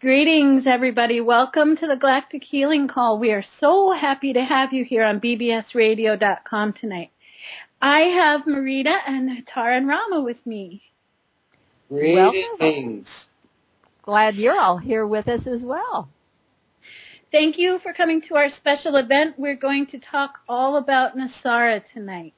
Greetings, everybody. Welcome to the Galactic Healing Call. We are so happy to have you here on bbsradio.com tonight. I have Marita and Tara and Rama with me. Greetings. Glad you're all here with us as well. Thank you for coming to our special event. We're going to talk all about NESARA tonight.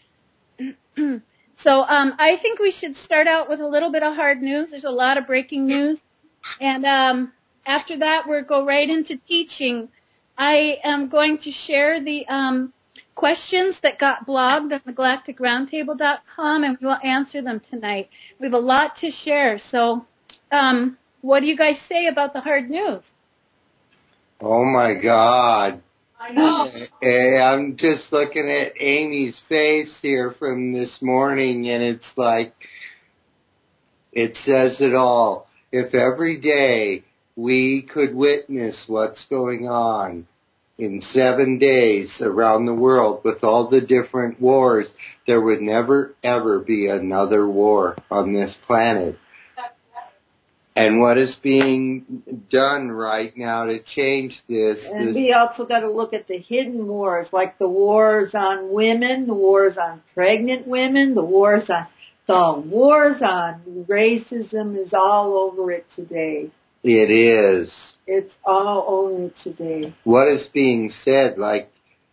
So I think we should start out with a little bit of hard news. There's a lot of breaking news. And after that, we'll go right into teaching. I am going to share the questions that got blogged on the galacticroundtable.com, and we will answer them tonight. We have a lot to share. So what do you guys say about the hard news? Oh, my God. I know. I'm just looking at Amy's face here from this morning, and it's like, it says it all. If every day we could witness what's going on in 7 days around the world with all the different wars, there would never, ever be another war on this planet. And what is being done right now to change this? And we also got to look at the hidden wars, like the wars on women, the wars on pregnant women, the wars on racism is all over it today. It is. It's all over it today. What is being said, like,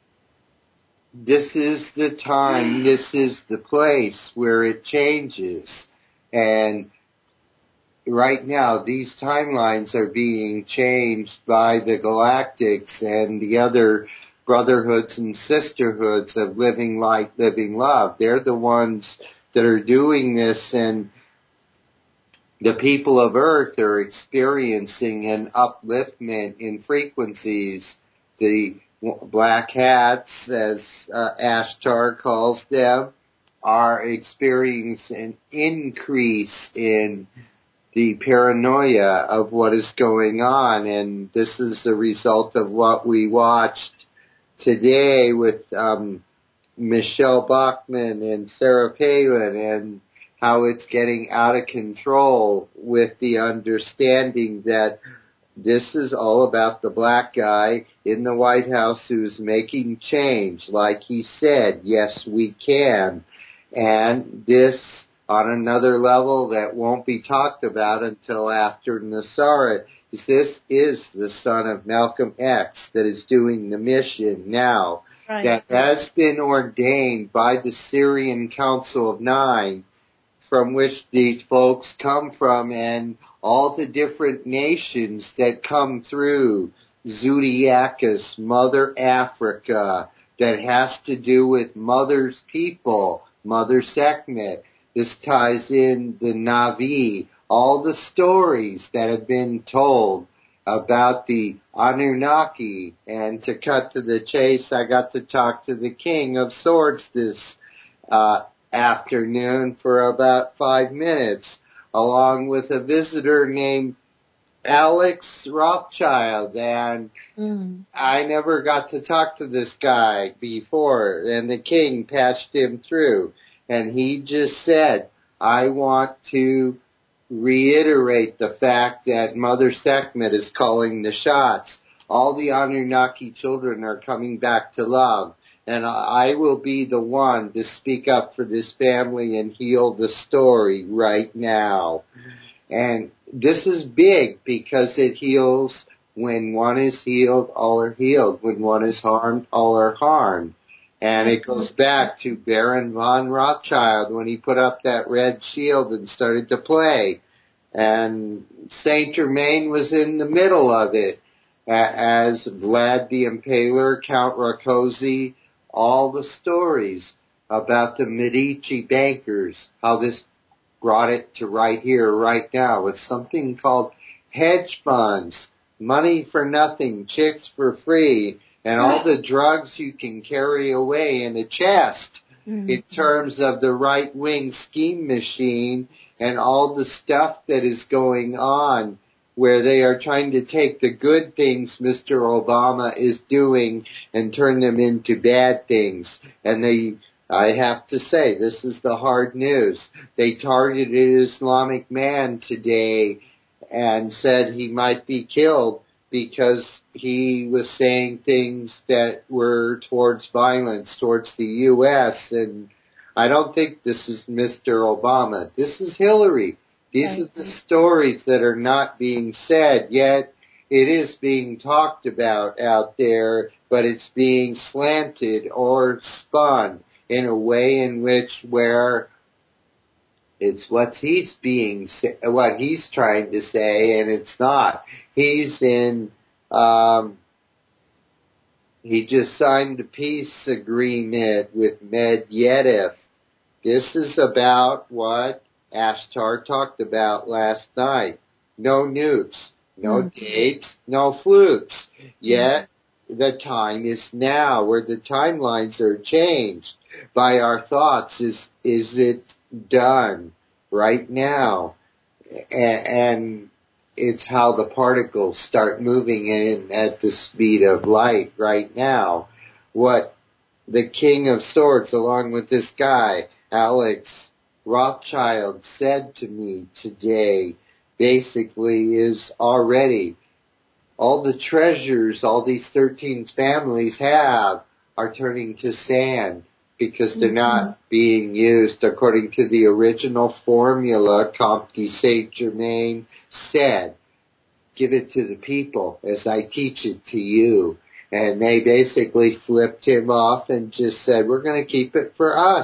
this is the time, this is the place where it changes. And right now, these timelines are being changed by the Galactics and the other brotherhoods and sisterhoods of living light, living love. They're the ones that are doing this, and the people of Earth are experiencing an upliftment in frequencies. The black hats, as Ashtar calls them, are experiencing an increase in the paranoia of what is going on, and this is the result of what we watched today with Michelle Bachmann and Sarah Palin, and how it's getting out of control, with the understanding that this is all about the black guy in the White House who's making change. Like he said, yes, we can. And this, on another level that won't be talked about until after NESARA, this is the son of Malcolm X that is doing the mission now. Right. That has been ordained by the Syrian Council of Nine, from which these folks come from, and all the different nations that come through, Zodiacus, Mother Africa, that has to do with Mother's people, Mother Sekhmet. This ties in the Na'vi, all the stories that have been told about the Anunnaki. And to cut to the chase, I got to talk to the King of Swords this afternoon for about 5 minutes, along with a visitor named Alex Rothschild, and I never got to talk to this guy before, and the king patched him through, and he just said, I want to reiterate the fact that Mother Sekhmet is calling the shots. All the Anunnaki children are coming back to love, and I will be the one to speak up for this family and heal the story right now. And this is big because it heals. When one is healed, all are healed. When one is harmed, all are harmed. And it goes back to Baron von Rothschild when he put up that red shield and started to play. And Saint Germain was in the middle of it, as Vlad the Impaler, Count Rákóczi, all the stories about the Medici bankers, how this brought it to right here, right now, with something called hedge funds, money for nothing, chicks for free, and all the drugs you can carry away in a chest, in terms of the right-wing scheme machine and all the stuff that is going on, where they are trying to take the good things Mr. Obama is doing and turn them into bad things. And I have to say, this is the hard news. They targeted an Islamic man today and said he might be killed because he was saying things that were towards violence towards the U.S. And I don't think this is Mr. Obama. This is Hillary. These are the stories that are not being said, yet it is being talked about out there, but it's being slanted or spun in a way in which where it's what he's trying to say, and it's not. He just signed the peace agreement with Medvedev. This is about what Ashtar talked about last night. No nukes, no dates, no flukes. Yet the time is now, where the timelines are changed by our thoughts. Is it done right now? And it's how the particles start moving in at the speed of light right now. What the King of Swords, along with this guy, Alex Rothschild, said to me today, basically is already all the treasures all these 13 families have are turning to sand because they're not being used according to the original formula Comte de Saint-Germain said. Give it to the people as I teach it to you. And they basically flipped him off and just said, we're going to keep it for us.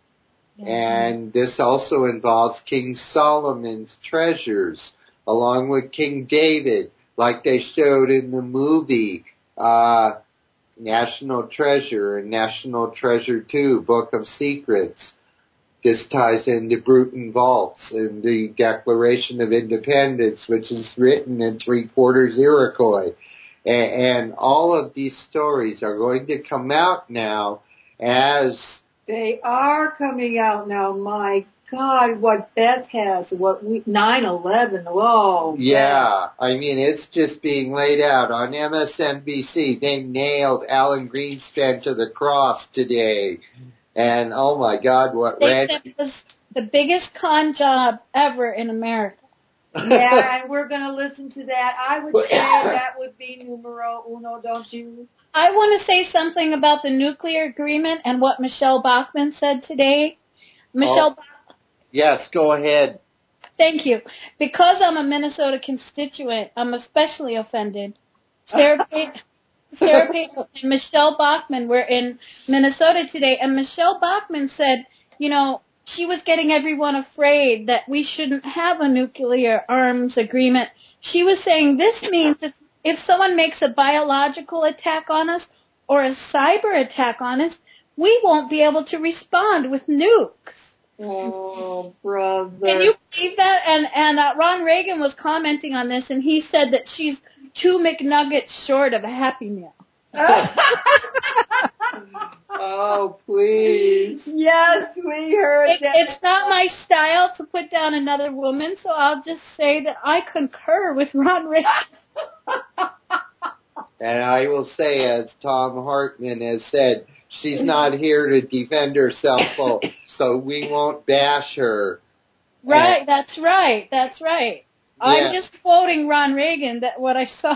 And this also involves King Solomon's treasures, along with King David, like they showed in the movie National Treasure and National Treasure 2, Book of Secrets. This ties into Bruton Vaults and the Declaration of Independence, which is written in 3/4 Iroquois. And all of these stories are going to come out now as... They are coming out now. My God, what Beth has, 9/11. Whoa. Yeah, I mean, it's just being laid out on MSNBC. They nailed Alan Greenspan to the cross today. And oh my God, what they said it was the biggest con job ever in America. Yeah, and we're going to listen to that. I would say that would be numero uno, don't you? I want to say something about the nuclear agreement and what Michelle Bachmann said today. Yes, go ahead. Thank you. Because I'm a Minnesota constituent, I'm especially offended. Sarah Palin and Michelle Bachmann were in Minnesota today, and Michelle Bachmann said, you know, she was getting everyone afraid that we shouldn't have a nuclear arms agreement. She was saying this means that if someone makes a biological attack on us or a cyber attack on us, we won't be able to respond with nukes. Oh, brother. Can you believe that? And Ron Reagan was commenting on this, and he said that she's 2 McNuggets short of a Happy Meal. Oh, please. Yes, we heard that. It's not my style to put down another woman, so I'll just say that I concur with Ron Reagan. And I will say, as Tom Hartman has said, she's not here to defend herself, so we won't bash her. Right, that's right. Yeah. I'm just quoting Ron Reagan, that what I saw.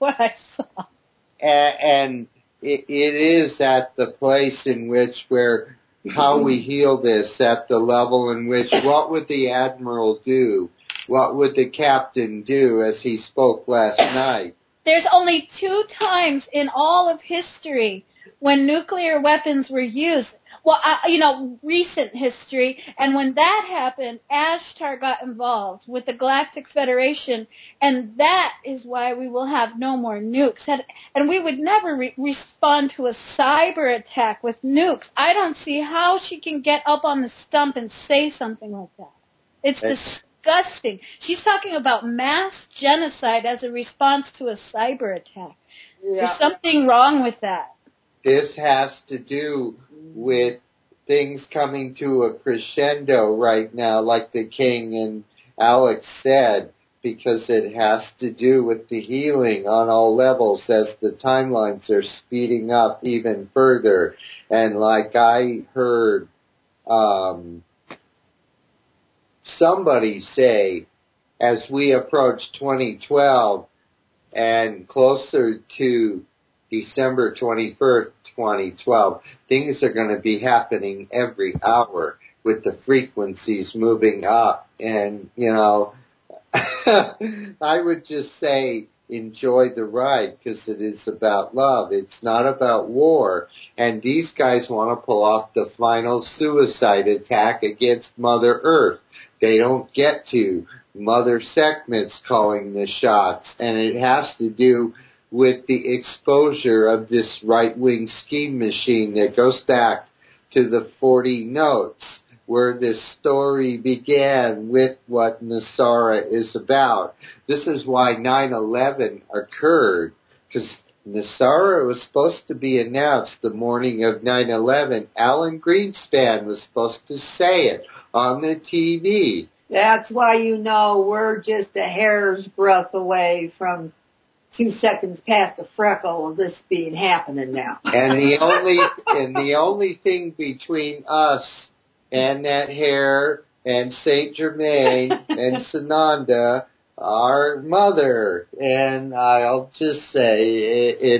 And it is at the place in which where how we heal this, at the level in which what would the admiral do? What would the captain do, as he spoke last night? There's only 2 times in all of history when nuclear weapons were used. Well, recent history. And when that happened, Ashtar got involved with the Galactic Federation. And that is why we will have no more nukes. And we would never respond to a cyber attack with nukes. I don't see how she can get up on the stump and say something like that. It's disgusting. She's talking about mass genocide as a response to a cyber attack. Yeah. There's something wrong with that. This has to do with things coming to a crescendo right now, like the King and Alex said, because it has to do with the healing on all levels as the timelines are speeding up even further. And like I heard somebody say as we approach 2012 and closer to December 21st, 2012, things are going to be happening every hour with the frequencies moving up. And, you know, I would just say enjoy the ride, because it is about love. It's not about war. And these guys want to pull off the final suicide attack against Mother Earth. They don't get to. Mother Sekhmet's calling the shots, and it has to do with the exposure of this right-wing scheme machine that goes back to the 40 Notes, where this story began with what NESARA is about. This is why 9/11 occurred, because NESARA was supposed to be announced the morning of 9/11. Alan Greenspan was supposed to say it on the TV. That's why you know we're just a hair's breadth away from 2 seconds past a freckle of this being happening now. And the only thing between us and that hair and Saint Germain and Sananda, our mother. And I'll just say it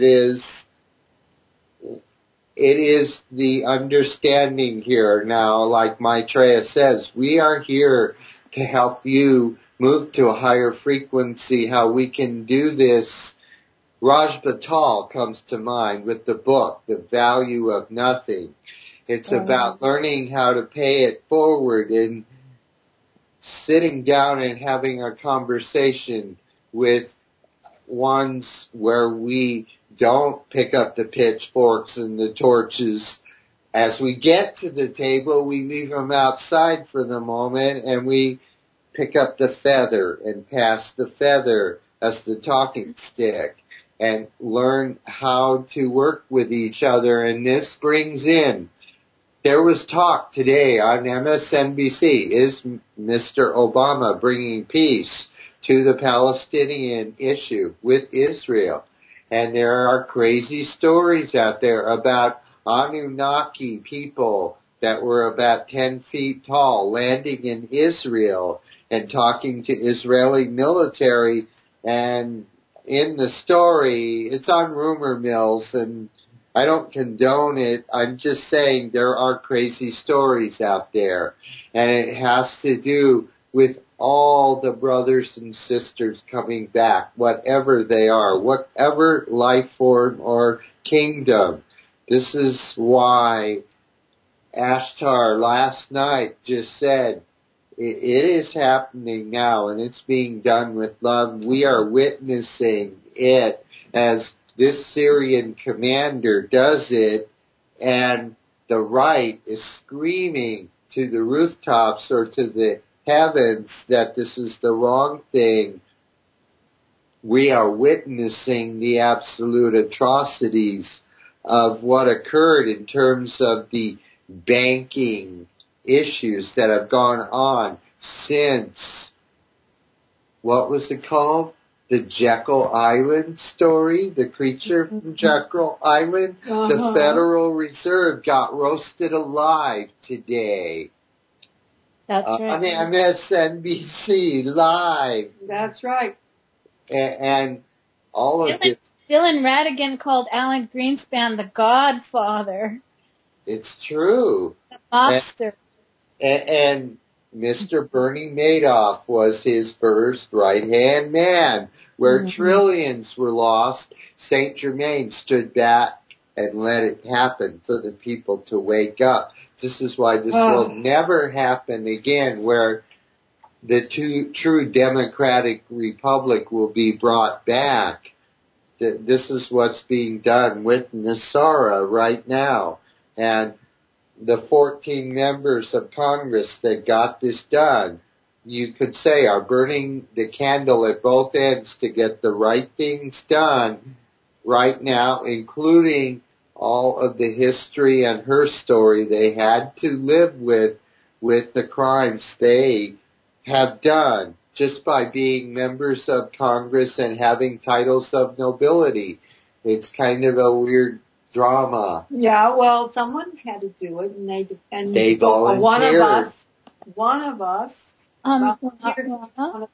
is the understanding here now, like Maitreya says, we are here to help you move to a higher frequency. How we can do this, Raj Batal comes to mind with the book, The Value of Nothing. It's about learning how to pay it forward and sitting down and having a conversation with ones where we don't pick up the pitchforks and the torches. As we get to the table, we leave them outside for the moment, and we pick up the feather and pass the feather as the talking stick and learn how to work with each other. And this brings in, there was talk today on MSNBC, is Mr. Obama bringing peace to the Palestinian issue with Israel? And there are crazy stories out there about Anunnaki people that were about 10 feet tall landing in Israel and talking to Israeli military. And in the story, it's on rumor mills, and I don't condone it. I'm just saying there are crazy stories out there. And it has to do with all the brothers and sisters coming back, whatever they are, whatever life form or kingdom. This is why Ashtar last night just said, it is happening now, and it's being done with love. We are witnessing it as this Syrian commander does it, and the right is screaming to the rooftops or to the heavens that this is the wrong thing. We are witnessing the absolute atrocities of what occurred in terms of the banking issues that have gone on since, what was it called? The Jekyll Island story, the creature from Jekyll Island. The Federal Reserve got roasted alive today. That's right. On MSNBC live. That's right. And all of this. Dylan Ratigan called Alan Greenspan the Godfather. It's true. The monster. And Mr. Bernie Madoff was his first right-hand man. Where trillions were lost, Saint Germain stood back and let it happen for the people to wake up. This is why this will never happen again, where the true democratic republic will be brought back. This is what's being done with NESARA right now. And the 14 members of Congress that got this done, you could say, are burning the candle at both ends to get the right things done right now, including all of the history and her story they had to live with the crimes they have done just by being members of Congress and having titles of nobility. It's kind of a weird drama. Yeah, well, someone had to do it, and they volunteered. One of us volunteered one of those.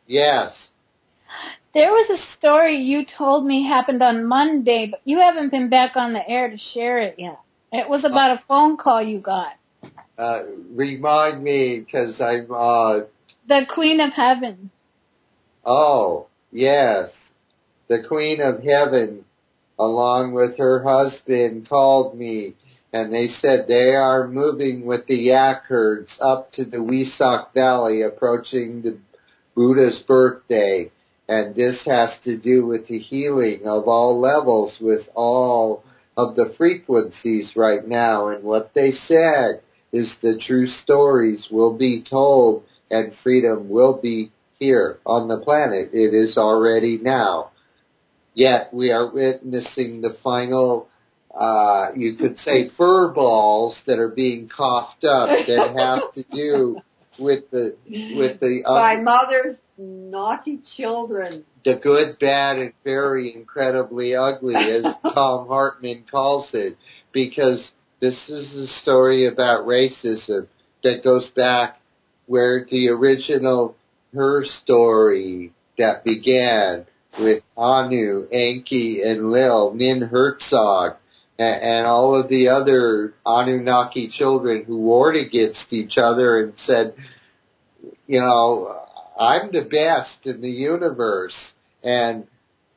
Yes. There was a story you told me happened on Monday, but you haven't been back on the air to share it yet. It was about a phone call you got. Remind me, because I'm... The Queen of Heaven. Oh, yes. The Queen of Heaven, along with her husband, called me, and they said they are moving with the yak herds up to the Wesak Valley, approaching the Buddha's birthday. And this has to do with the healing of all levels with all of the frequencies right now. And what they said is the true stories will be told and freedom will be here on the planet. It is already now. Yet we are witnessing the final, you could say, fur balls that are being coughed up that have to do with the by mothers, naughty children. The good, bad, and very incredibly ugly, as Tom Hartman calls it, because this is a story about racism that goes back where the original her story that began with Anu, Enki, and Lil, Nin Herzog, and all of the other Anunnaki children who warred against each other and said, you know, I'm the best in the universe. And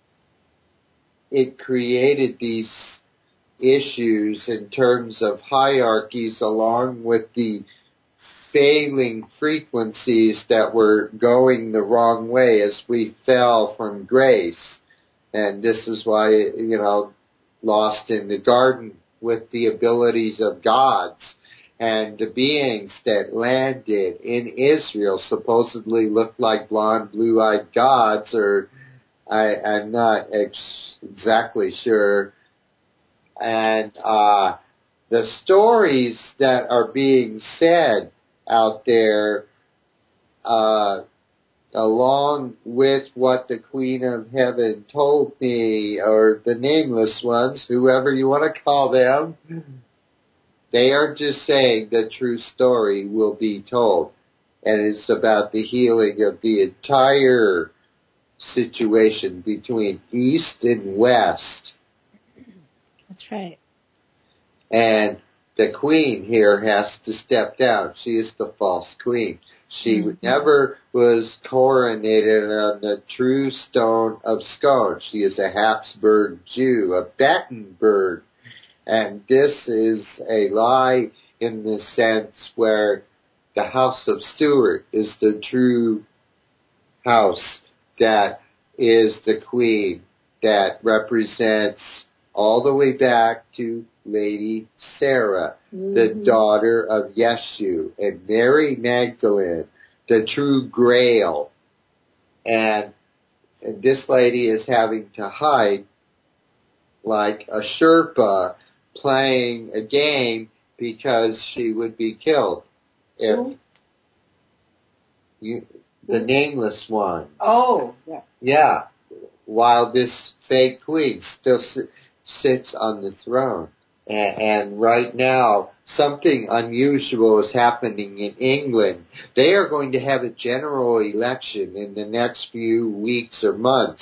it created these issues in terms of hierarchies along with the failing frequencies that were going the wrong way as we fell from grace. And this is why, you know, lost in the garden with the abilities of gods. And the beings that landed in Israel supposedly looked like blonde, blue-eyed gods, or I'm not exactly sure. And the stories that are being said out there, along with what the Queen of Heaven told me, or the nameless ones, whoever you want to call them, they are just saying the true story will be told. And it's about the healing of the entire situation between East and West. That's right. And the Queen here has to step down. She is the false Queen. She never was coronated on the true stone of Scone. She is a Habsburg Jew, a Battenberg. And this is a lie in the sense where the House of Stuart is the true house that is the Queen that represents all the way back to Lady Sarah, the daughter of Yeshu, and Mary Magdalene, the true Grail. And this lady is having to hide like a Sherpa playing a game because she would be killed if the nameless one. Oh, yeah. Yeah, while this fake queen still sits on the throne. And right now, something unusual is happening in England. They are going to have a general election in the next few weeks or months.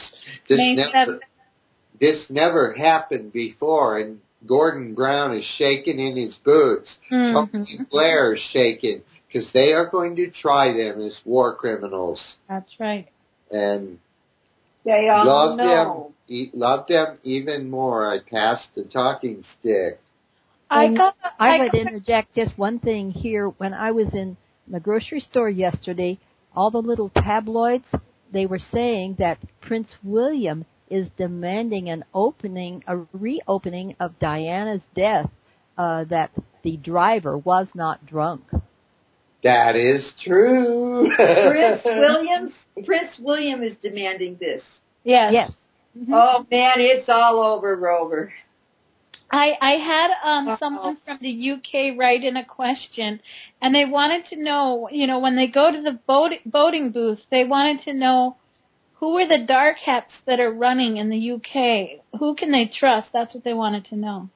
This never happened before, and Gordon Brown is shaking in his boots. Tony Blair is shaking, because they are going to try them as war criminals. That's right. And they all know. Love them even more. I passed the talking stick. I would interject just one thing here. When I was in the grocery store yesterday, all the little tabloids, they were saying that Prince William is demanding a reopening of Diana's death, that the driver was not drunk. That is true. Prince William is demanding this. Yes. Mm-hmm. Oh man, it's all over, Rover. I had someone from the UK write in a question, and they wanted to know, you know, when they go to the voting booth, they wanted to know who are the dark hats that are running in the UK. Who can they trust? That's what they wanted to know.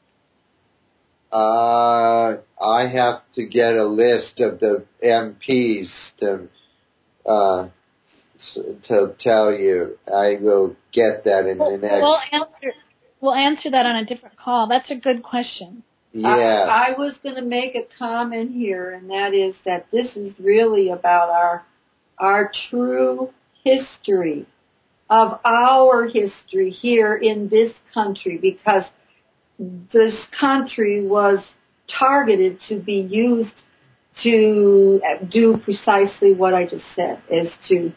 I have to get a list of the MPs to to tell you. I will get that in the next. We'll answer that on a different call. That's a good question. Yes. I was going to make a comment here, and that is that this is really about our true history, of our history here in this country, because this country was targeted to be used to do precisely what I just said, is to,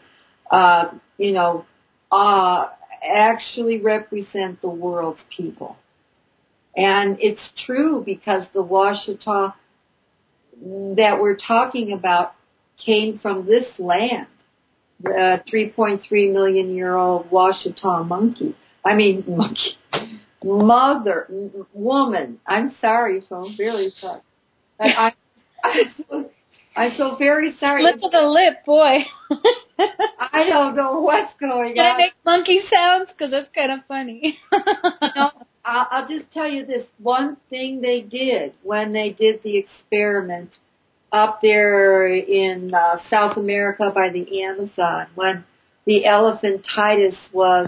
actually represent the world's people. And it's true, because the Washita that we're talking about came from this land, the 3.3 million year old Washita woman. I'm sorry, so I'm really sorry. I'm so very sorry. Lip of the lip, boy. I don't know what's going on. Can I make monkey sounds? Because that's kind of funny. No, I'll just tell you this. One thing they did when they did the experiment up there in South America by the Amazon, when the elephantitis was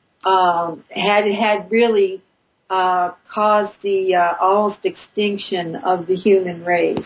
had really caused the almost extinction of the human race.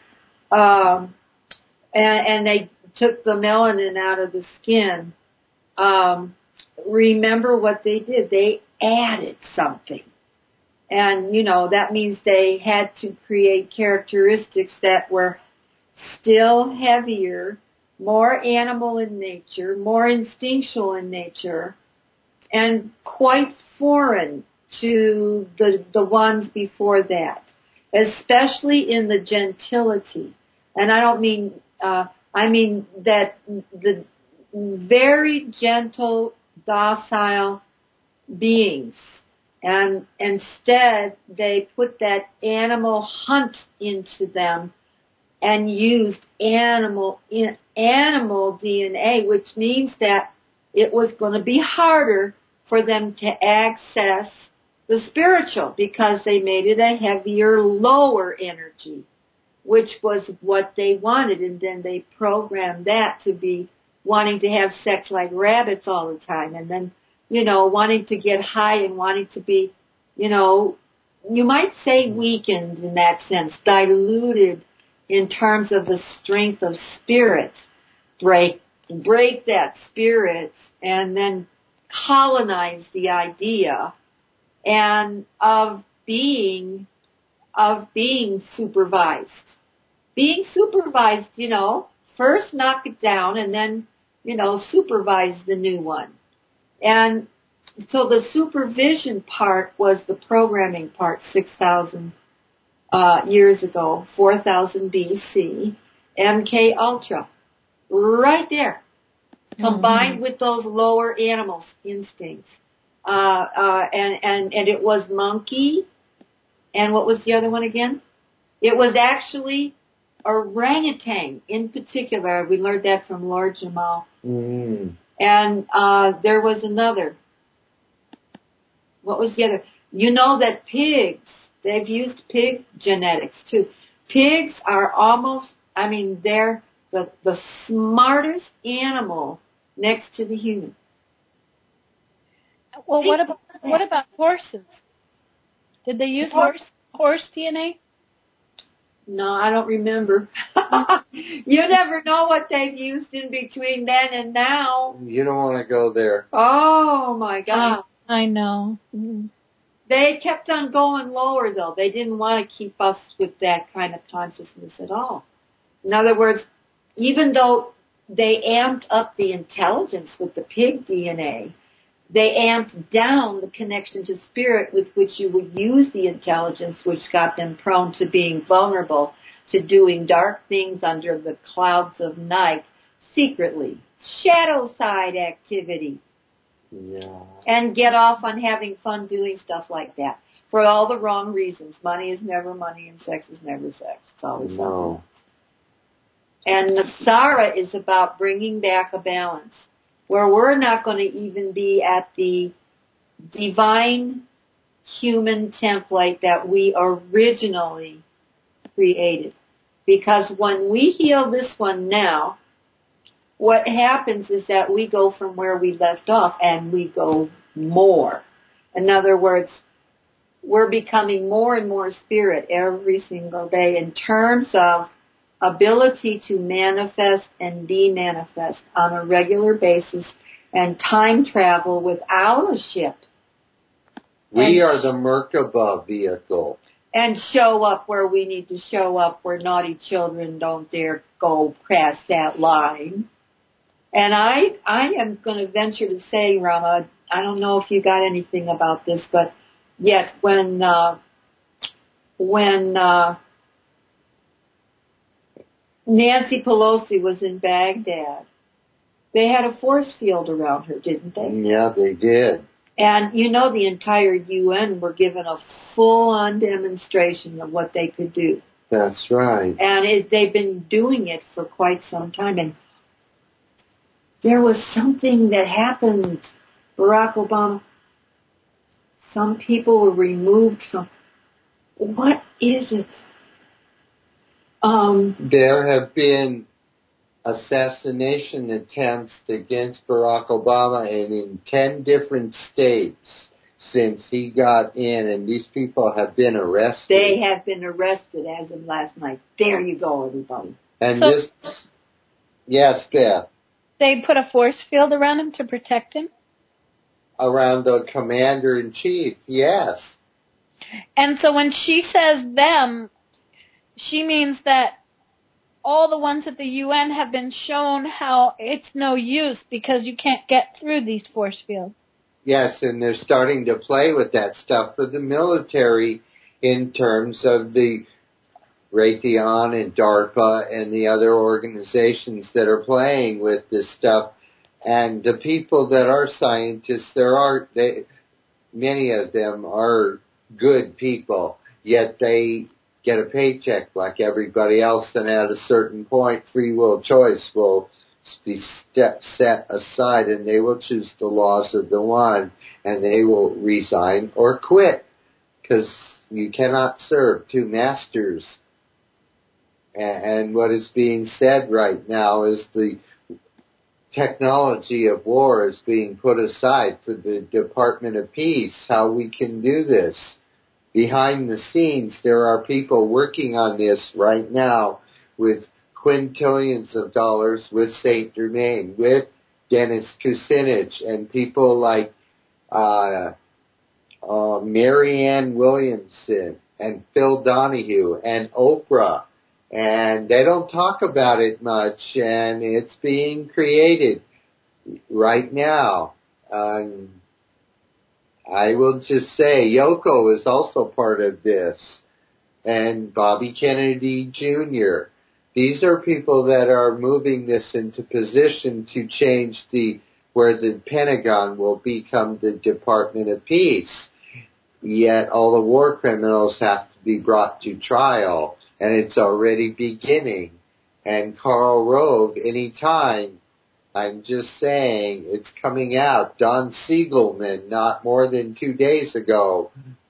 And they took the melanin out of the skin. Remember what they did? They added something. And, that means they had to create characteristics that were still heavier, more animal in nature, more instinctual in nature, and quite foreign to the ones before that, especially in the gentility. And I don't mean, I mean that the very gentle, docile beings. And instead, they put that animal hunt into them and used animal DNA, which means that it was going to be harder for them to access the spiritual, because they made it a heavier, lower energy, which was what they wanted. And then they programmed that to be wanting to have sex like rabbits all the time, and then, wanting to get high and wanting to be, you might say weakened in that sense, diluted in terms of the strength of spirit. Break that spirit and then colonize the idea and of being supervised. Being supervised, first knock it down and then, supervise the new one. And so the supervision part was the programming part 6,000 years ago, 4,000 BC, MK Ultra. Right there. Combined with those lower animals' instincts. And it was monkey. And what was the other one again? It was actually orangutan in particular. We learned that from Lord Jamal. Mm. And there was another. What was the other? That pigs, they've used pig genetics too. Pigs are almost, they're the smartest animal next to the human. Well, what about horses? Did they use horse DNA? No, I don't remember. You never know what they've used in between then and now. You don't want to go there. Oh, my God. I know. Mm-hmm. They kept on going lower, though. They didn't want to keep us with that kind of consciousness at all. In other words, even though they amped up the intelligence with the pig DNA, they amped down the connection to spirit with which you would use the intelligence, which got them prone to being vulnerable to doing dark things under the clouds of night secretly. Shadow side activity. Yeah. And get off on having fun doing stuff like that for all the wrong reasons. Money is never money and sex is never sex. It's always something. And Nasara is about bringing back a balance where we're not going to even be at the divine human template that we originally created. Because when we heal this one now, what happens is that we go from where we left off and we go more. In other words, we're becoming more and more spirit every single day in terms of ability to manifest and de-manifest on a regular basis and time travel without a ship. We are the Merkaba vehicle. And show up where we need to show up, where naughty children don't dare go past that line. And I am going to venture to say, Rama, I don't know if you got anything about this, but yet when Nancy Pelosi was in Baghdad, they had a force field around her, didn't they? Yeah, they did. And you know the entire UN were given a full-on demonstration of what they could do. That's right. And they've been doing it for quite some time. And there was something that happened, Barack Obama. Some people were removed from... What is it? There have been assassination attempts against Barack Obama in 10 different states since he got in, and these people have been arrested. They have been arrested as of last night. There you go, everybody. And yes, Beth. They put a force field around him to protect him? Around the commander-in-chief, yes. And so when she says them, she means that all the ones at the UN have been shown how it's no use because you can't get through these force fields. Yes, and they're starting to play with that stuff for the military in terms of the Raytheon and DARPA and the other organizations that are playing with this stuff. And the people that are scientists, many of them are good people, yet they get a paycheck like everybody else, and at a certain point, free will choice will be set aside, and they will choose the laws of the one, and they will resign or quit, because you cannot serve two masters. And what is being said right now is the technology of war is being put aside for the Department of Peace, how we can do this. Behind the scenes, there are people working on this right now with quintillions of dollars with Saint Germain, with Dennis Kucinich, and people like Marianne Williamson and Phil Donahue and Oprah. And they don't talk about it much, and it's being created right now. I will just say Yoko is also part of this, and Bobby Kennedy Jr. These are people that are moving this into position to change where the Pentagon will become the Department of Peace. Yet all the war criminals have to be brought to trial, and it's already beginning. And Karl Rove, anytime, I'm just saying, it's coming out. Don Siegelman, not more than 2 days ago,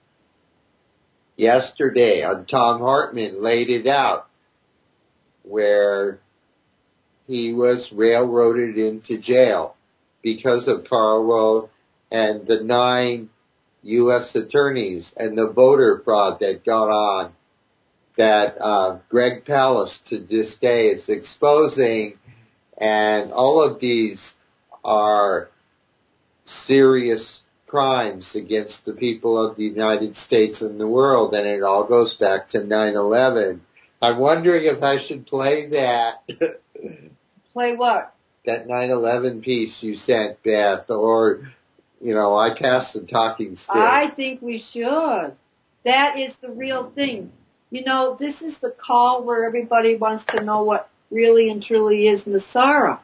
yesterday, on Tom Hartman, laid it out, where he was railroaded into jail because of Karl Rove and the 9 U.S. attorneys and the voter fraud that got on, that Greg Palast to this day is exposing. And all of these are serious crimes against the people of the United States and the world, and it all goes back to 9/11. I'm wondering if I should play that. Play what? That 9/11 piece you sent, Beth, or, I passed the talking stick. I think we should. That is the real thing. This is the call where everybody wants to know what really and truly is NESARA.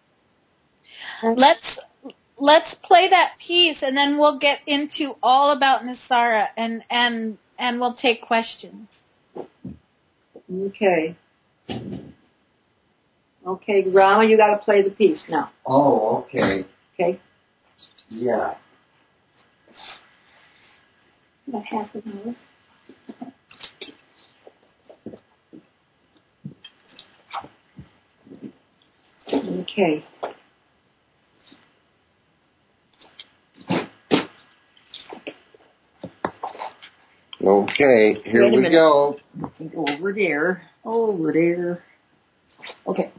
Let's play that piece, and then we'll get into all about NESARA, and we'll take questions. Okay. Okay, Rama, you got to play the piece now. Oh, okay. Okay. Yeah. About half an hour. Okay. Okay, here we go. Go over there. Over there. Okay.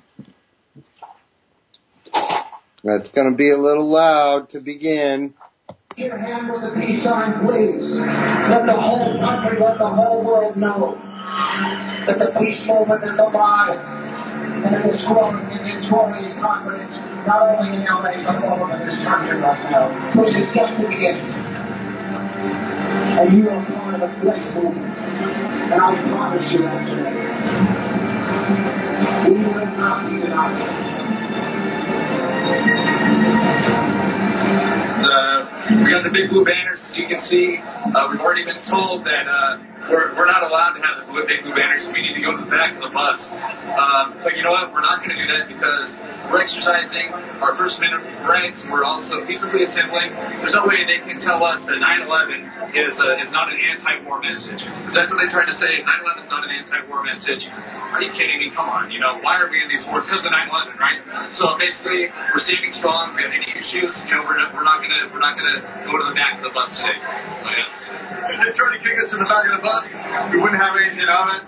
That's going to be a little loud to begin. Get your hand on the peace sign, please. Let the whole country, let the whole world know that the peace movement is alive. And it is growing in confidence, not only in LA, but all over this country right now. This is just the beginning. And you are part of a great movement. And I promise you that today. We will not be denied. We got the big blue banners, as you can see. We've already been told that we're not allowed to have the big blue banners. We need to go to the back of the bus. But you know what? We're not going to do that because we're exercising our First Amendment rights. We're also peaceably assembling. There's no way they can tell us that 9/11 is not an anti-war message. Because that's what they tried to say. 9/11 is not an anti-war message. Are you kidding me? Come on. Why are we in these wars? Because of 9/11, right? So basically, we're standing strong. If we have any issues, we're not gonna go to the back of the bus today. So yeah. If they tried to kick us in the back of the bus, we wouldn't have anything of it.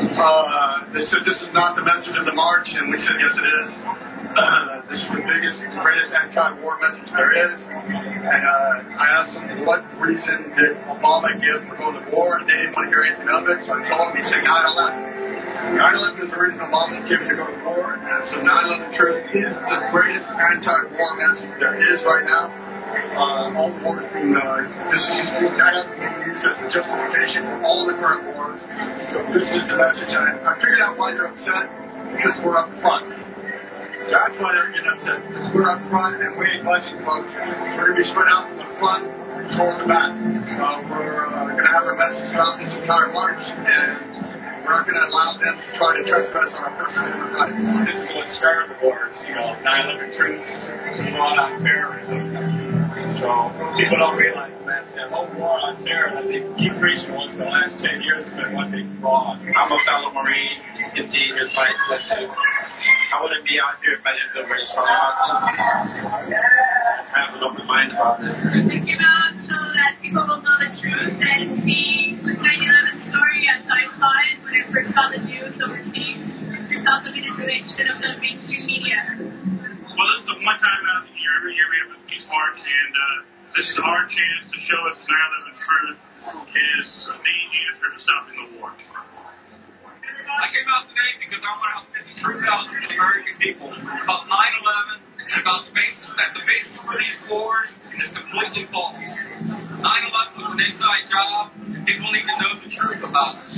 They said this is not the message of the march, and we said yes, it is. This is the biggest, greatest anti-war message there is. And I asked them what reason did Obama give for going to war, and they didn't want to hear anything of it. So I told them, he said 9/11. 9/11 is the reason Obama was given to go to war, and so 9/11 truth is the greatest anti-war message there is right now. All the wars being this is 9/11 being used as a justification for all the current wars. So this is the message. I figured out why they're upset, because we're up front. That's why they're getting upset. We're up front and we ain't budging, folks. We're going to be spread out from the front toward the back. We're going to have a message throughout this entire march, and we're not going to allow them to try to trespass on our First Amendment rights. This is what started the wars. 9/11 truth brought on terrorism. So people don't realize that whole war on terror that they keep preaching was the last 10 years has been one big fraud. I'm a fellow Marine. You can see here's my position. I wouldn't be out here if I didn't feel very strong about it. I have an open mind about it. It came out so that people will know the truth and see the 9/11 story as I saw it when I first saw the news overseas. Without the manipulation of the mainstream media. Well, this is the one time out of the year, every year we have a peace march, and this is our chance to show us 9/11 truth is the answer to stopping the war. I came out today because I want to get the truth out to the American people about 9/11 and about the basis for these wars is completely false. 9/11 was an inside job, and people need to know the truth about it.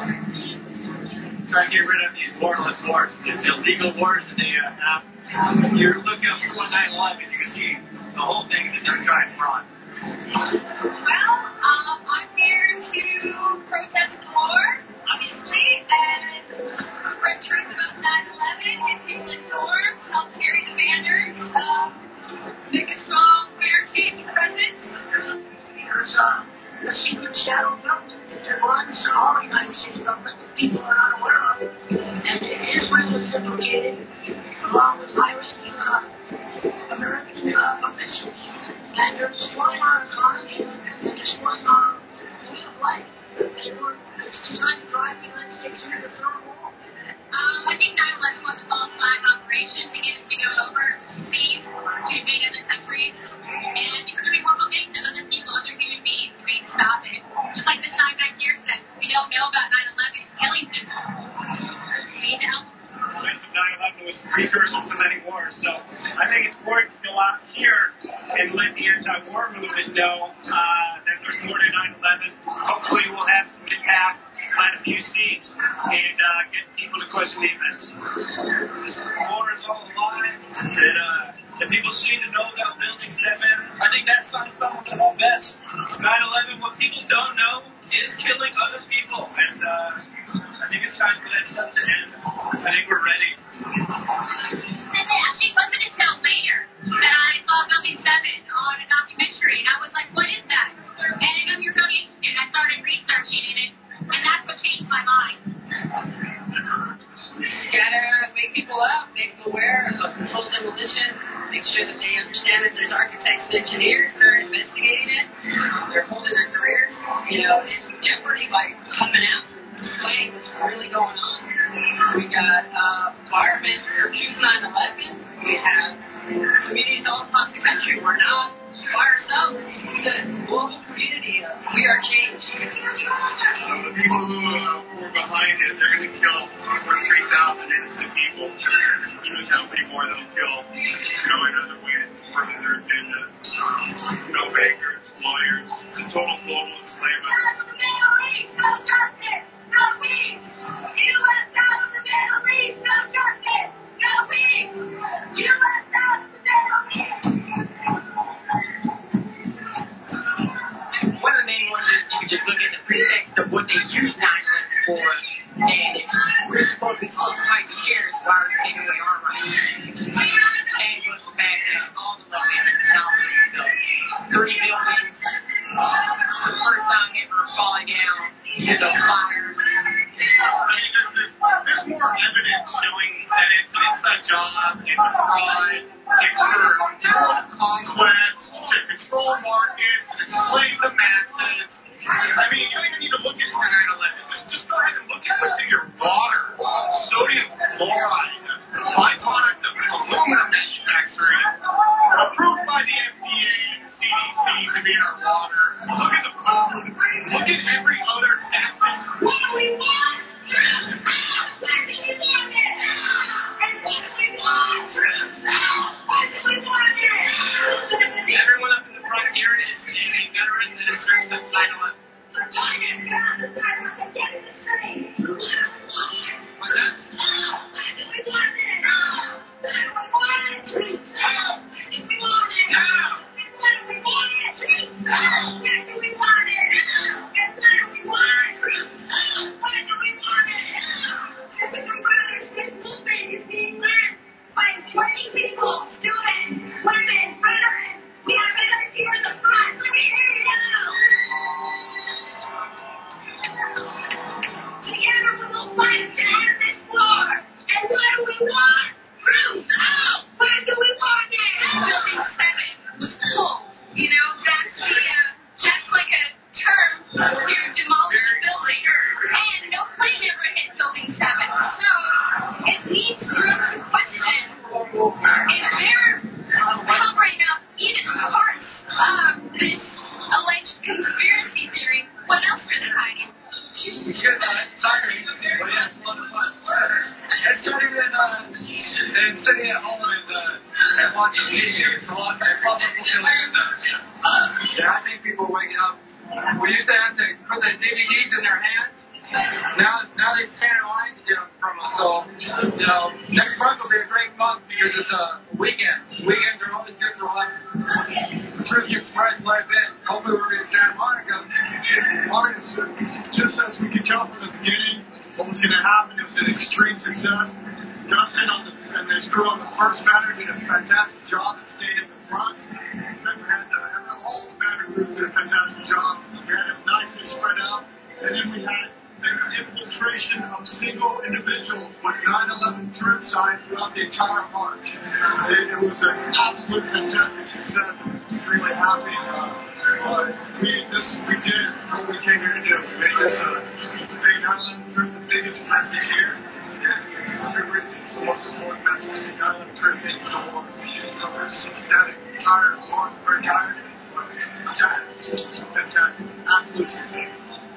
Try to get rid of these warless wars, these illegal wars that they have. If you look up for 9/11, you can see the whole thing that they're trying to run. Well, I'm here to protest the war, obviously, and spread truth about 9/11, get people informed, help carry the banner, make a strong, fair change presence. There's a secret shadow government that runs all the United States government that people are not aware of. And Israel is implicated, along with high-ranking American officials. And they're destroying our economy, they're destroying our way of life. And it's designed to drive the United States into the third world. I think 9/11 was a false flag operation to get us to go overseas to invade other countries. And it was a propaganda to other people, other human beings, to make stop it. Just like the sign back here says, we don't know about 9/11 killing people. We need to help. Events of 9/11 was precursor to many wars, so I think it's important to go out here and let the anti-war movement know that there's more to 9/11. Hopefully we'll have some impact, plant a few seeds, and get people to question the events. This war is all alive, that people just need to know about Building 7. I think that sums up the whole best. 9/11, what people don't know is killing other people, and I think it's time for that stuff to end. I think we're ready. And it actually wasn't until later that I saw Building 7 on a documentary, and I was like, what is that? And it got me really interested. I started researching it, and that's what changed my mind. You gotta wake people up, make them aware of the control that architects, and engineers that are investigating it. They're holding their careers, in jeopardy by coming out and displaying what's really going on. We got firemen for Choose 9/11. We have communities all across the country. We're not by ourselves. It's a global community. We are change. The people who were behind it, they're going to kill over 3,000 innocent people. Who knows how many more they'll kill? No other way to further their agenda. No bankers, lawyers, it's a total global enslavement. Middle East, no justice, no peace. U.S. out of the Middle East, no justice, no peace. U.S. out of the Middle East. One of the main ones is you can just look at the pretext of what they use 9/11 for, and if we're supposed to fight the cares, why are they taking away our rights? And it goes back to all the love and technology. So 30 buildings, the first time ever falling down because of fires. There's more evidence showing that it's an inside job, it's a fraud, it's for conquest, to control markets, to enslave the masses. I mean, you don't even need to look at 9/11. Just go ahead and look at what's in your water. Sodium chloride, byproduct of aluminum manufacturing, approved by the FDA and the CDC to be in our water. Look at the food. Look at every other facet. What do we want? Truth. Why do we want it? And what do we want? Truth. Why do we want it? Everyone up in the front here is a veteran that has served since 9/11. People, students, women, veterans, we have veterans here in the front. Let me hear you. Together we will fight to end this war. And what do we want? Truth. Why do we want it? Building 7 was full. That's like a term to demolish a building. And no plane ever hit Building 7. So it leads through to question if they're covering up even parts of this alleged conspiracy theory, what else are they hiding? We should tiring, but yeah, it's a lot of fun. And starting and sitting at home and watching TV, it's a lot of fulfilling. Yeah, I think people are waking up. We used to have to put the DVDs in their hands. Now they stand in line to get them from us. So, next month will be a great month because it's a weekend. Weekends are always good for us. Truth Express live event. Hopefully we'll be in Santa Monica. Just as we could tell from the beginning, what was going to happen is an extreme success. Dustin and his crew on the first banner did a fantastic job and stayed in the front. Then we had the whole banner crew did a fantastic job. We had it nicely spread out. And then we had an infiltration of single individuals with 9/11 truth signs throughout the entire march. It was an absolute fantastic success. I'm extremely happy. We did what we came here to do. We made this made 9/11 truth the biggest message here. It's the most important message. 9/11 truth is the wars. Covers that entire war for entirety. It's fantastic. Absolute success.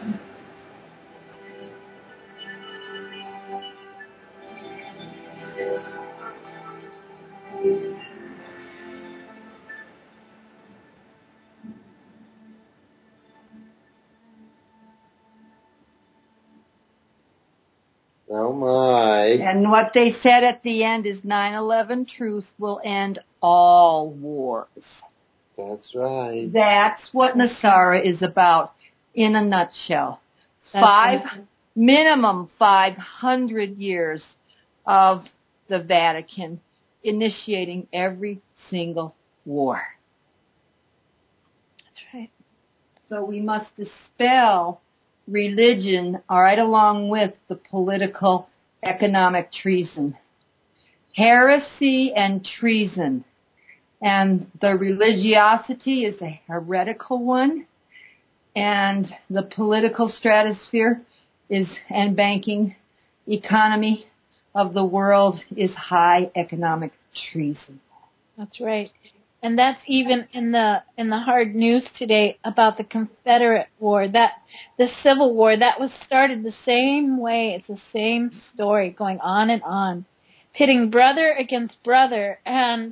Oh my. And what they said at the end is 9/11 truth will end all wars. That's right. That's what Nasara is about in a nutshell. Minimum 500 years of the Vatican initiating every single war. That's right. So we must dispel religion right along with the political economic treason. Heresy and treason. And the religiosity is a heretical one. And the political stratosphere and banking economy of the world is high economic treason. That's right. And that's even in the hard news today about the Confederate War, that the Civil War that was started the same way. It's the same story going on, pitting brother against brother and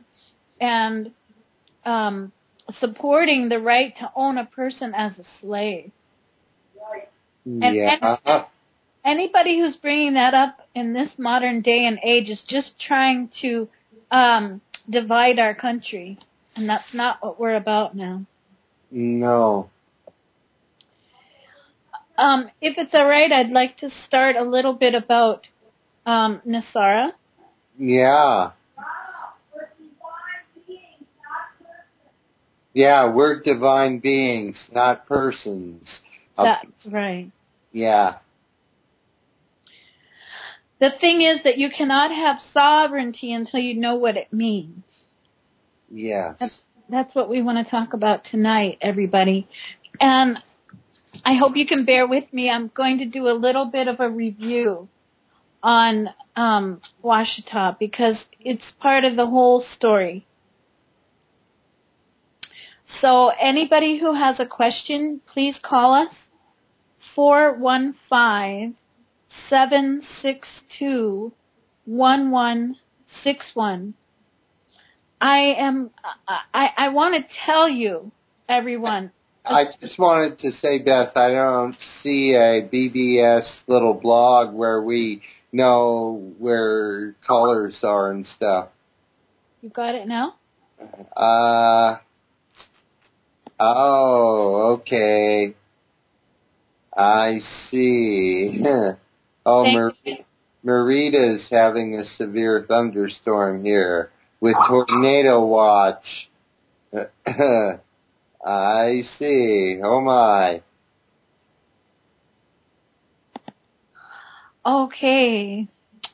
supporting the right to own a person as a slave. Yeah. And anybody who's bringing that up in this modern day and age is just trying to divide our country, and that's not what we're about now. No. If it's all right, I'd like to start a little bit about NESARA. Yeah. Yeah, we're divine beings, not persons. That's right. Yeah. The thing is that you cannot have sovereignty until you know what it means. Yes. That's what we want to talk about tonight, everybody. And I hope you can bear with me. I'm going to do a little bit of a review on Washita because it's part of the whole story. So anybody who has a question, please call us 415-762-1161. I want to tell you, everyone. I just wanted to say, Beth, I don't see a BBS little blog where we know where callers are and stuff. You got it now? Oh, okay. I see. Marita's having a severe thunderstorm here with tornado watch. I see. Oh, my. Okay.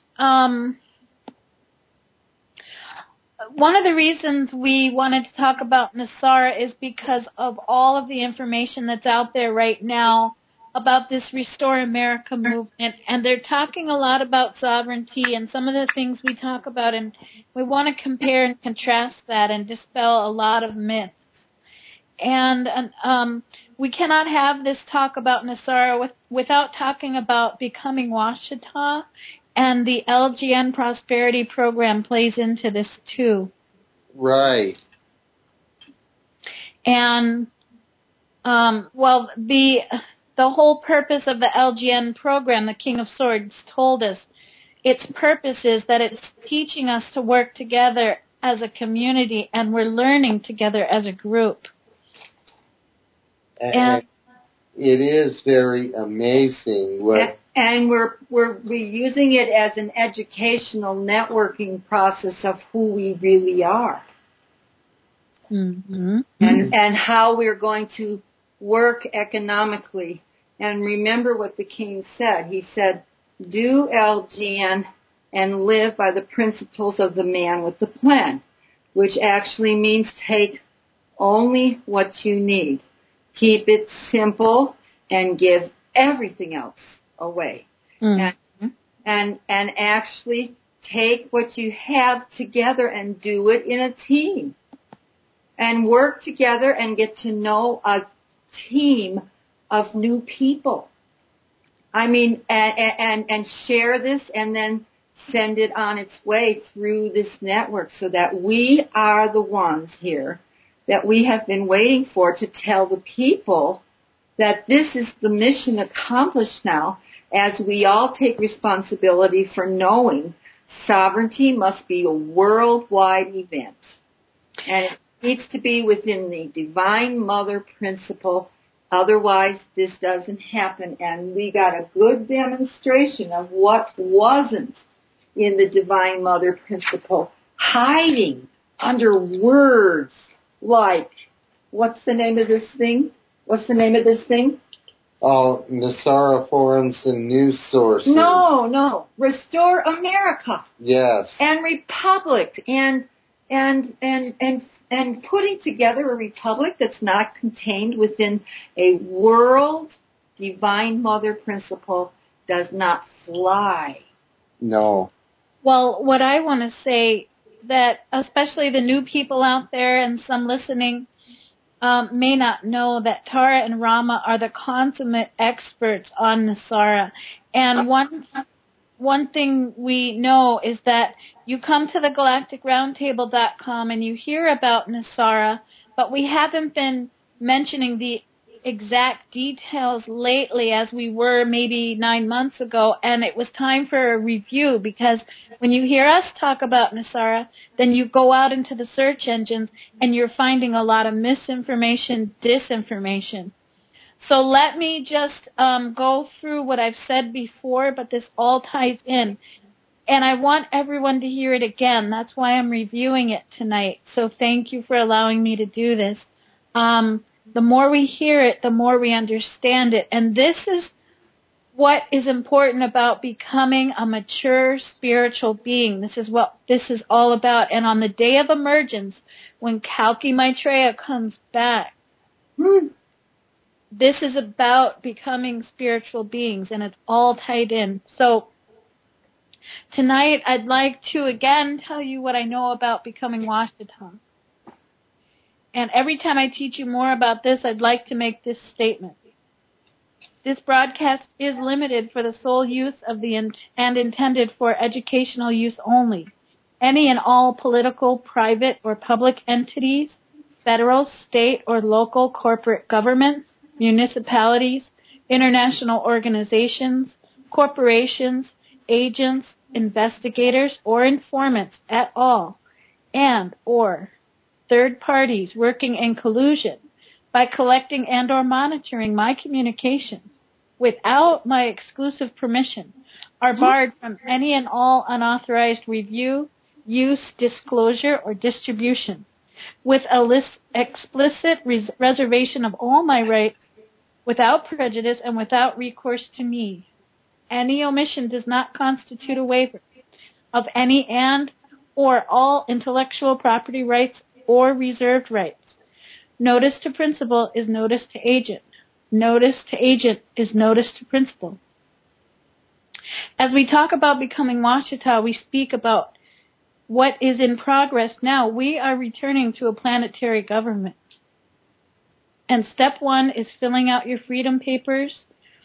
One of the reasons we wanted to talk about NESARA is because of all of the information that's out there right now about this Restore America movement, and they're talking a lot about sovereignty and some of the things we talk about, and we want to compare and contrast that and dispel a lot of myths. And we cannot have this talk about NESARA without talking about becoming Washita, and the LGN Prosperity Program plays into this too. Right. And, the whole purpose of the LGN program, the King of Swords told us, its purpose is that it's teaching us to work together as a community, and we're learning together as a group. And it is very amazing and we're using it as an educational networking process of who we really are. Mm-hmm. And how we're going to work economically. And remember what the king said. He said, do LGN and live by the principles of the man with the plan, which actually means take only what you need. Keep it simple and give everything else away. Mm-hmm. And actually take what you have together and do it in a team. And work together and get to know a team of new people. I mean, and share this and then send it on its way through this network so that we are the ones here that we have been waiting for to tell the people that this is the mission accomplished now as we all take responsibility for knowing sovereignty must be a worldwide event. And it needs to be within the Divine Mother principle. Otherwise, this doesn't happen. And we got a good demonstration of what wasn't in the Divine Mother principle, hiding under words like, what's the name of this thing? Oh, NESARA forums and news sources. No. Restore America. Yes. And Republic and And putting together a republic that's not contained within a world divine mother principle does not fly. No. Well, what I want to say, that especially the new people out there and some listening may not know that Tara and Rama are the consummate experts on NESARA. And one thing we know is that you come to the galacticroundtable.com and you hear about NESARA, but we haven't been mentioning the exact details lately as we were maybe 9 months ago, and it was time for a review, because when you hear us talk about NESARA, then you go out into the search engines and you're finding a lot of misinformation, disinformation. So let me just go through what I've said before, but this all ties in. And I want everyone to hear it again. That's why I'm reviewing it tonight. So thank you for allowing me to do this. The more we hear it, the more we understand it. And this is what is important about becoming a mature spiritual being. This is what this is all about. And on the day of emergence, when Kalki Maitreya comes back, this is about becoming spiritual beings, and it's all tied in. So tonight I'd like to again tell you what I know about becoming Washita. And every time I teach you more about this, I'd like to make this statement. This broadcast is limited for the sole use of and intended for educational use only. Any and all political, private, or public entities, federal, state, or local corporate governments, municipalities, international organizations, corporations, agents, investigators, or informants at all, and or third parties working in collusion by collecting and or monitoring my communications without my exclusive permission are barred from any and all unauthorized review, use, disclosure, or distribution, with a explicit reservation of all my rights without prejudice and without recourse to me. Any omission does not constitute a waiver of any and or all intellectual property rights or reserved rights. Notice to principal is notice to agent. Notice to agent is notice to principal. As we talk about becoming Washita, we speak about what is in progress now. We are returning to a planetary government. And step one is filling out your freedom papers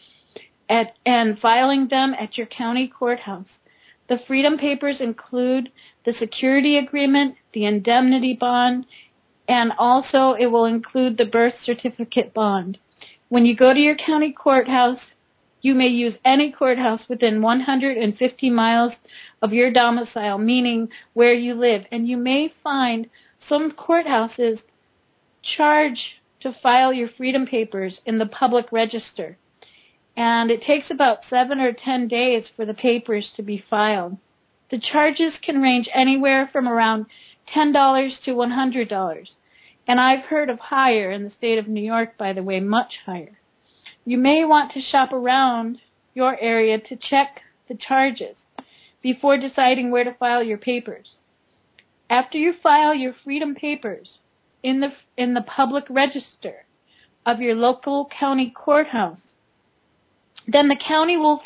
and filing them at your county courthouse. The freedom papers include the security agreement, the indemnity bond, and also it will include the birth certificate bond. When you go to your county courthouse, you may use any courthouse within 150 miles of your domicile, meaning where you live. And you may find some courthouses charge to file your freedom papers in the public register. And it takes about 7 or 10 days for the papers to be filed. The charges can range anywhere from around $10 to $100. And I've heard of higher in the state of New York, by the way, much higher. You may want to shop around your area to check the charges before deciding where to file your papers. After you file your freedom papers in the public register of your local county courthouse, then the county will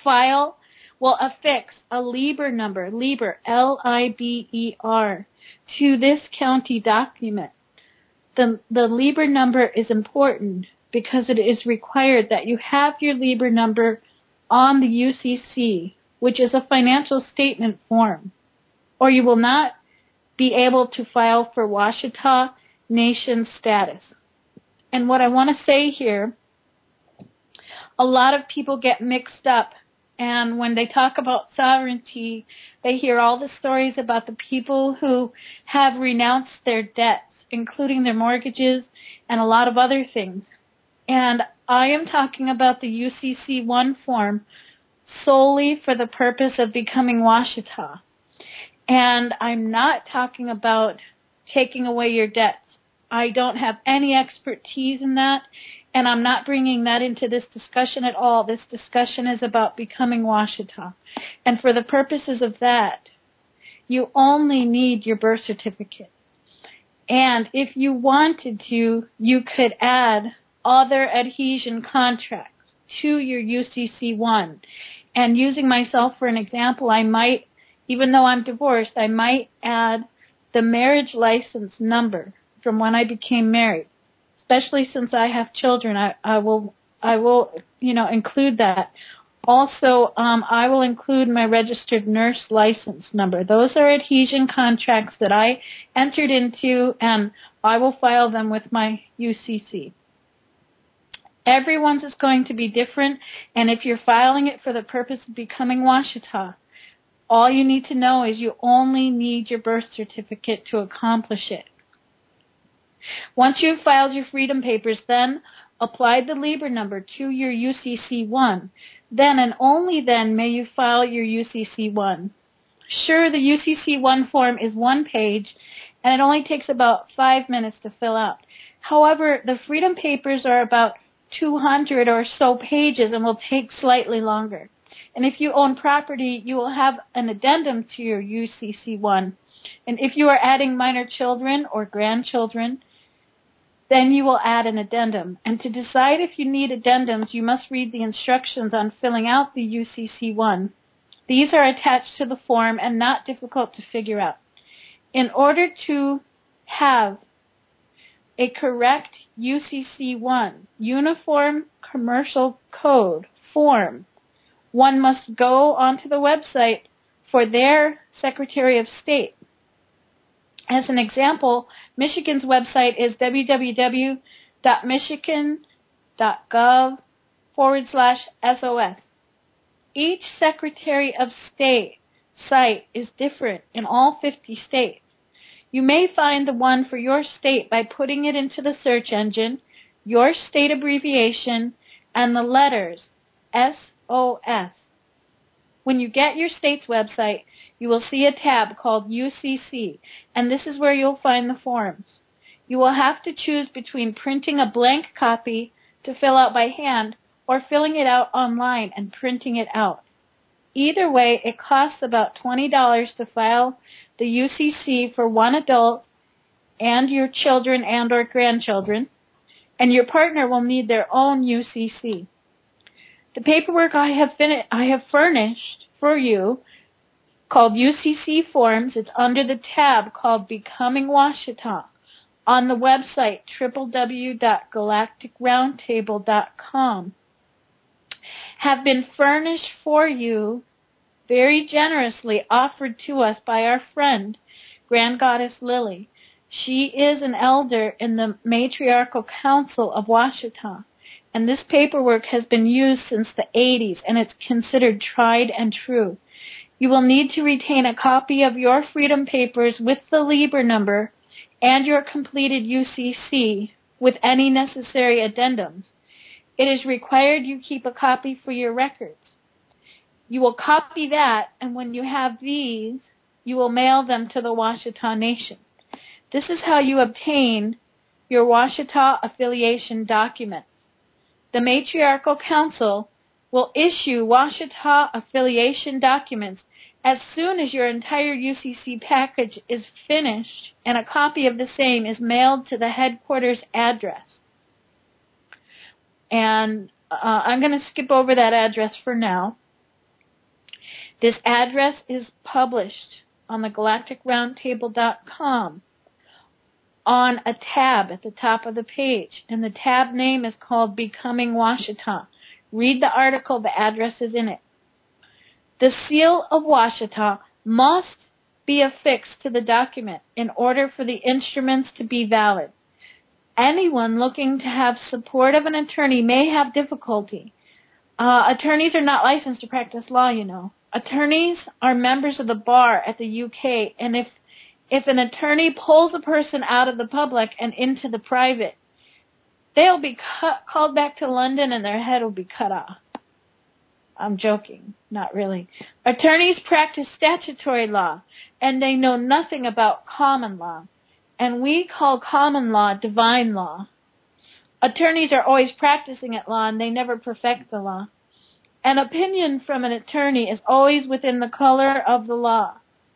affix a Liber number, Liber, L-I-B-E-R, to this county document. The Liber number is important because it is required that you have your Liber number on the UCC, which is a financial statement form, or you will not be able to file for Washita Nation status. And what I want to say here, a lot of people get mixed up, and when they talk about sovereignty, they hear all the stories about the people who have renounced their debts, including their mortgages and a lot of other things. And I am talking about the UCC-1 form solely for the purpose of becoming Washita. And I'm not talking about taking away your debts. I don't have any expertise in that, and I'm not bringing that into this discussion at all. This discussion is about becoming Washita. And for the purposes of that, you only need your birth certificate. And if you wanted to, you could add other adhesion contracts to your UCC1. And using myself for an example, I might, even though I'm divorced, I might add the marriage license number from when I became married. Especially since I have children, I will include that. Also, I will include my registered nurse license number. Those are adhesion contracts that I entered into, and I will file them with my UCC. Everyone's is going to be different, and if you're filing it for the purpose of becoming Washita, all you need to know is you only need your birth certificate to accomplish it. Once you've filed your freedom papers, then apply the Lieber number to your UCC1. Then and only then may you file your UCC1. Sure, the UCC1 form is 1 page, and it only takes about 5 minutes to fill out. However, the freedom papers are about 200 or so pages and will take slightly longer. And if you own property, you will have an addendum to your UCC1. And if you are adding minor children or grandchildren, then you will add an addendum. And to decide if you need addendums, you must read the instructions on filling out the UCC1. These are attached to the form and not difficult to figure out. In order to have a correct UCC1, Uniform Commercial Code form, one must go onto the website for their Secretary of State. As an example, Michigan's website is www.michigan.gov/SOS. Each Secretary of State site is different in all 50 states. You may find the one for your state by putting it into the search engine, your state abbreviation, and the letters SOS. When you get your state's website, you will see a tab called UCC, and this is where you'll find the forms. You will have to choose between printing a blank copy to fill out by hand or filling it out online and printing it out. Either way, it costs about $20 to file the UCC for one adult and your children and or grandchildren, and your partner will need their own UCC. The paperwork I have furnished for you, called UCC Forms, it's under the tab called Becoming Washita on the website www.galacticroundtable.com, have been furnished for you, very generously offered to us by our friend, Grand Goddess Lily. She is an elder in the Matriarchal Council of Washita, and this paperwork has been used since the 80s, and it's considered tried and true. You will need to retain a copy of your freedom papers with the Lieber number and your completed UCC with any necessary addendums. It is required you keep a copy for your records. You will copy that, and when you have these, you will mail them to the Washita Nation. This is how you obtain your Washita affiliation document. The Matriarchal Council will issue Washita affiliation documents as soon as your entire UCC package is finished, and a copy of the same is mailed to the headquarters address. And I'm going to skip over that address for now. This address is published on the galacticroundtable.com on a tab at the top of the page, and the tab name is called Becoming Washita. Read the article, the address is in it. The seal of Washita must be affixed to the document in order for the instruments to be valid. Anyone looking to have support of an attorney may have difficulty. Attorneys are not licensed to practice law, you know. Attorneys are members of the bar at the UK, and if an attorney pulls a person out of the public and into the private, they'll be called back to London and their head will be cut off. I'm joking, not really. Attorneys practice statutory law, and they know nothing about common law, and we call common law divine law. Attorneys are always practicing at law, and they never perfect the law. An opinion from an attorney is always within the color of the law.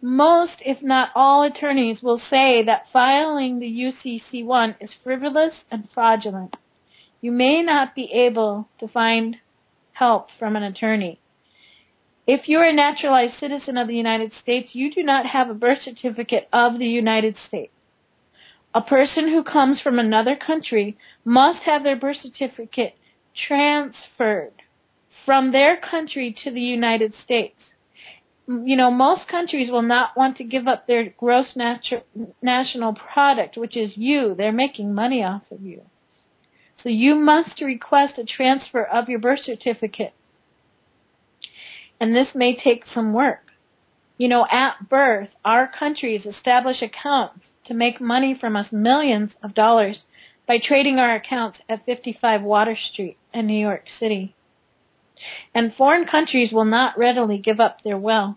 Most, if not all, attorneys will say that filing the UCC-1 is frivolous and fraudulent. You may not be able to find help from an attorney. If you are a naturalized citizen of the United States, you do not have a birth certificate of the United States. A person who comes from another country must have their birth certificate transferred from their country to the United States. You know, most countries will not want to give up their gross national product, which is you. They're making money off of you. So you must request a transfer of your birth certificate. And this may take some work. You know, at birth, our countries establish accounts to make money from us, millions of dollars, by trading our accounts at 55 Water Street in New York City. And foreign countries will not readily give up their wealth.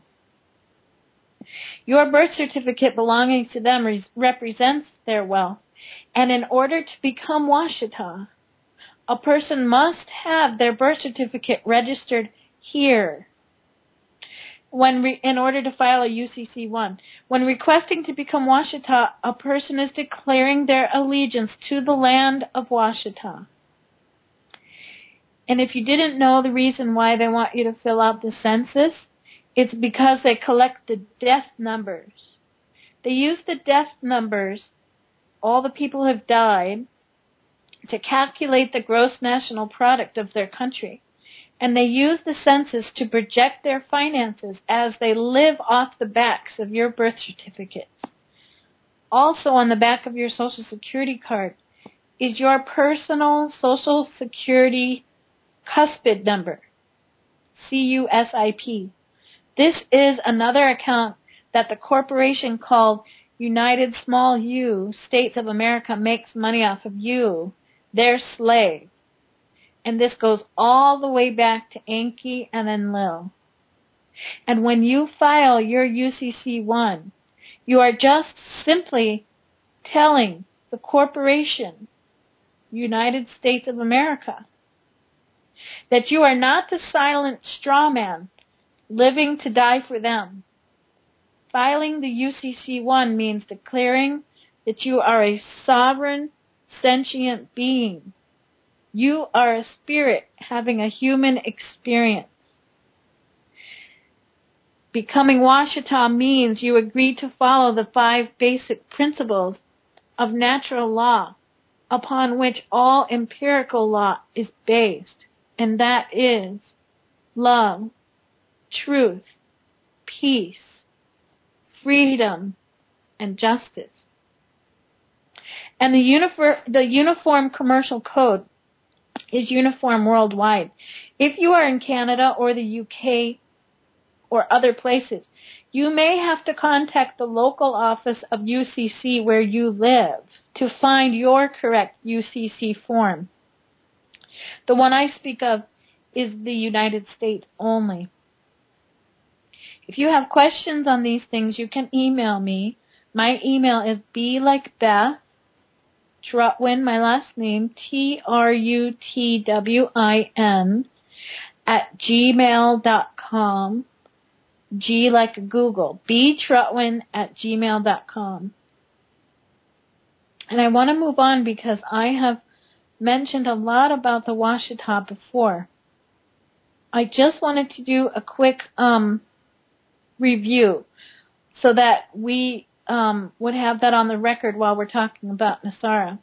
Your birth certificate belonging to them represents their wealth. And in order to become Washita, a person must have their birth certificate registered here in order to file a UCC-1. When requesting to become Washita, a person is declaring their allegiance to the land of Washita. And if you didn't know the reason why they want you to fill out the census, it's because they collect the death numbers. They use the death numbers, all the people who have died, to calculate the gross national product of their country. And they use the census to project their finances as they live off the backs of your birth certificates. Also on the back of your Social Security card is your personal Social Security cuspid number, CUSIP. This is another account that the corporation called United Small U States of America makes money off of you, their slave. And this goes all the way back to Enki and Enlil. And when you file your UCC-1, you are just simply telling the corporation, United States of America, that you are not the silent straw man living to die for them. Filing the UCC-1 means declaring that you are a sovereign, sentient being. You are a spirit having a human experience. Becoming Washita means you agree to follow the 5 basic principles of natural law upon which all empirical law is based, and that is love, truth, peace, freedom, and justice. And the Uniform Commercial Code is uniform worldwide. If you are in Canada or the UK or other places, you may have to contact the local office of UCC where you live to find your correct UCC form. The one I speak of is the United States only. If you have questions on these things, you can email me. My email is blikeBeth, Trutwin, my last name, TRUTWIN, @gmail.com. G like Google, btrutwin@gmail.com. And I want to move on because I have mentioned a lot about the Washita before. I just wanted to do a quick review so that we would have that on the record while we're talking about NESARA.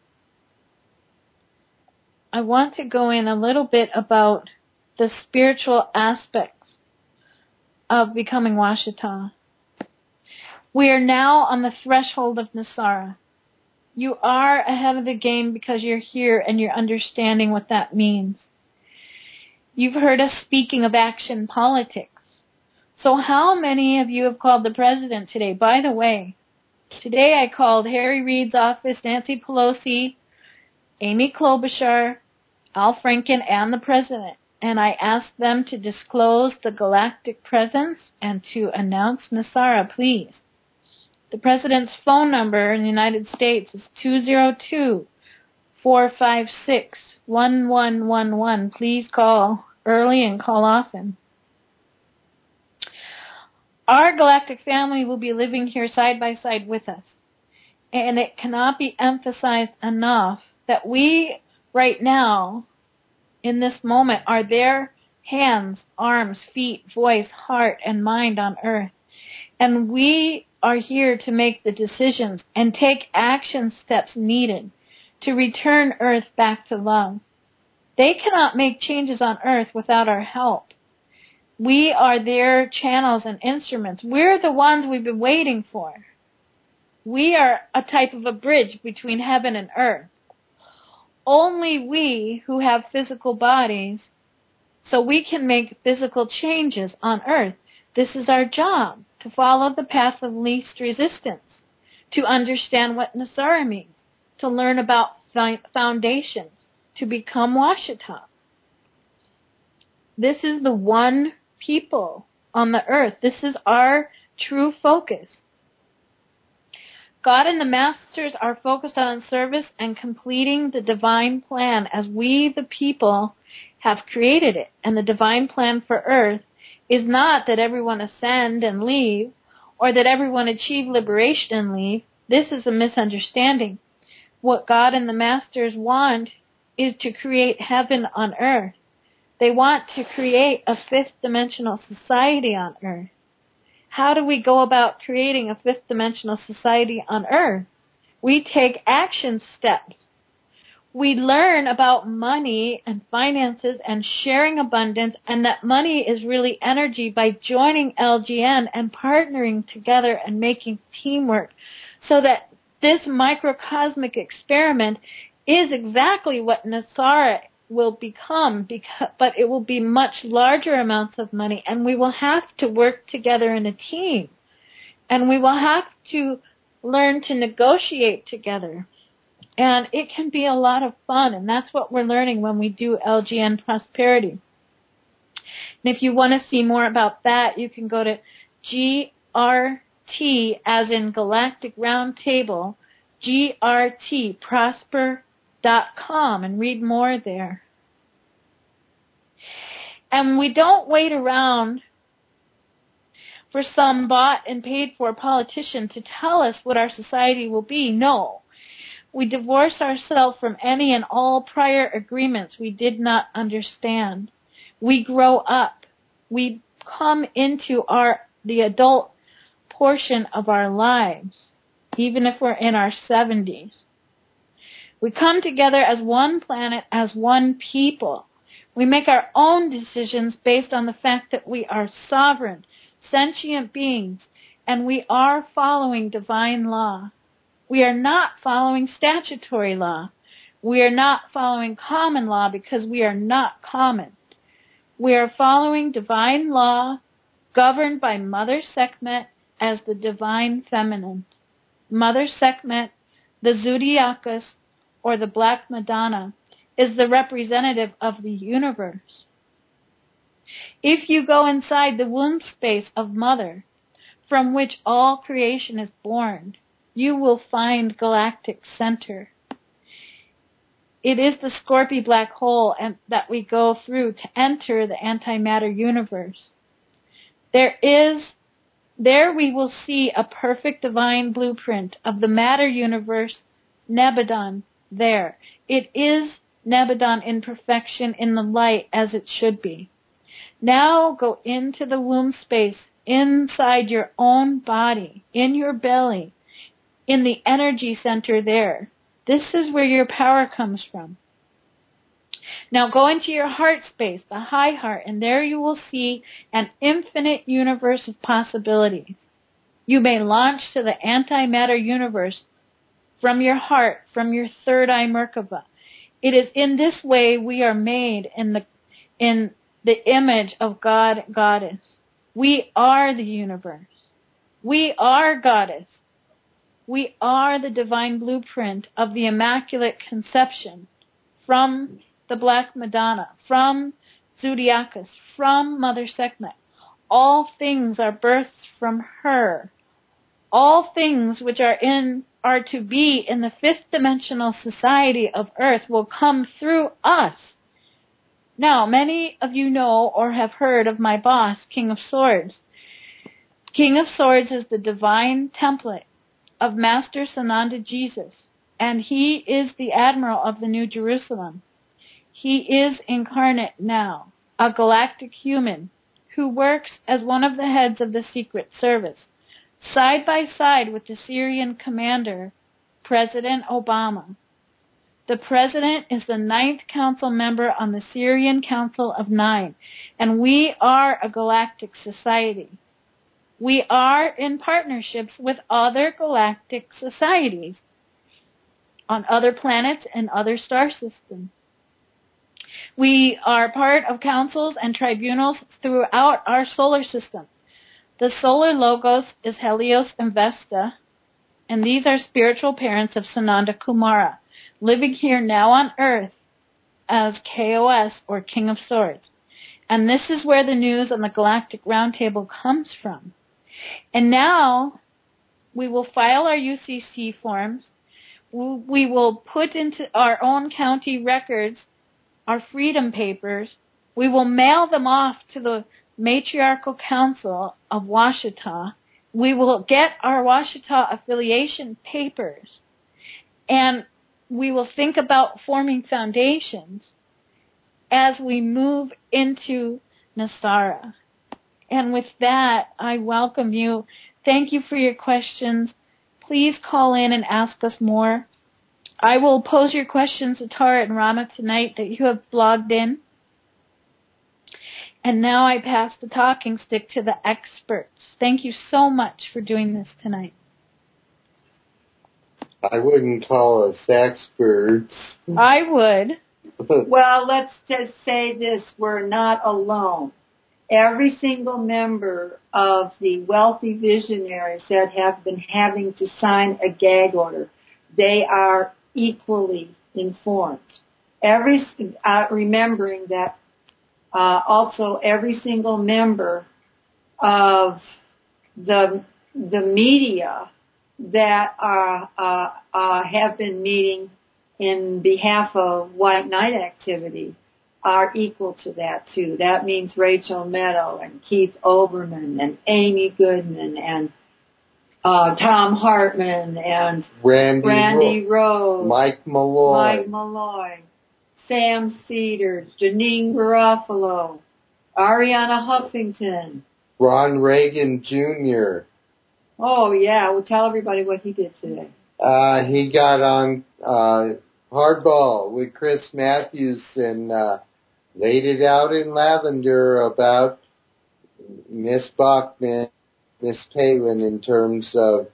I want to go in a little bit about the spiritual aspects of becoming Washita. We are now on the threshold of NESARA. You are ahead of the game because you're here and you're understanding what that means. You've heard us speaking of action politics. So how many of you have called the president today? By the way, today I called Harry Reid's office, Nancy Pelosi, Amy Klobuchar, Al Franken, and the president. And I asked them to disclose the galactic presence and to announce NESARA, please. The president's phone number in the United States is 202-456-1111. Please call early and call often. Our galactic family will be living here side by side with us. And it cannot be emphasized enough that we, right now, in this moment, are their hands, arms, feet, voice, heart, and mind on earth. And we are here to make the decisions and take action steps needed to return Earth back to love. They cannot make changes on Earth without our help. We are their channels and instruments. We're the ones we've been waiting for. We are a type of a bridge between heaven and earth. Only we who have physical bodies, so we can make physical changes on earth. This is our job, to follow the path of least resistance, to understand what Nasara means, to learn about foundations, to become Washita. This is the one people on the earth. This is our true focus. God and the Masters are focused on service and completing the divine plan as we, the people, have created it. And the divine plan for Earth is not that everyone ascend and leave, or that everyone achieve liberation and leave. This is a misunderstanding. What God and the Masters want is to create heaven on earth. They want to create a fifth dimensional society on earth. How do we go about creating a fifth dimensional society on earth? We take action steps. We learn about money and finances and sharing abundance, and that money is really energy by joining LGN and partnering together and making teamwork, so that this microcosmic experiment is exactly what Nasara will become, but it will be much larger amounts of money, and we will have to work together in a team, and we will have to learn to negotiate together, and it can be a lot of fun, and that's what we're learning when we do LGN Prosperity. And if you want to see more about that, you can go to GRT, as in Galactic Round Table, grtprosper.com, and read more there. And we don't wait around for some bought and paid for politician to tell us what our society will be. No. We divorce ourselves from any and all prior agreements we did not understand. We grow up. We come into the adult portion of our lives, even if we're in our 70s. We come together as one planet, as one people. We make our own decisions based on the fact that we are sovereign, sentient beings, and we are following divine law. We are not following statutory law. We are not following common law because we are not common. We are following divine law governed by Mother Sekhmet as the divine feminine. Mother Sekhmet, the Zodiacus, or the Black Madonna, is the representative of the universe. If you go inside the womb space of Mother, from which all creation is born, you will find galactic center. It is the Scorpio black hole that we go through to enter the antimatter universe. There we will see a perfect divine blueprint of the matter universe, Nebadon, there. It is Nebadon in perfection in the light as it should be. Now go into the womb space, inside your own body, in your belly, in the energy center there. This is where your power comes from. Now go into your heart space, the high heart, and there you will see an infinite universe of possibilities. You may launch to the antimatter universe from your heart, from your third eye Merkaba. It is in this way we are made in the image of God, Goddess. We are the universe. We are Goddess. We are the divine blueprint of the Immaculate Conception from the Black Madonna, from Zodiacus, from Mother Sekhmet. All things are births from her. All things which are to be in the fifth dimensional society of earth will come through us. Now, many of you know or have heard of my boss, King of Swords. King of Swords is the divine template of Master Sananda Jesus, and he is the Admiral of the New Jerusalem. He is incarnate now, a galactic human who works as one of the heads of the Secret Service, side by side with the Syrian commander, President Obama. The President is the 9th Council member on the Syrian Council of 9, and we are a galactic society. We are in partnerships with other galactic societies on other planets and other star systems. We are part of councils and tribunals throughout our solar system. The solar logos is Helios and Vesta, and these are spiritual parents of Sananda Kumara, living here now on Earth as KOS, or King of Swords. And this is where the news on the Galactic Roundtable comes from. And now we will file our UCC forms. We will put into our own county records our freedom papers. We will mail them off to the Matriarchal Council of Washita. We will get our Washita affiliation papers, and we will think about forming foundations as we move into Nasara. And with that, I welcome you. Thank you for your questions. Please call in and ask us more. I will pose your questions to Tara and Rama tonight that you have blogged in. And now I pass the talking stick to the experts. Thank you so much for doing this tonight. I wouldn't call us experts. I would. Well, let's just say this. We're not alone. Every single member of the wealthy visionaries that have been having to sign a gag order, they are equally informed. Remembering that also every single member of the media that have been meeting in behalf of White Knight activity are equal to that too. That means Rachel Maddow and Keith Olbermann and Amy Goodman and Tom Hartman and Randy Rose, Mike Malloy, Sam Cedars, Janine Garofalo, Ariana Huffington, Ron Reagan Jr. Oh yeah, well tell everybody what he did today. He got on Hardball with Chris Matthews and laid it out in lavender about Miss Bachman, Miss Palin, in terms of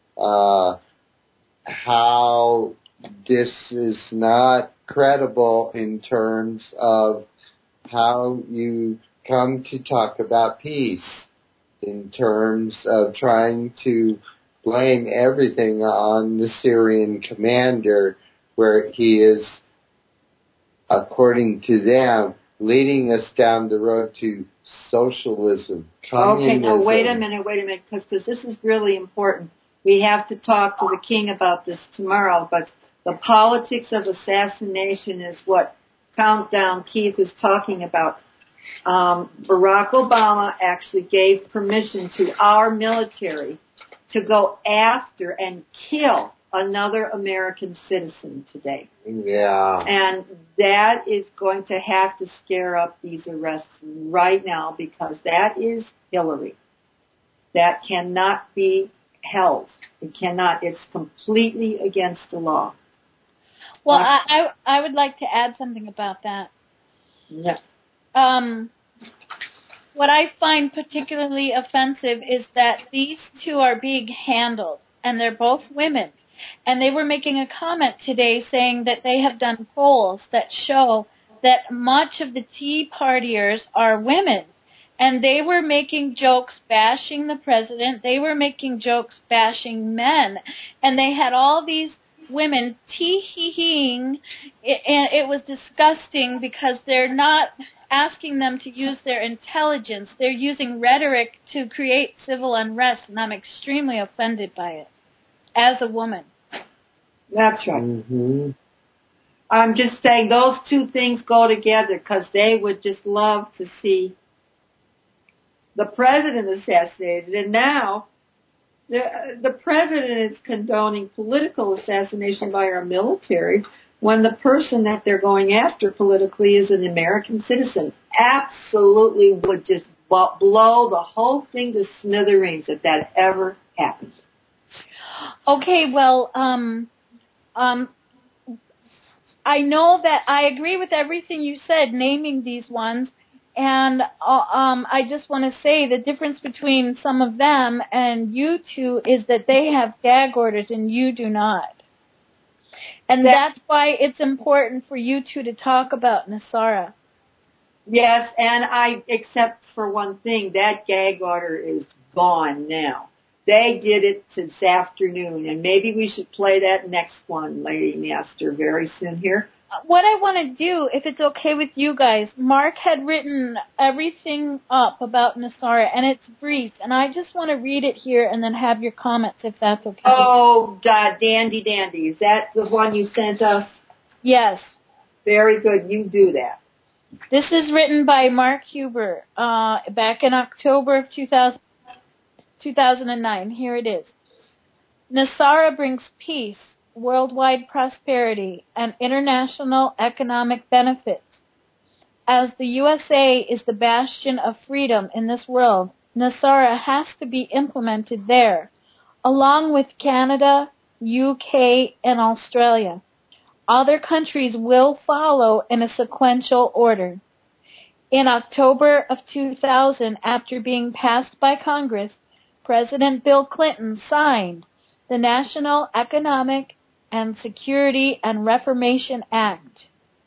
how this is not credible in terms of how you come to talk about peace, in terms of trying to blame everything on the Syrian commander, where he is, according to them, leading us down the road to socialism, communism. Okay, now wait a minute, because this is really important. We have to talk to the king about this tomorrow, but the politics of assassination is what Countdown Keith is talking about. Barack Obama actually gave permission to our military to go after and kill another American citizen today. Yeah. And that is going to have to scare up these arrests right now, because that is Hillary. That cannot be held. It cannot. It's completely against the law. Well, I would like to add something about that. Yeah. What I find particularly offensive is that these two are being handled, and they're both women. And they were making a comment today saying that they have done polls that show that much of the Tea Partiers are women. And they were making jokes bashing the president. They were making jokes bashing men. And they had all these women tee-hee-heeing. And it was disgusting because they're not asking them to use their intelligence. They're using rhetoric to create civil unrest. And I'm extremely offended by it as a woman. That's right. Mm-hmm. I'm just saying those two things go together, because they would just love to see the president assassinated, and now the president is condoning political assassination by our military when the person that they're going after politically is an American citizen. Absolutely would just blow the whole thing to smithereens if that ever happens. Okay, well, I know that I agree with everything you said, naming these ones, and I just want to say the difference between some of them and you two is that they have gag orders and you do not. And that's why it's important for you two to talk about NESARA. Yes, and except for one thing, that gag order is gone now. They did it this afternoon, and maybe we should play that next one, Lady Master, very soon here. What I want to do, if it's okay with you guys, Mark had written everything up about NESARA, and it's brief, and I just want to read it here and then have your comments, if that's okay. Oh, dandy. Is that the one you sent us? Yes. Very good. You do that. This is written by Mark Huber back in October of 2009. Here it is. NESARA brings peace, worldwide prosperity, and international economic benefits. As the USA is the bastion of freedom in this world, NESARA has to be implemented there, along with Canada, UK, and Australia. Other countries will follow in a sequential order. In October of 2000, after being passed by Congress, President Bill Clinton signed the National Economic and Security and Reformation Act.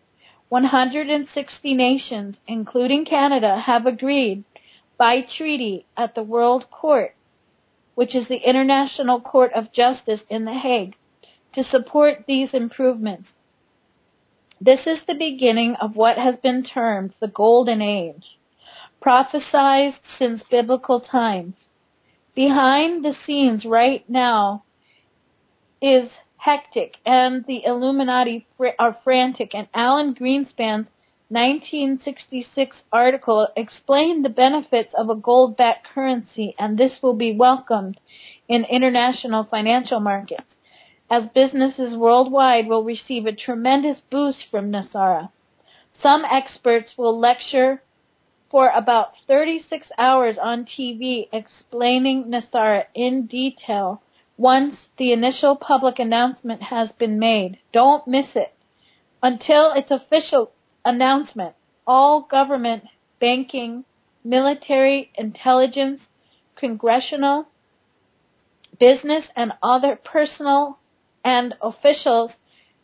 160 nations, including Canada, have agreed by treaty at the World Court, which is the International Court of Justice in The Hague, to support these improvements. This is the beginning of what has been termed the Golden Age, prophesied since biblical times. Behind the scenes right now is hectic, and the Illuminati are frantic, and Alan Greenspan's 1966 article explained the benefits of a gold-backed currency, and this will be welcomed in international financial markets, as businesses worldwide will receive a tremendous boost from NESARA. Some experts will lecture for about 36 hours on TV explaining NESARA in detail once the initial public announcement has been made. Don't miss it. Until its official announcement, all government, banking, military, intelligence, congressional, business, and other personnel and officials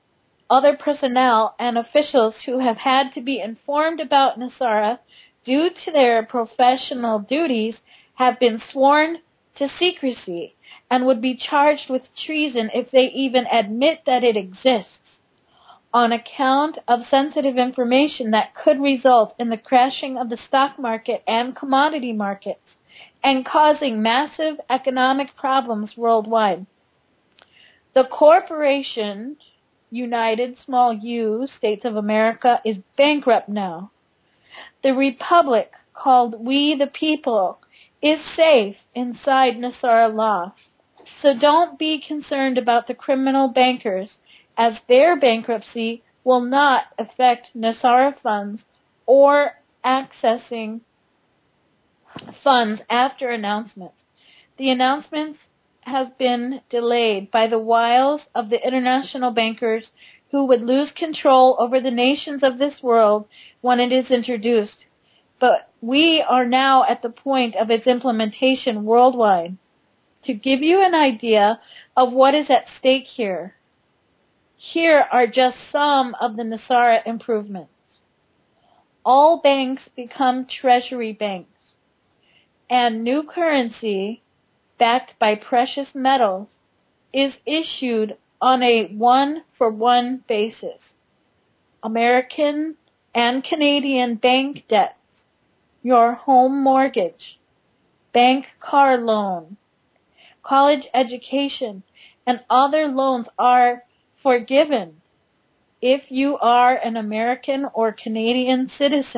who have had to be informed about NESARA due to their professional duties have been sworn to secrecy and would be charged with treason if they even admit that it exists, on account of sensitive information that could result in the crashing of the stock market and commodity markets and causing massive economic problems worldwide. The corporation, United Small U States of America, is bankrupt now. The republic, called We the People, is safe inside NESARA law. So don't be concerned about the criminal bankers, as their bankruptcy will not affect NESARA funds or accessing funds after announcement. The announcement has been delayed by the wiles of the international bankers who would lose control over the nations of this world when it is introduced. But we are now at the point of its implementation worldwide. To give you an idea of what is at stake here, here are just some of the NESARA improvements. All banks become treasury banks, and new currency backed by precious metals is issued on a one-for-one basis. American and Canadian bank debts, your home mortgage, bank car loan, college education, and other loans are forgiven if you are an American or Canadian citizen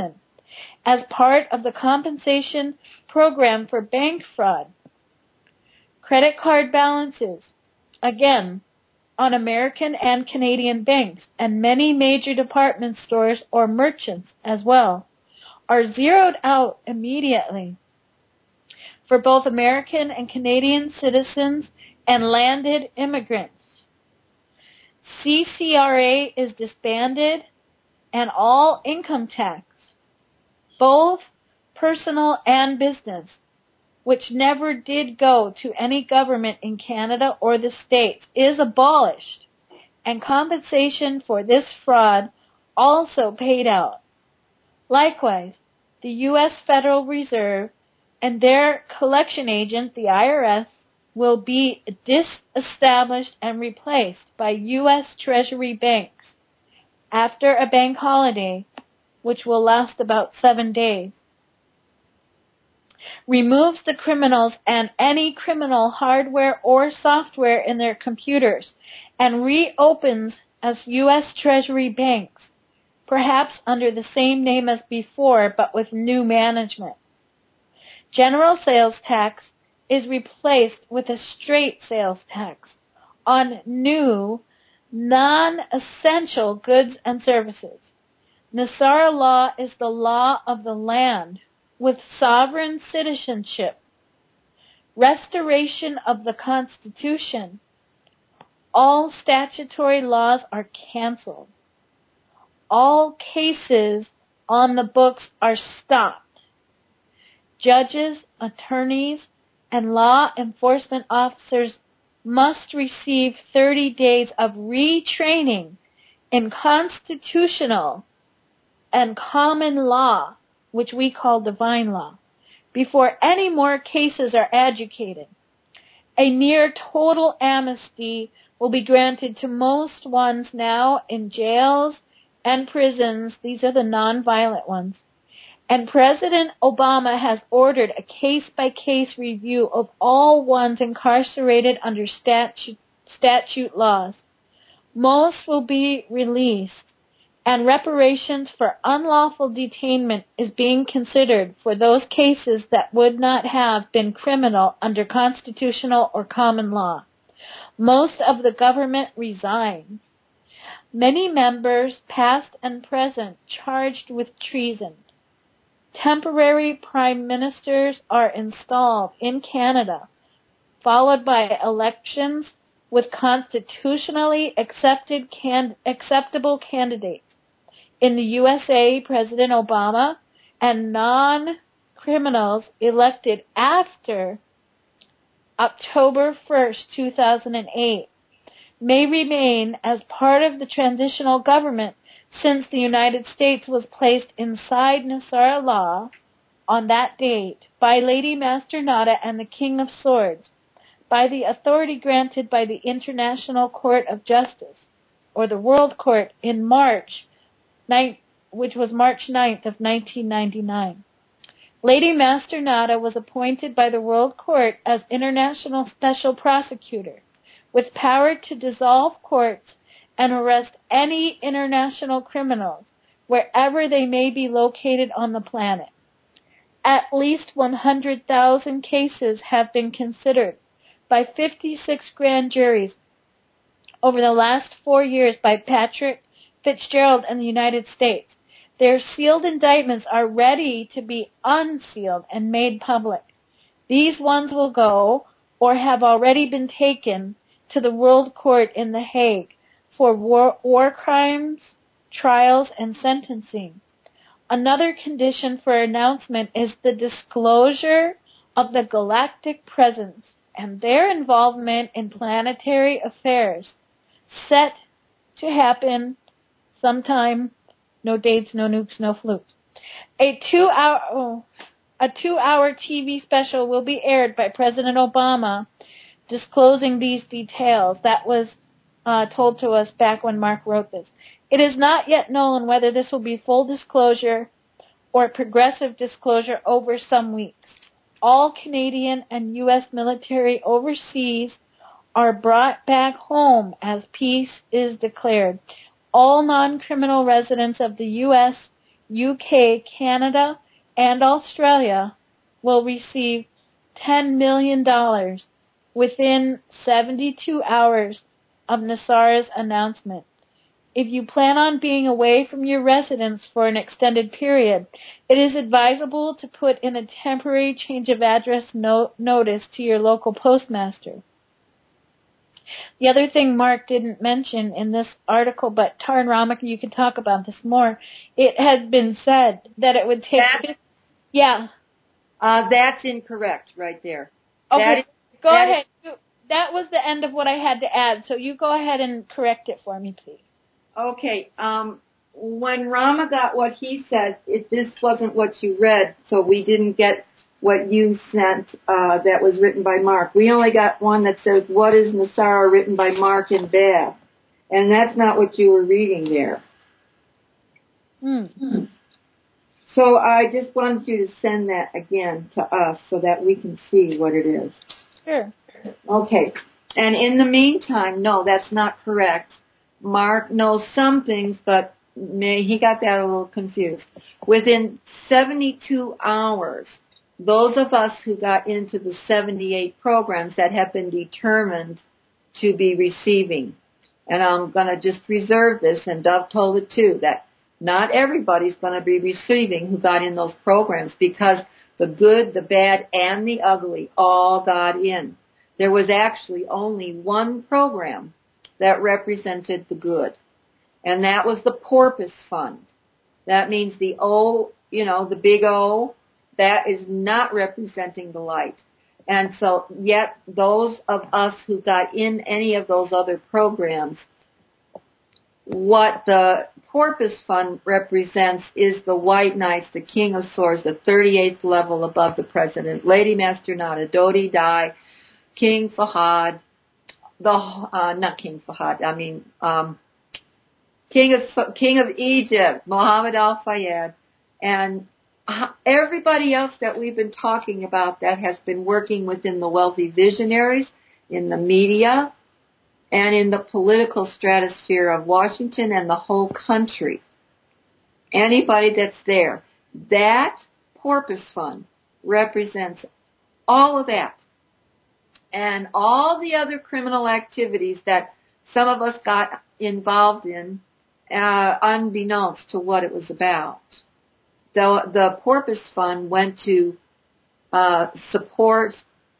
as part of the compensation program for bank fraud. Credit card balances, again, on American and Canadian banks and many major department stores or merchants as well, are zeroed out immediately for both American and Canadian citizens and landed immigrants. CCRA is disbanded, and all income tax, both personal and business, which never did go to any government in Canada or the States, is abolished, and compensation for this fraud also paid out. Likewise, the U.S. Federal Reserve and their collection agent, the IRS, will be disestablished and replaced by U.S. Treasury banks after a bank holiday, which will last about 7 days. Removes the criminals and any criminal hardware or software in their computers and reopens as U.S. Treasury banks, perhaps under the same name as before but with new management. General sales tax is replaced with a straight sales tax on new, non-essential goods and services. Nassara law is the law of the land with sovereign citizenship. Restoration of the Constitution. All statutory laws are canceled. All cases on the books are stopped. Judges, attorneys, and law enforcement officers must receive 30 days of retraining in constitutional and common law, which we call divine law, before any more cases are adjudicated. A near total amnesty will be granted to most ones now in jails and prisons. These are the non-violent ones. And President Obama has ordered a case-by-case review of all ones incarcerated under statute laws. Most will be released, and reparations for unlawful detainment is being considered for those cases that would not have been criminal under constitutional or common law. Most of the government resign. Many members, past and present, charged with treason. Temporary prime ministers are installed in Canada, followed by elections with constitutionally acceptable candidates. In the USA, President Obama and non-criminals elected after October 1st, 2008, may remain as part of the transitional government since the United States was placed inside Nassara law on that date by Lady Master Nada and the King of Swords, by the authority granted by the International Court of Justice, or the World Court, in March, which was March 9th of 1999. Lady Master Nada was appointed by the World Court as International Special Prosecutor, with power to dissolve courts and arrest any international criminals wherever they may be located on the planet. At least 100,000 cases have been considered by 56 grand juries over the last 4 years by Patrick Fitzgerald in the United States. Their sealed indictments are ready to be unsealed and made public. These ones will go, or have already been taken, to the World Court in The Hague for war crimes, trials, and sentencing. Another condition for announcement is the disclosure of the galactic presence and their involvement in planetary affairs, set to happen sometime, no dates, no nukes, no flukes. A 2-hour TV special will be aired by President Obama disclosing these details. That was told to us back when Mark wrote this. It is not yet known whether this will be full disclosure or progressive disclosure over some weeks. All Canadian and U.S. military overseas are brought back home as peace is declared. All non-criminal residents of the U.S., UK, Canada, and Australia will receive $10 million within 72 hours of NESARA's announcement. If you plan on being away from your residence for an extended period, it is advisable to put in a temporary change of address notice to your local postmaster. The other thing Mark didn't mention in this article, but Tar and Ramaka, you can talk about this more, it has been said that it would take... That's incorrect right there. Okay, go ahead. That was the end of what I had to add, so you go ahead and correct it for me, please. Okay, when Rama got what he said, this wasn't what you read, so we didn't get what you sent that was written by Mark. We only got one that says, "What is NESARA?" written by Mark and Bev. And that's not what you were reading there. Mm-hmm. So I just wanted you to send that again to us so that we can see what it is. Sure. Okay. And in the meantime, no, that's not correct. Mark knows some things, but he got that a little confused. Within 72 hours, those of us who got into the 78 programs that have been determined to be receiving, and I'm going to just reserve this, and Dove told it too, that not everybody's going to be receiving who got in those programs, because the good, the bad, and the ugly all got in. There was actually only one program that represented the good, and that was the Porpoise Fund. That means the O, the big O, that is not representing the light. And so yet those of us who got in any of those other programs, what the Porpoise Fund represents is the White Knights, the King of Swords, the 38th level above the President, Lady Master Nada, Dodi Dai, King Fahad, King of Egypt, Muhammad Al-Fayed, and everybody else that we've been talking about that has been working within the wealthy visionaries, in the media, and in the political stratosphere of Washington and the whole country. Anybody that's there. That Porpoise Fund represents all of that. And all the other criminal activities that some of us got involved in, unbeknownst to what it was about. The Porpoise Fund went to support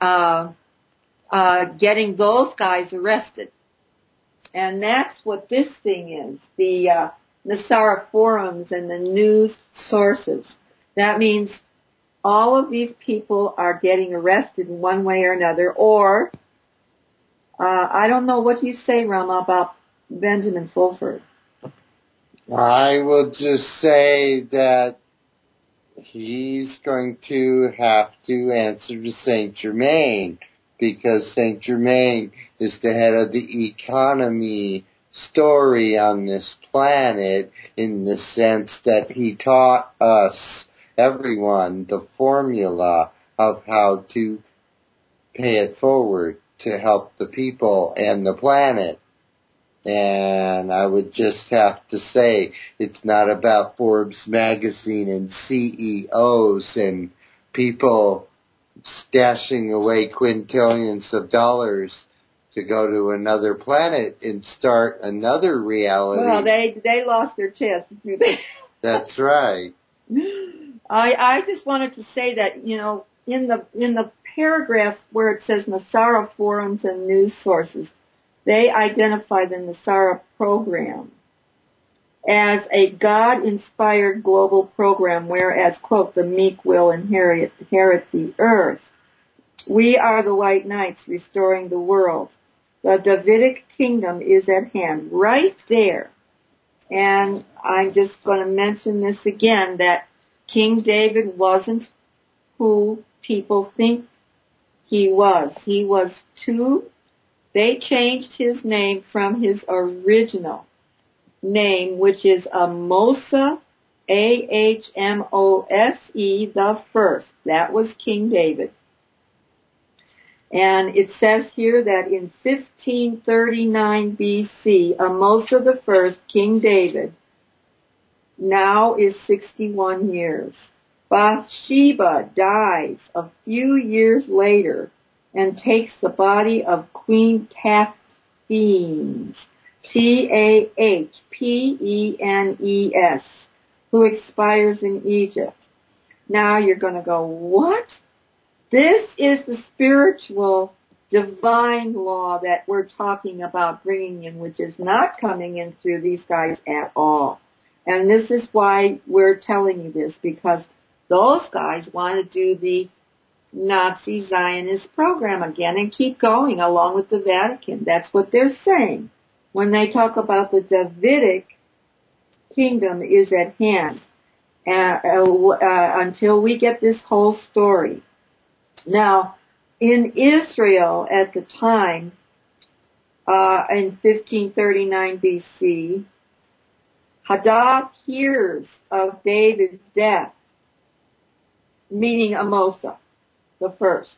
getting those guys arrested. And that's what this thing is, the NESARA forums and the news sources. That means all of these people are getting arrested in one way or another, or I don't know, what do you say, Rama, about Benjamin Fulford? I will just say that he's going to have to answer to Saint Germain, because Saint Germain is the head of the economy story on this planet, in the sense that he taught us, everyone, the formula of how to pay it forward to help the people and the planet. And I would just have to say, it's not about Forbes magazine and CEOs and people stashing away quintillions of dollars to go to another planet and start another reality. Well, they lost their chance to do that. That's right. I just wanted to say that, in the paragraph where it says NESARA forums and news sources, they identify the NESARA program as a God-inspired global program, whereas, quote, the meek will inherit the earth. We are the White Knights restoring the world. The Davidic kingdom is at hand, right there. And I'm just going to mention this again, that King David wasn't who people think he was. He was they changed his name from his original name, which is Ahmose, Ahmose the first. That was King David. And it says here that in 1539 BC, Ahmose the first, King David, now is 61 years. Bathsheba dies a few years later and takes the body of Queen Tahpenes, Tahpenes, who expires in Egypt. Now you're going to go, what? This is the spiritual divine law that we're talking about bringing in, which is not coming in through these guys at all. And this is why we're telling you this, because those guys want to do the Nazi Zionist program again and keep going along with the Vatican. That's what they're saying when they talk about the Davidic kingdom is at hand until we get this whole story. Now, in Israel at the time, in 1539 BC, Hadad hears of David's death, meaning Amosa, the first.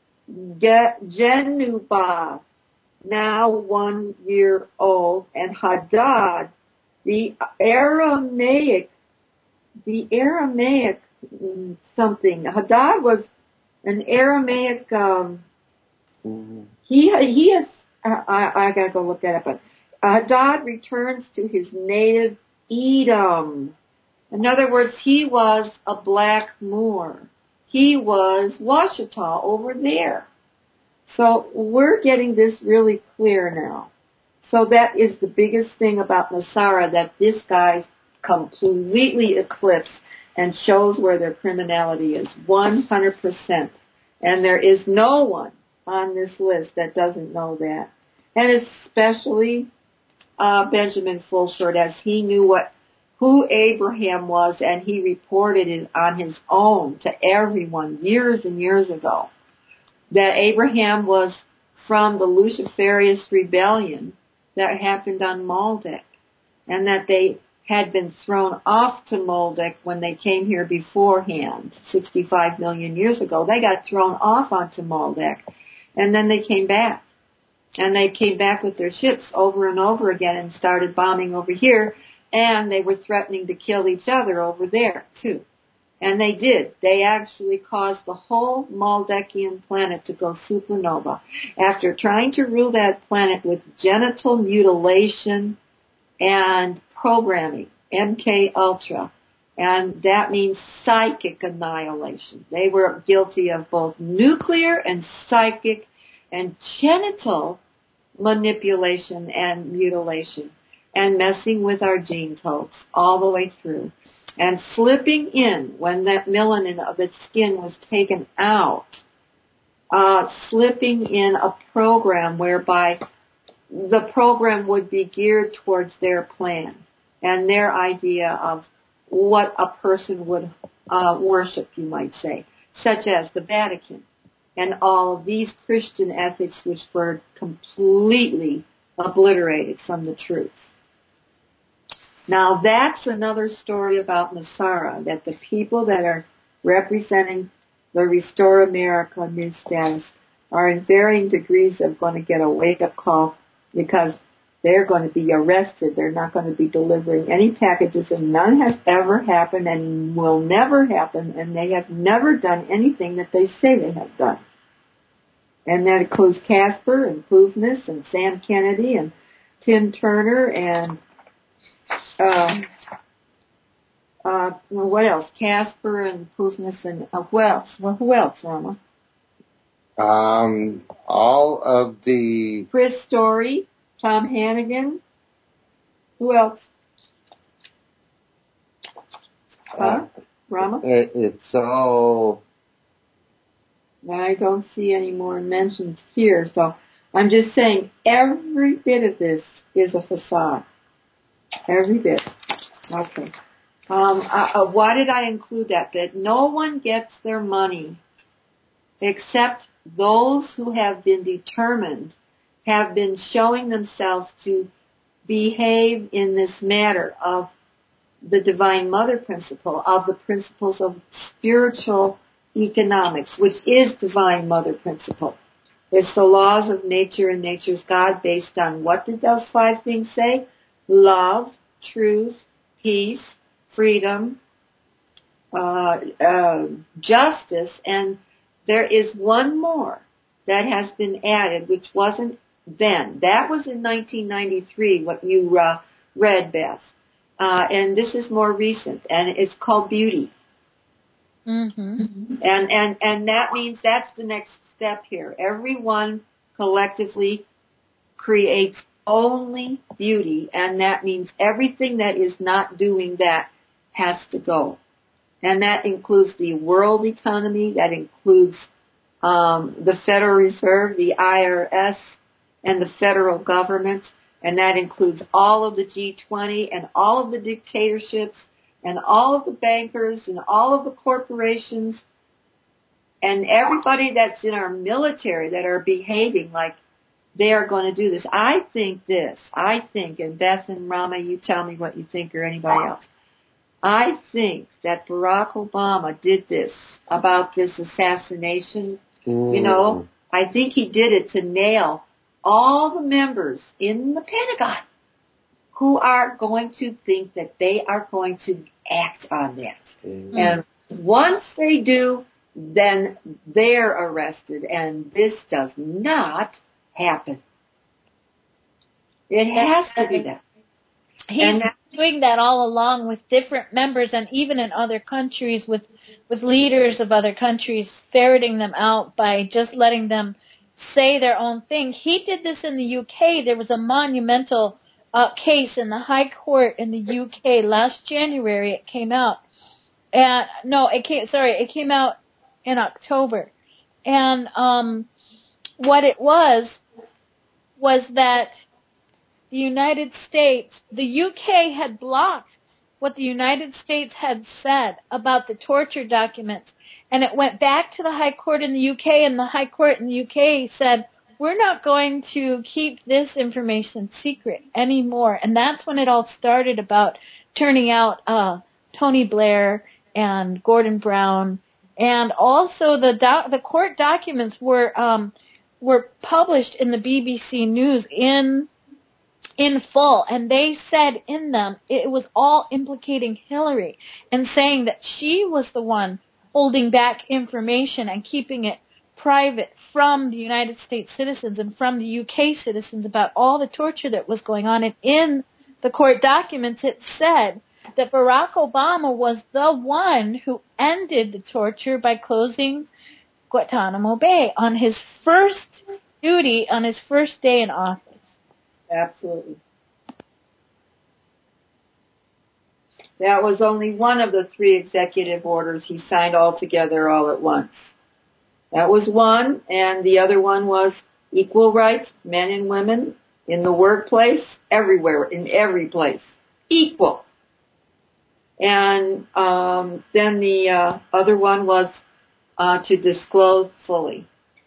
Jenubah, now 1 year old, and Hadad, the Aramaic something. Hadad was an Aramaic, he is, I gotta go look that up, but Hadad returns to his native Edom. In other words, he was a black Moor. He was Washita over there. So we're getting this really clear now. So that is the biggest thing about Nasara, that this guy's completely eclipsed and shows where their criminality is, 100%. And there is no one on this list that doesn't know that. And especially Benjamin Fulford, as he knew who Abraham was, and he reported it on his own to everyone years and years ago, that Abraham was from the Luciferius rebellion that happened on Maldek, and that they had been thrown off to Maldek when they came here beforehand, 65 million years ago. They got thrown off onto Maldek, and then they came back. And they came back with their ships over and over again and started bombing over here, and they were threatening to kill each other over there, too. And they did. They actually caused the whole Maldekian planet to go supernova after trying to rule that planet with genital mutilation and programming, MK Ultra. And that means psychic annihilation. They were guilty of both nuclear and psychic and genital manipulation and mutilation, and messing with our gene codes all the way through, and slipping in when that melanin of its skin was taken out, slipping in a program whereby the program would be geared towards their plan and their idea of what a person would worship, you might say, such as the Vatican and all of these Christian ethics which were completely obliterated from the truth. Now that's another story about Nasara, that the people that are representing the Restore America New Status are in varying degrees of going to get a wake-up call, because they're going to be arrested. They're not going to be delivering any packages, and none has ever happened and will never happen, and they have never done anything that they say they have done. And that includes Casper and Poofness and Sam Kennedy and Tim Turner and what else? Casper and Poofness and who else? Well, who else, Rama? All of the... Chris Story, Tom Hannigan. Who else? Rama? It's all... I don't see any more mentions here, so I'm just saying every bit of this is a facade. Every bit. Okay. Why did I include that? That no one gets their money except those who have been determined, have been showing themselves to behave in this matter of the Divine Mother principle, of the principles of spiritual economics, which is Divine Mother principle. It's the laws of nature and nature's God based on what did those 5 things say? Love, truth, peace, freedom, justice, and there is one more that has been added, which wasn't then. That was in 1993, what you read, Beth. And this is more recent, and it's called beauty. Mm-hmm. And that means that's the next step here. Everyone collectively creates only beauty, and that means everything that is not doing that has to go. And that includes the world economy, that includes the Federal Reserve, the IRS, and the federal government, and that includes all of the G20 and all of the dictatorships and all of the bankers and all of the corporations and everybody that's in our military that are behaving like they are going to do this. I think, and Beth and Rama, you tell me what you think, or anybody else. I think that Barack Obama did this about this assassination. You know, I think he did it to nail all the members in the Pentagon who are going to think that they are going to act on that. And once they do, then they're arrested, and this does not happen. It has to be that. He's doing that all along with different members, and even in other countries with leaders of other countries, ferreting them out by just letting them say their own thing. He did this in the UK. There was a monumental case in the High Court in the UK last January. It came out. It came out in October. And what it was that the United States, the UK had blocked what the United States had said about the torture documents. And it went back to the High Court in the UK, and the High Court in the UK said, we're not going to keep this information secret anymore. And that's when it all started about turning out Tony Blair and Gordon Brown. And also the court documents were published in the BBC News in full, and they said in them it was all implicating Hillary and saying that she was the one holding back information and keeping it private from the United States citizens and from the UK citizens about all the torture that was going on. And in the court documents it said that Barack Obama was the one who ended the torture by closing Guantanamo Bay on his first duty, on his first day in office. Absolutely. That was only one of the 3 executive orders he signed all together all at once. That was one, and the other one was equal rights, men and women, in the workplace, everywhere, in every place, equal. And then the other one was to disclose fully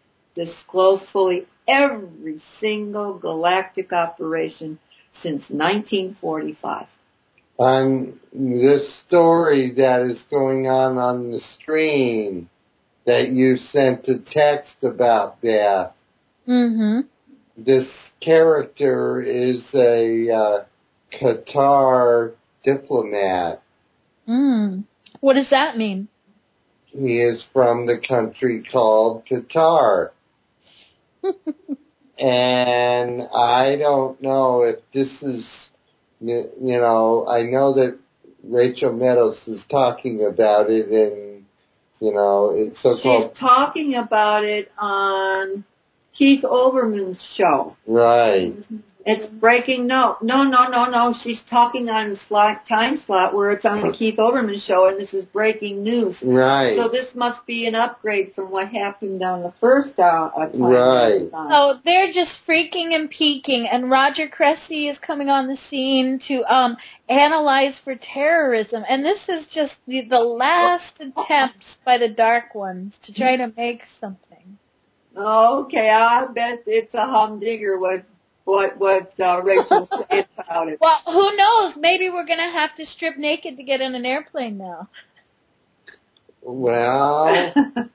every single galactic operation since 1945. On this story that is going on the screen that you sent a text about, Beth, this character is a Qatar diplomat. What does that mean? He is from the country called Qatar. And I don't know if this is, you know, I know that Rachel Meadows is talking about it, and, you know, it's so-called... She's talking about it on Keith Olbermann's show. Right. It's breaking. No. She's talking on a time slot where it's on the Keith Olbermann show, and this is breaking news. Right. So this must be an upgrade from what happened on the first time. Right. So they're just freaking and peeking, and Roger Cressy is coming on the scene to analyze for terrorism. And this is just the last attempt by the Dark Ones to try to make something. Okay, I bet it's a humdinger what Rachel said about it. Well, who knows? Maybe we're going to have to strip naked to get in an airplane now. Well...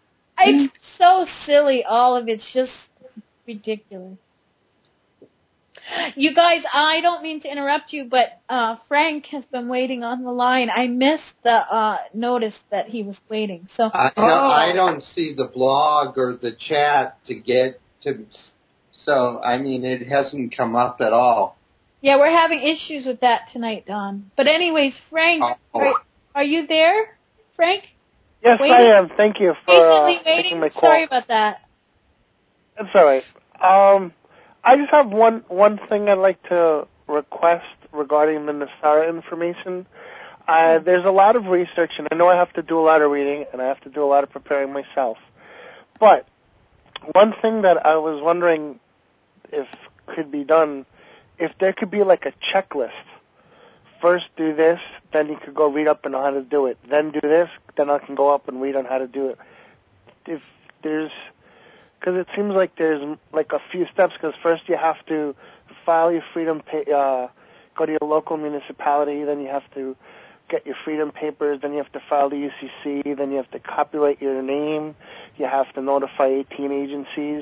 It's so silly, all of it's just ridiculous. You guys, I don't mean to interrupt you, but Frank has been waiting on the line. I missed the notice that he was waiting. So I don't see the blog or the chat to get to. So, I mean, it hasn't come up at all. Yeah, we're having issues with that tonight, Don. But anyways, Frank, are you there, Frank? Yes, waiting? I am. Thank you for taking my call. Sorry about that. That's all right. I just have one thing I'd like to request regarding the NESARA information. There's a lot of research, and I know I have to do a lot of reading, and I have to do a lot of preparing myself. But one thing that I was wondering if could be done, if there could be like a checklist. First do this, then you could go read up and know how to do it. Then do this, then I can go up and read on how to do it. If there's... Because it seems like there's like a few steps, because first you have to file your freedom, go to your local municipality, then you have to get your freedom papers, then you have to file the UCC, then you have to copyright your name, you have to notify 18 agencies,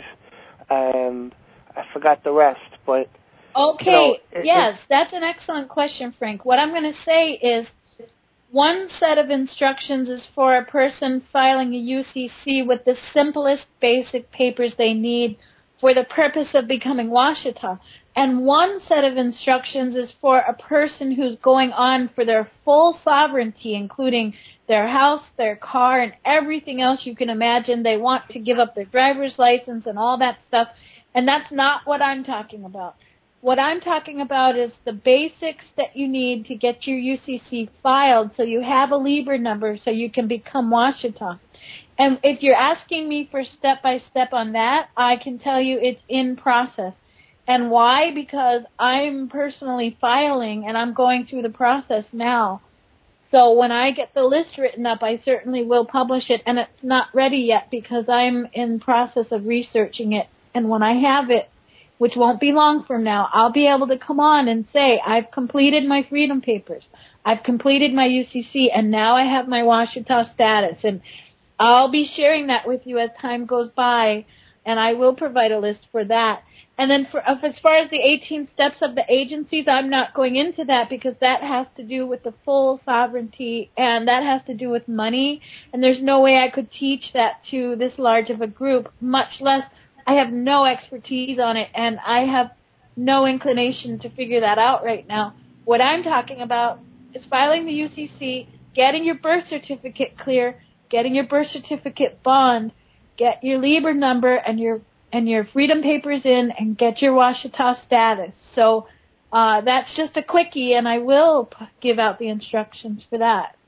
and I forgot the rest, but... Okay, yes, that's an excellent question, Frank. What I'm going to say is, one set of instructions is for a person filing a UCC with the simplest basic papers they need for the purpose of becoming Washita. And one set of instructions is for a person who's going on for their full sovereignty, including their house, their car, and everything else you can imagine. They want to give up their driver's license and all that stuff. And that's not what I'm talking about. What I'm talking about is the basics that you need to get your UCC filed so you have a Liber number so you can become Washita. And if you're asking me for step-by-step on that, I can tell you it's in process. And why? Because I'm personally filing and I'm going through the process now. So when I get the list written up, I certainly will publish it. And it's not ready yet because I'm in process of researching it. And when I have it, which won't be long from now, I'll be able to come on and say, I've completed my freedom papers, I've completed my UCC, and now I have my Washita status. And I'll be sharing that with you as time goes by, and I will provide a list for that. And then as far as the 18 steps of the agencies, I'm not going into that because that has to do with the full sovereignty, and that has to do with money, and there's no way I could teach that to this large of a group, much less I have no expertise on it, and I have no inclination to figure that out right now. What I'm talking about is filing the UCC, getting your birth certificate clear, getting your birth certificate bond, get your Liber number and your freedom papers in, and get your Washita status. So that's just a quickie, and I will give out the instructions for that.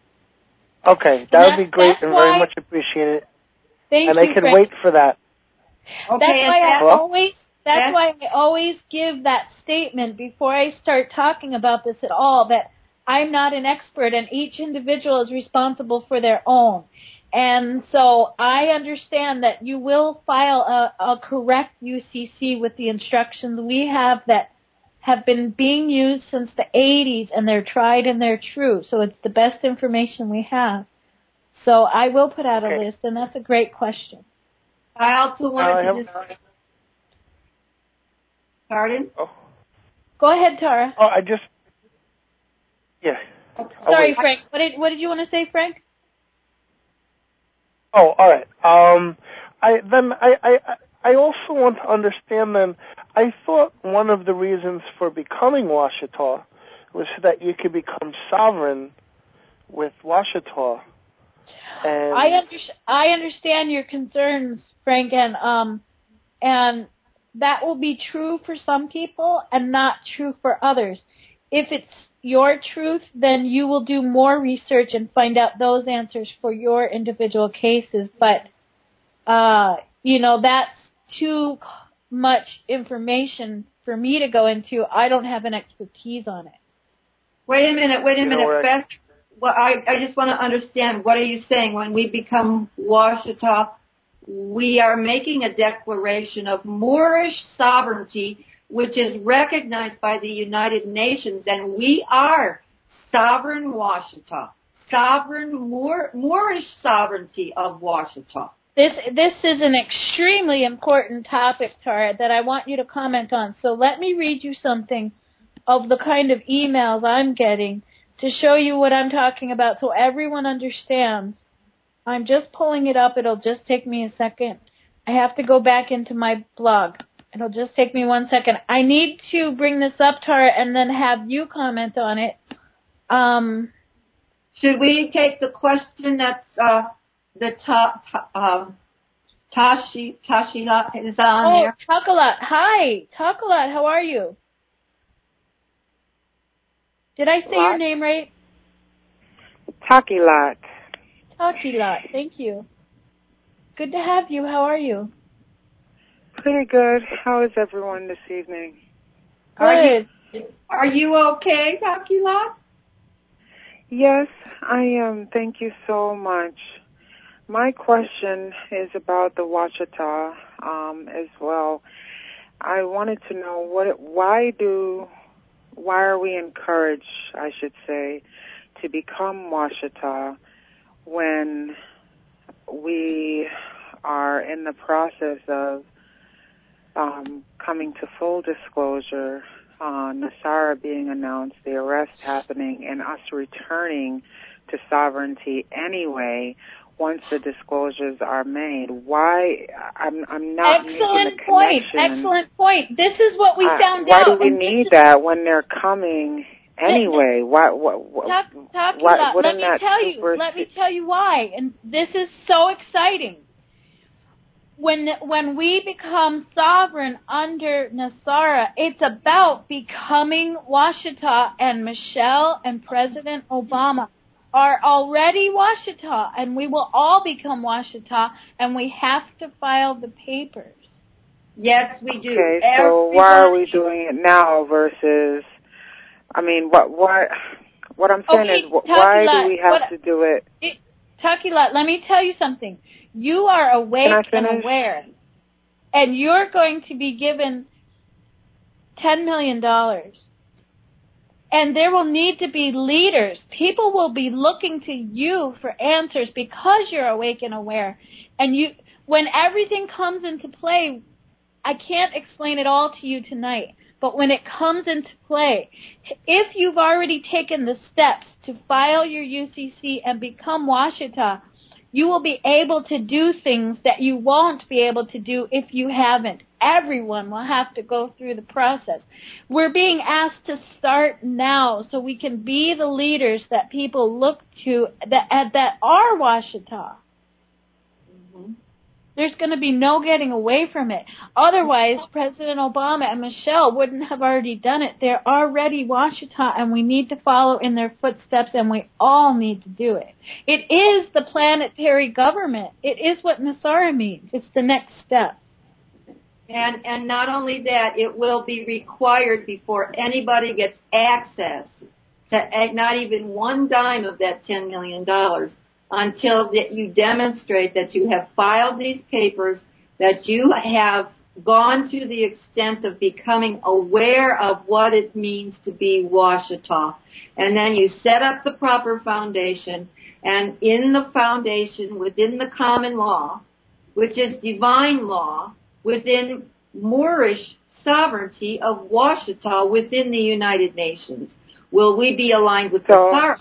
Okay, that would be great and very much appreciated. Thank you, and I can Frank. wait for that. Okay, that's why I always give that statement before I start talking about this at all, that I'm not an expert and each individual is responsible for their own. And so I understand that you will file a correct UCC with the instructions we have that have been being used since the 80s, and they're tried and they're true. So it's the best information we have. So I will put out a list, and that's a great question. I also wanted to just... Pardon? Oh. Go ahead, Tara. Oh, yeah. Sorry, Frank. What did you want to say, Frank? Oh, all right. I also want to understand then, I thought one of the reasons for becoming Washita was so that you could become sovereign with Washita. And I understand your concerns, Frank, and that will be true for some people and not true for others. If it's your truth, then you will do more research and find out those answers for your individual cases. But, that's too much information for me to go into. I don't have an expertise on it. Wait a minute, Beth. Well, I just want to understand, what are you saying? When we become Washita, we are making a declaration of Moorish sovereignty, which is recognized by the United Nations, and we are sovereign Washita, sovereign Moorish sovereignty of Washita. This is an extremely important topic, Tara, that I want you to comment on. So let me read you something of the kind of emails I'm getting to show you what I'm talking about so everyone understands. I'm just pulling it up. It'll just take me a second. I have to go back into my blog. It'll just take me 1 second. I need to bring this up, Tara, and then have you comment on it. Should we take the question that's Tashila is on there? Oh, Takalot. Hi. Takalot, how are you? Did I say your name right? Takilat. Takilat. Thank you. Good to have you. How are you? Pretty good. How is everyone this evening? Good. Are you okay, Takilat? Yes, I am. Thank you so much. My question is about the Washita as well. I wanted to know why are we encouraged, I should say, to become Washita when we are in the process of coming to full disclosure, Nasara being announced, the arrest happening, and us returning to sovereignty anyway once the disclosures are made. Why? I'm not making the connection. Excellent point. This is what we found why out. Why do we need that when they're coming anyway? What wouldn't that let me tell you why. And this is so exciting. When we become sovereign under Nasara, it's about becoming Washita, and Michelle and President Obama are already Washita, and we will all become Washita, and we have to file the papers. Yes, we do. Okay, so why are we doing it now versus, I mean, what I'm saying is, why do we have to do it? Takilat, let me tell you something. You are awake and aware, and you're going to be given $10 million. And there will need to be leaders. People will be looking to you for answers because you're awake and aware. And when everything comes into play, I can't explain it all to you tonight, but when it comes into play, if you've already taken the steps to file your UCC and become Washita, you will be able to do things that you won't be able to do if you haven't. Everyone will have to go through the process. We're being asked to start now so we can be the leaders that people look to that are Washita. Mm-hmm. There's going to be no getting away from it. Otherwise, President Obama and Michelle wouldn't have already done it. They're already Washita, and we need to follow in their footsteps, and we all need to do it. It is the planetary government. It is what Nasara means. It's the next step. And not only that, it will be required before anybody gets access to not even one dime of that $10 million until that you demonstrate that you have filed these papers, that you have gone to the extent of becoming aware of what it means to be Washita. And then you set up the proper foundation, and in the foundation, within the common law, which is divine law, within Moorish sovereignty of Washita within the United Nations, will we be aligned with the Nasara?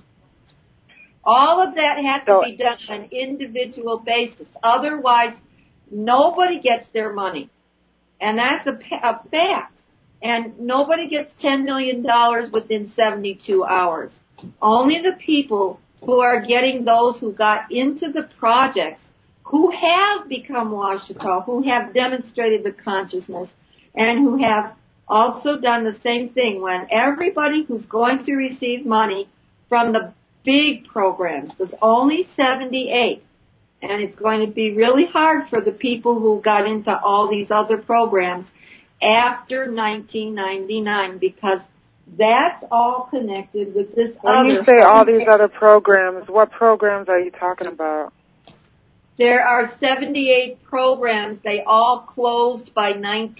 All of that has to be done on an individual basis. Otherwise, nobody gets their money. And that's a fact. And nobody gets $10 million within 72 hours. Only the people who are getting those who got into the projects, who have become Washita, who have demonstrated the consciousness, and who have also done the same thing. When everybody who's going to receive money from the big programs, there's only 78. And it's going to be really hard for the people who got into all these other programs after 1999, because that's all connected with this other. When you say all these other programs, what programs are you talking about? There are 78 programs. They all closed by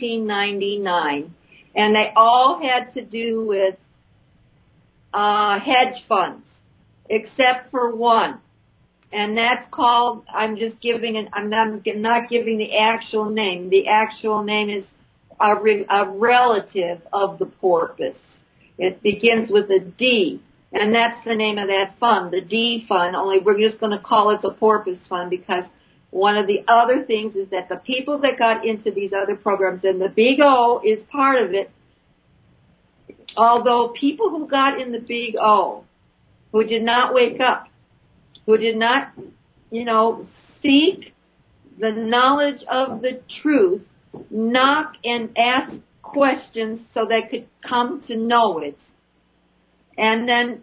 1999. And they all had to do with hedge funds, except for one. And that's called, I'm not giving the actual name. The actual name is a relative of the porpoise. It begins with a D, and that's the name of that fund, the D Fund, only we're just going to call it the Porpoise Fund because one of the other things is that the people that got into these other programs, and the Big O is part of it, although people who got in the Big O, who did not wake up, who did not, seek the knowledge of the truth, knock and ask questions so they could come to know it, and then,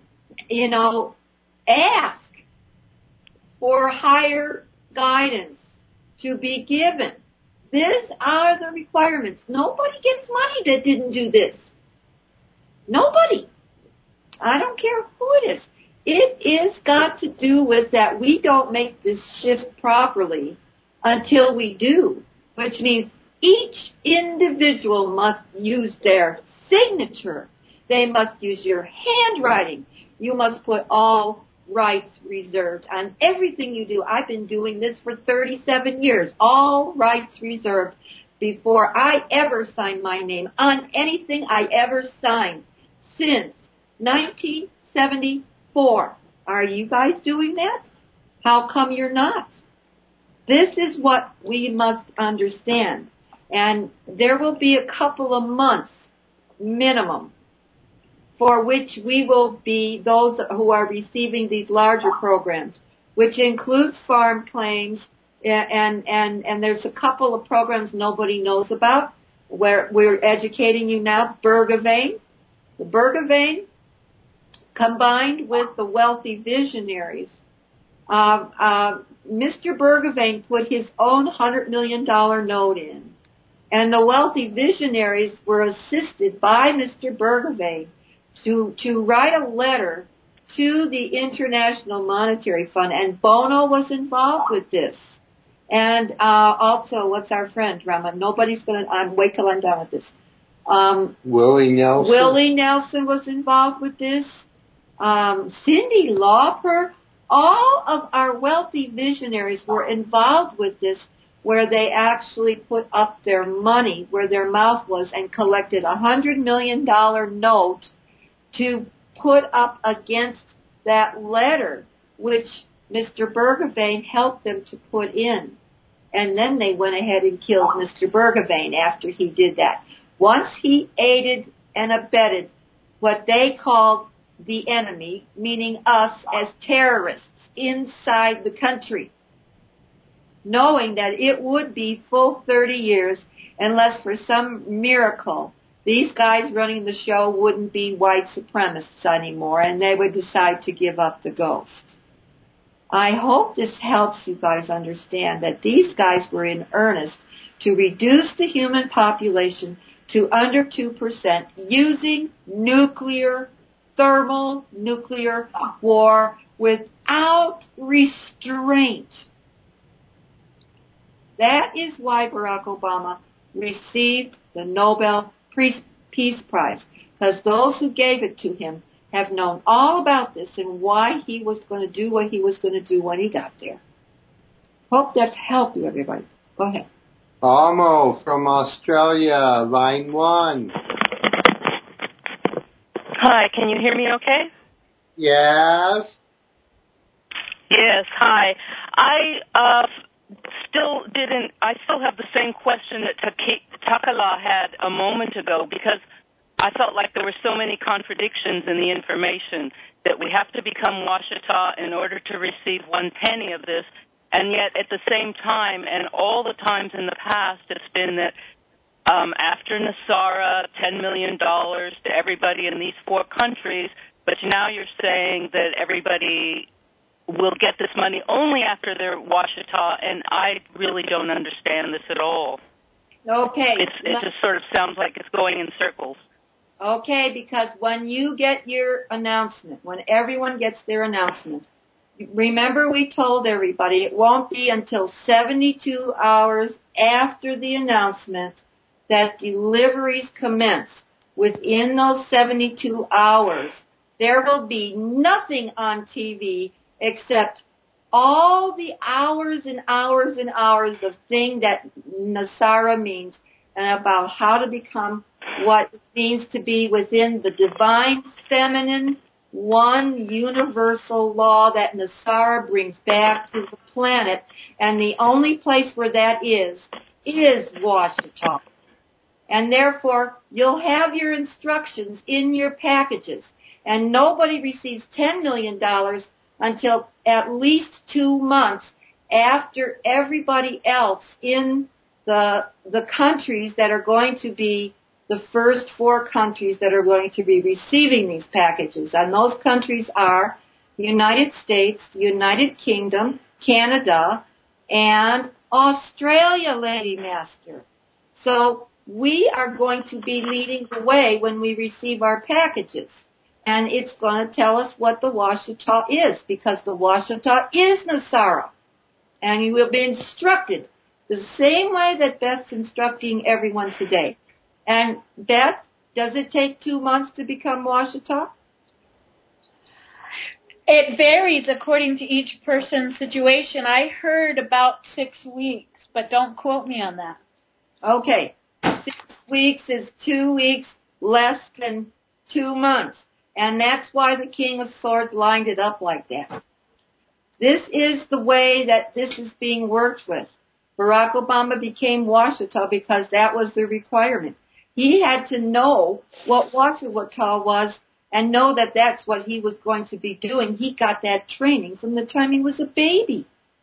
ask for higher guidance to be given. These are the requirements. Nobody gets money that didn't do this. Nobody. I don't care who it is. It is got to do with that we don't make this shift properly until we do, which means each individual must use their signature. They must use your handwriting. You must put all rights reserved on everything you do. I've been doing this for 37 years. All rights reserved before I ever signed my name on anything I ever signed since 1974. Are you guys doing that? How come you're not? This is what we must understand. And there will be a couple of months minimum for which we will be those who are receiving these larger programs, which includes farm claims, and there's a couple of programs nobody knows about where we're educating you now. Bergeveen. The Bergeveen combined with the wealthy visionaries. Mr. Bergeveen put his own $100 million note in, and the wealthy visionaries were assisted by Mr. Bergeveen to write a letter to the International Monetary Fund, and Bono was involved with this. And also, what's our friend, Rama? Nobody's going to, wait till I'm done with this. Willie Nelson. Willie Nelson was involved with this. Cyndi Lauper. All of our wealthy visionaries were involved with this, where they actually put up their money where their mouth was and collected a $100 million note to put up against that letter, which Mr. Bergeveen helped them to put in. And then they went ahead and killed Mr. Bergeveen after he did that. Once he aided and abetted what they called the enemy, meaning us as terrorists inside the country, knowing that it would be full 30 years unless for some miracle these guys running the show wouldn't be white supremacists anymore and they would decide to give up the ghost. I hope this helps you guys understand that these guys were in earnest to reduce the human population to under 2% using thermonuclear war without restraint. That is why Barack Obama received the Nobel Peace Prize, because those who gave it to him have known all about this and why he was going to do what he was going to do when he got there. Hope that's helped you, everybody. Go ahead. Amo from Australia, line 1. Hi, can you hear me okay? Yes. Yes, hi. I still have the same question that Takala had a moment ago, because I felt like there were so many contradictions in the information that we have to become Washita in order to receive 1 penny of this, and yet at the same time, and all the times in the past, it's been that after Nasara, $10 million to everybody in these 4 countries, but now you're saying that everybody will get this money only after they're Washita, and I really don't understand this at all. Okay. It just sort of sounds like it's going in circles. Okay, because when you get your announcement, when everyone gets their announcement, remember we told everybody it won't be until 72 hours after the announcement that deliveries commence. Within those 72 hours, there will be nothing on TV except all the hours and hours and hours of thing that Nasara means and about how to become what it means to be within the divine feminine one universal law that Nasara brings back to the planet. And the only place where that is Washita. And therefore, you'll have your instructions in your packages. And nobody receives $10 million until at least 2 months after everybody else in the countries that are going to be the first 4 countries that are going to be receiving these packages. And those countries are the United States, the United Kingdom, Canada, and Australia, Lady Master. So we are going to be leading the way when we receive our packages. And it's going to tell us what the Washita is, because the Washita is Nasara. And you will be instructed the same way that Beth's instructing everyone today. And Beth, does it take 2 months to become Washita? It varies according to each person's situation. I heard about 6 weeks, but don't quote me on that. Okay. 6 weeks is 2 weeks less than 2 months. And that's why the King of Swords lined it up like that. This is the way that this is being worked with. Barack Obama became Washita because that was the requirement. He had to know what Washita was and know that that's what he was going to be doing. He got that training from the time he was a baby.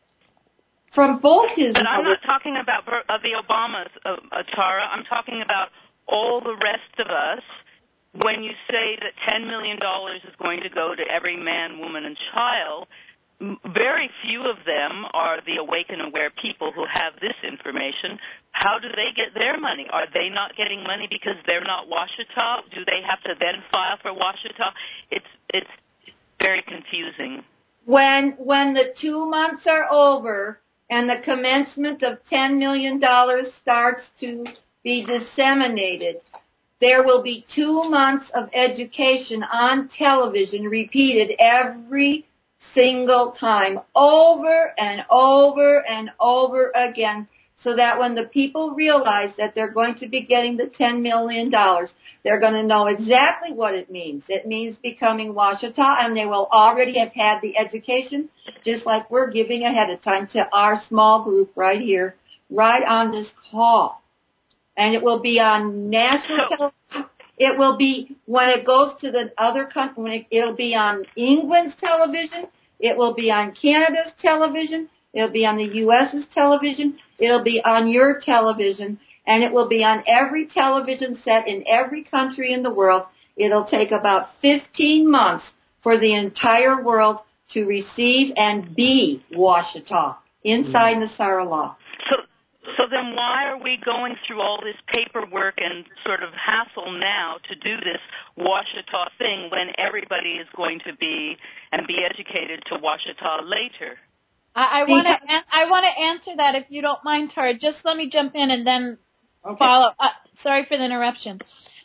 From both his... But I'm not talking about the Obamas, Tara. I'm talking about all the rest of us. When you say that $10 million is going to go to every man, woman, and child, very few of them are the awake and aware people who have this information. How do they get their money? Are they not getting money because they're not Washita? Do they have to then file for Washita? It's very confusing. When the 2 months are over and the commencement of $10 million starts to be disseminated, there will be 2 months of education on television repeated every single time, over and over and over again, so that when the people realize that they're going to be getting the $10 million, they're going to know exactly what it means. It means becoming Washita, and they will already have had the education, just like we're giving ahead of time to our small group right here, right on this call. And it will be on national television. It will be, when it goes to the other country, it'll be on England's television. It will be on Canada's television. It'll be on the U.S.'s television. It'll be on your television. And it will be on every television set in every country in the world. It'll take about 15 months for the entire world to receive and be Washita inside Nasara law. So then why are we going through all this paperwork and sort of hassle now to do this Washita thing when everybody is going to be and be educated to Washita later? I want to answer that if you don't mind, Tara. Just let me jump in and then follow. Sorry for the interruption.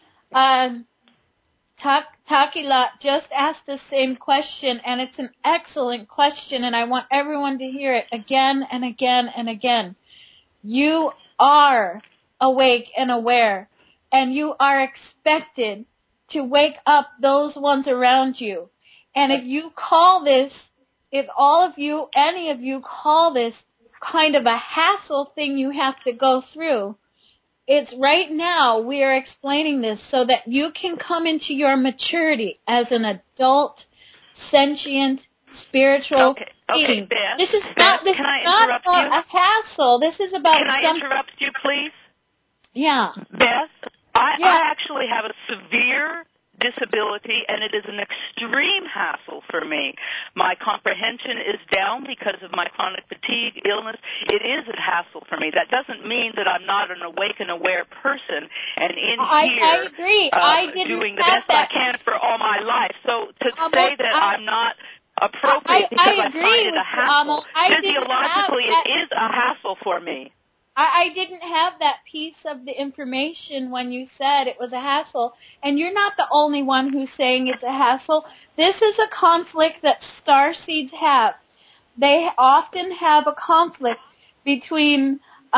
Takila just asked the same question, and it's an excellent question, and I want everyone to hear it again and again and again. You are awake and aware, and you are expected to wake up those ones around you. And if you call this, if all of you, any of you call this kind of a hassle thing you have to go through, it's right now we are explaining this so that you can come into your maturity as an adult, sentient, spiritual being. Beth, this is not a hassle. This is about. Can I interrupt you, please? Yeah. Beth, I actually have a severe disability, and it is an extreme hassle for me. My comprehension is down because of my chronic fatigue, illness. It is a hassle for me. That doesn't mean that I'm not an awake and aware person, and I agree. Doing the best I can for all my life. So to say that I'm not appropriate because I find it a hassle. Physiologically, it is a hassle for me. I didn't have that piece of the information when you said it was a hassle, and you're not the only one who's saying it's a hassle. This is a conflict that starseeds have. they often have a conflict between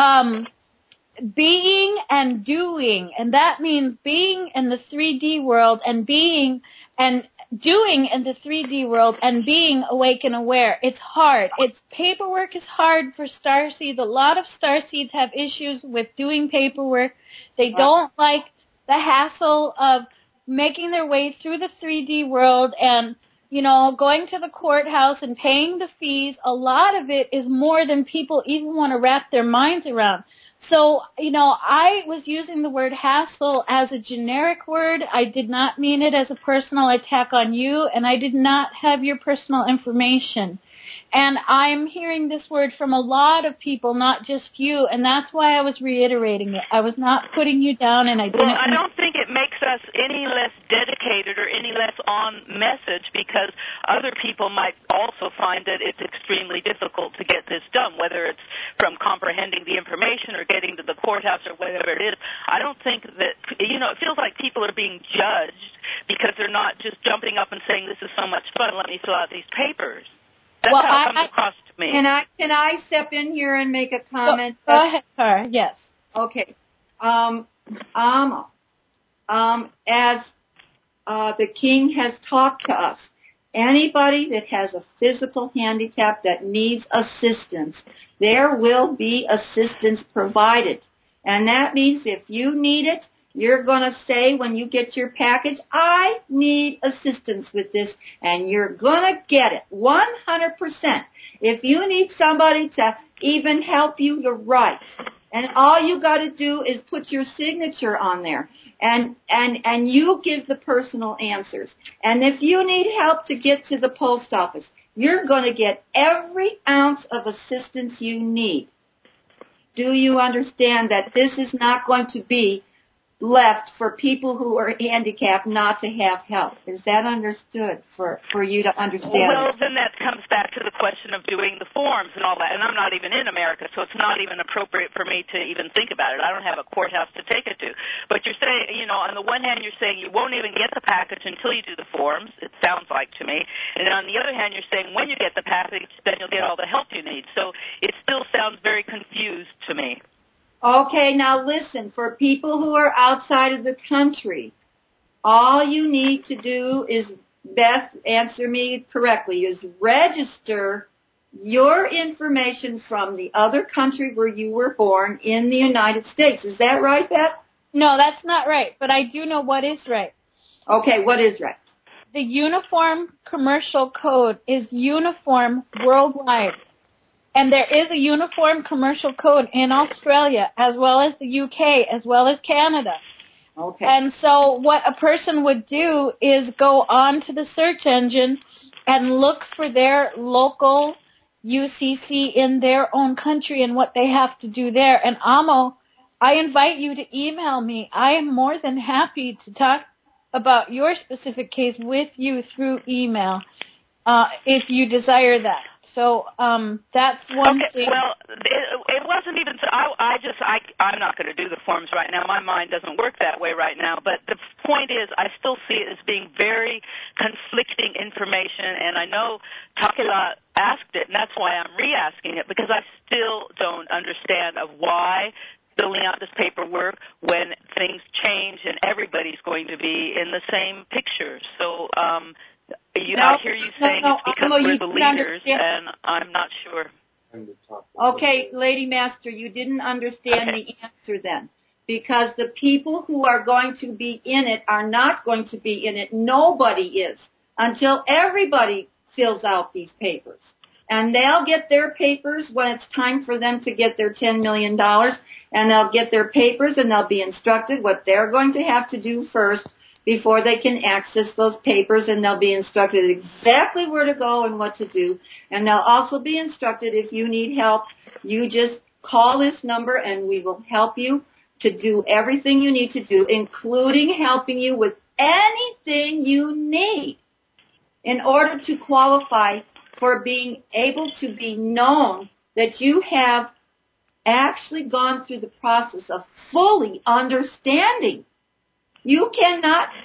being and doing, and that means being in the 3D world and being and doing in the 3D world and being awake and aware. It's hard. Paperwork is hard for starseeds. A lot of starseeds have issues with doing paperwork. They don't like the hassle of making their way through the 3D world and, going to the courthouse and paying the fees. A lot of it is more than people even want to wrap their minds around. So, I was using the word hassle as a generic word. I did not mean it as a personal attack on you, and I did not have your personal information. And I'm hearing this word from a lot of people, not just you, and that's why I was reiterating it. I was not putting you down, and I didn't... Well, I don't think it makes us any less dedicated or any less on message, because other people might also find that it's extremely difficult to get this done, whether it's from comprehending the information or getting to the courthouse or whatever it is. I don't think that, it feels like people are being judged because they're not just jumping up and saying, this is so much fun, let me fill out these papers. That's how it comes across to me. Can I step in here and make a comment? Go ahead, Tara. Yes. Okay. As the king has talked to us, anybody that has a physical handicap that needs assistance, there will be assistance provided. And that means if you need it, you're going to say when you get your package, I need assistance with this, and you're going to get it 100%. If you need somebody to even help you to write, and all you got to do is put your signature on there, and you give the personal answers. And if you need help to get to the post office, you're going to get every ounce of assistance you need. Do you understand that this is not going to be left for people who are handicapped not to have help? Is that understood for you to understand? Well, then that comes back to the question of doing the forms and all that. And I'm not even in America, so it's not even appropriate for me to even think about it. I don't have a courthouse to take it to. But you're saying, on the one hand, you're saying you won't even get the package until you do the forms, it sounds like to me. And on the other hand, you're saying when you get the package, then you'll get all the help you need. So it still sounds very confused to me. Okay, now listen, for people who are outside of the country, all you need to do is, Beth, answer me correctly, is register your information from the other country where you were born in the United States. Is that right, Beth? No, that's not right, but I do know what is right. Okay, what is right? The Uniform Commercial Code is uniform worldwide. And there is a uniform commercial code in Australia, as well as the UK, as well as Canada. Okay. And so what a person would do is go on to the search engine and look for their local UCC in their own country and what they have to do there. And Amo, I invite you to email me. I am more than happy to talk about your specific case with you through email, if you desire that. So that's one thing. Well, it wasn't even. I'm not going to do the forms right now. My mind doesn't work that way right now. But the point is, I still see it as being very conflicting information. And I know Takila asked it, and that's why I'm re-asking it, because I still don't understand of why filling out this paperwork when things change and everybody's going to be in the same picture. So. I hear you saying it's because we're the leaders, and I'm not sure. Okay, Lady Master, you didn't understand the answer then. Because the people who are going to be in it are not going to be in it. Nobody is until everybody fills out these papers. And they'll get their papers when it's time for them to get their $10 million. And they'll get their papers and they'll be instructed what they're going to have to do first before they can access those papers, and they'll be instructed exactly where to go and what to do. And they'll also be instructed if you need help, you just call this number and we will help you to do everything you need to do, including helping you with anything you need in order to qualify for being able to be known that you have actually gone through the process of fully understanding. You cannot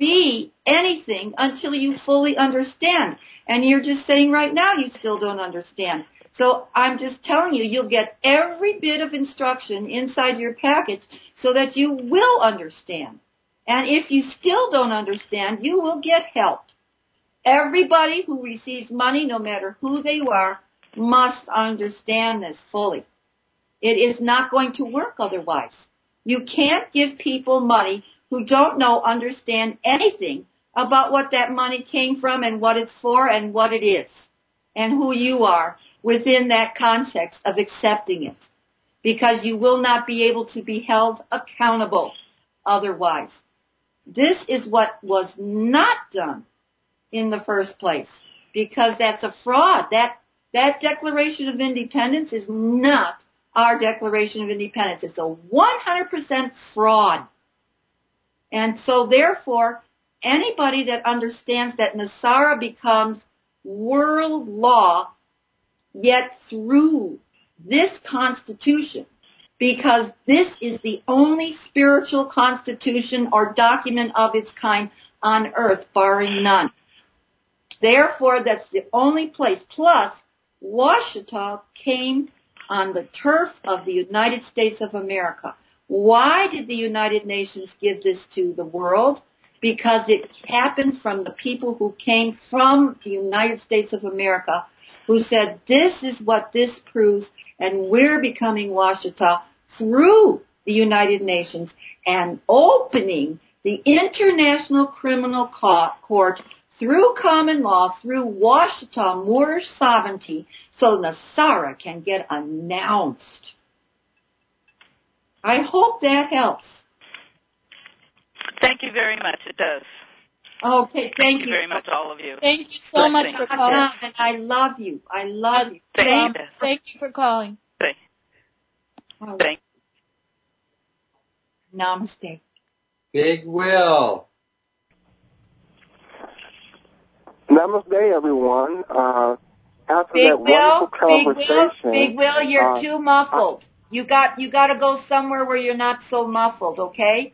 be anything until you fully understand. And you're just saying right now you still don't understand. So I'm just telling you, you'll get every bit of instruction inside your package so that you will understand. And if you still don't understand, you will get help. Everybody who receives money, no matter who they are, must understand this fully. It is not going to work otherwise. You can't give people money who don't understand anything about what that money came from and what it's for and what it is and who you are within that context of accepting it, because you will not be able to be held accountable otherwise. This is what was not done in the first place, because that's a fraud. That Declaration of Independence is not our Declaration of Independence. It's a 100% fraud. And so therefore, anybody that understands that Nasara becomes world law, yet through this Constitution, because this is the only spiritual constitution or document of its kind on earth, barring none. Therefore, that's the only place. Plus, Washita came on the turf of the United States of America. Why did the United Nations give this to the world? Because it happened from the people who came from the United States of America, who said, this is what this proves, and we're becoming Washita through the United Nations and opening the International Criminal Court through common law, through Washita Moorish sovereignty, so Nasara can get announced. I hope that helps. Thank you very much. It does. Okay, thank you very much, all of you. Thank you so much for calling. And I love you. I love you. Thank you for calling. Thank you. Namaste. Big Will. Namaste, everyone. After Big that wonderful conversation, Big Will, you're too muffled. You got to go somewhere where you're not so muffled, okay?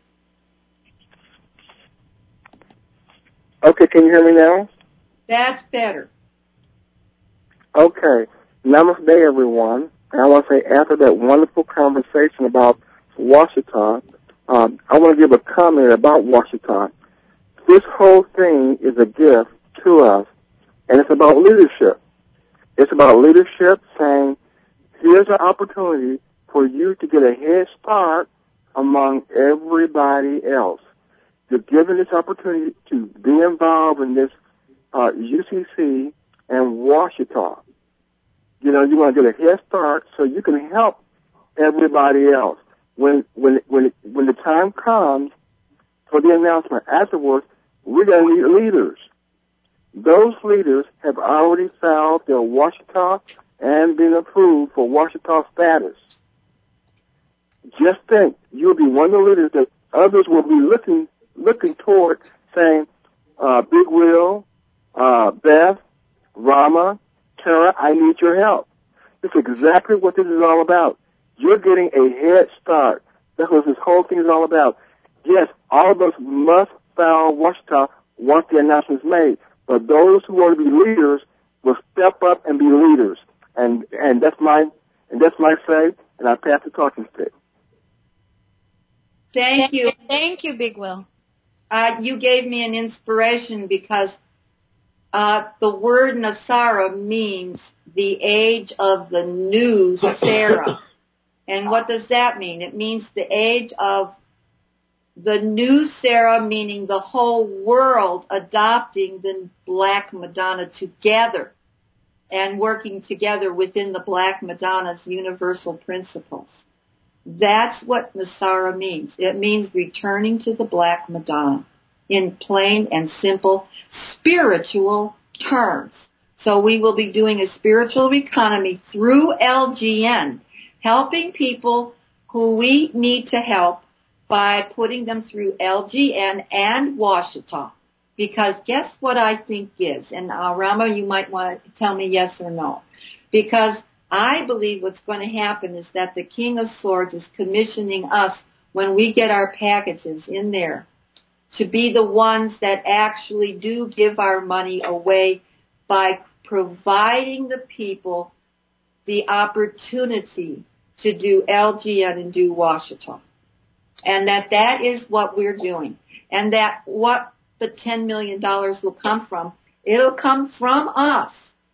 Okay, can you hear me now? That's better. Okay. Namaste, everyone. And I want to say, after that wonderful conversation about Washita, I want to give a comment about Washita. This whole thing is a gift to us, and it's about leadership. It's about leadership saying, here's an opportunity for you to get a head start among everybody else. You're given this opportunity to be involved in this UCC and Washita. You know, you want to get a head start so you can help everybody else. When the time comes for the announcement afterwards, we're going to need leaders. Those leaders have already filed their Washita and been approved for Washita status. Just think, you'll be one of the leaders that others will be looking toward, saying, Big Will, Beth, Rama, Tara, I need your help. That's exactly what this is all about. You're getting a head start. That's what this whole thing is all about. Yes, all of us must file Washita once the announcement is made, but those who want to be leaders will step up and be leaders. And that's my say, and I pass the talking stick. Thank you. Thank you, Big Will. You gave me an inspiration because the word Nasara means the age of the new Sarah. And what does that mean? It means the age of the new Sarah, meaning the whole world adopting the Black Madonna together and working together within the Black Madonna's universal principles. That's what Nasara means. It means returning to the Black Madonna in plain and simple spiritual terms. So we will be doing a spiritual economy through LGN, helping people who we need to help by putting them through LGN and Washita. Because guess what I think gives? And Rama, you might want to tell me yes or no. Because I believe what's going to happen is that the King of Swords is commissioning us when we get our packages in there to be the ones that actually do give our money away by providing the people the opportunity to do LGN and do Ouachita. And that is what we're doing. And that what the $10 million will come from, it'll come from us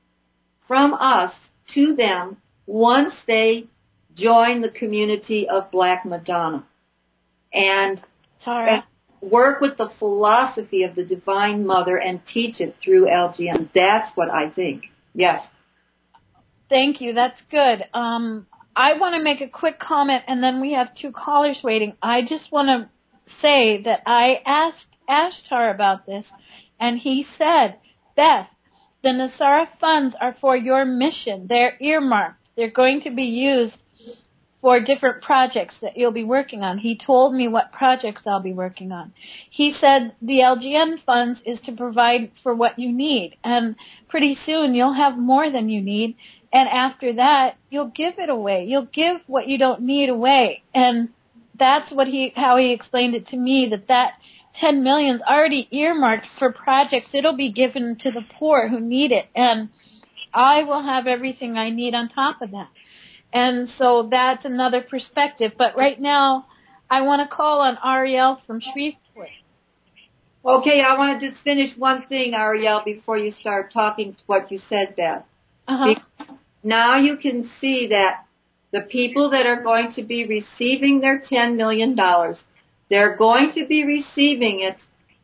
to them once they join the community of Black Madonna. And work with the philosophy of the Divine Mother and teach it through LGN. That's what I think. Yes. Thank you. That's good. I want to make a quick comment, and then we have 2 callers waiting. I just want to say that I asked Ashtar about this, and he said, Beth, the NESARA funds are for your mission. They're earmarked. They're going to be used for different projects that you'll be working on. He told me what projects I'll be working on. He said the LGN funds is to provide for what you need, and pretty soon you'll have more than you need, and after that, you'll give it away. You'll give what you don't need away, and that's how he explained it to me, that $10 million is already earmarked for projects. It'll be given to the poor who need it, and I will have everything I need on top of that. And so that's another perspective. But right now, I want to call on Ariel from Shreveport. Okay, I want to just finish one thing, Ariel, before you start talking what you said, Beth. Now you can see that the people that are going to be receiving their $10 million, they're going to be receiving it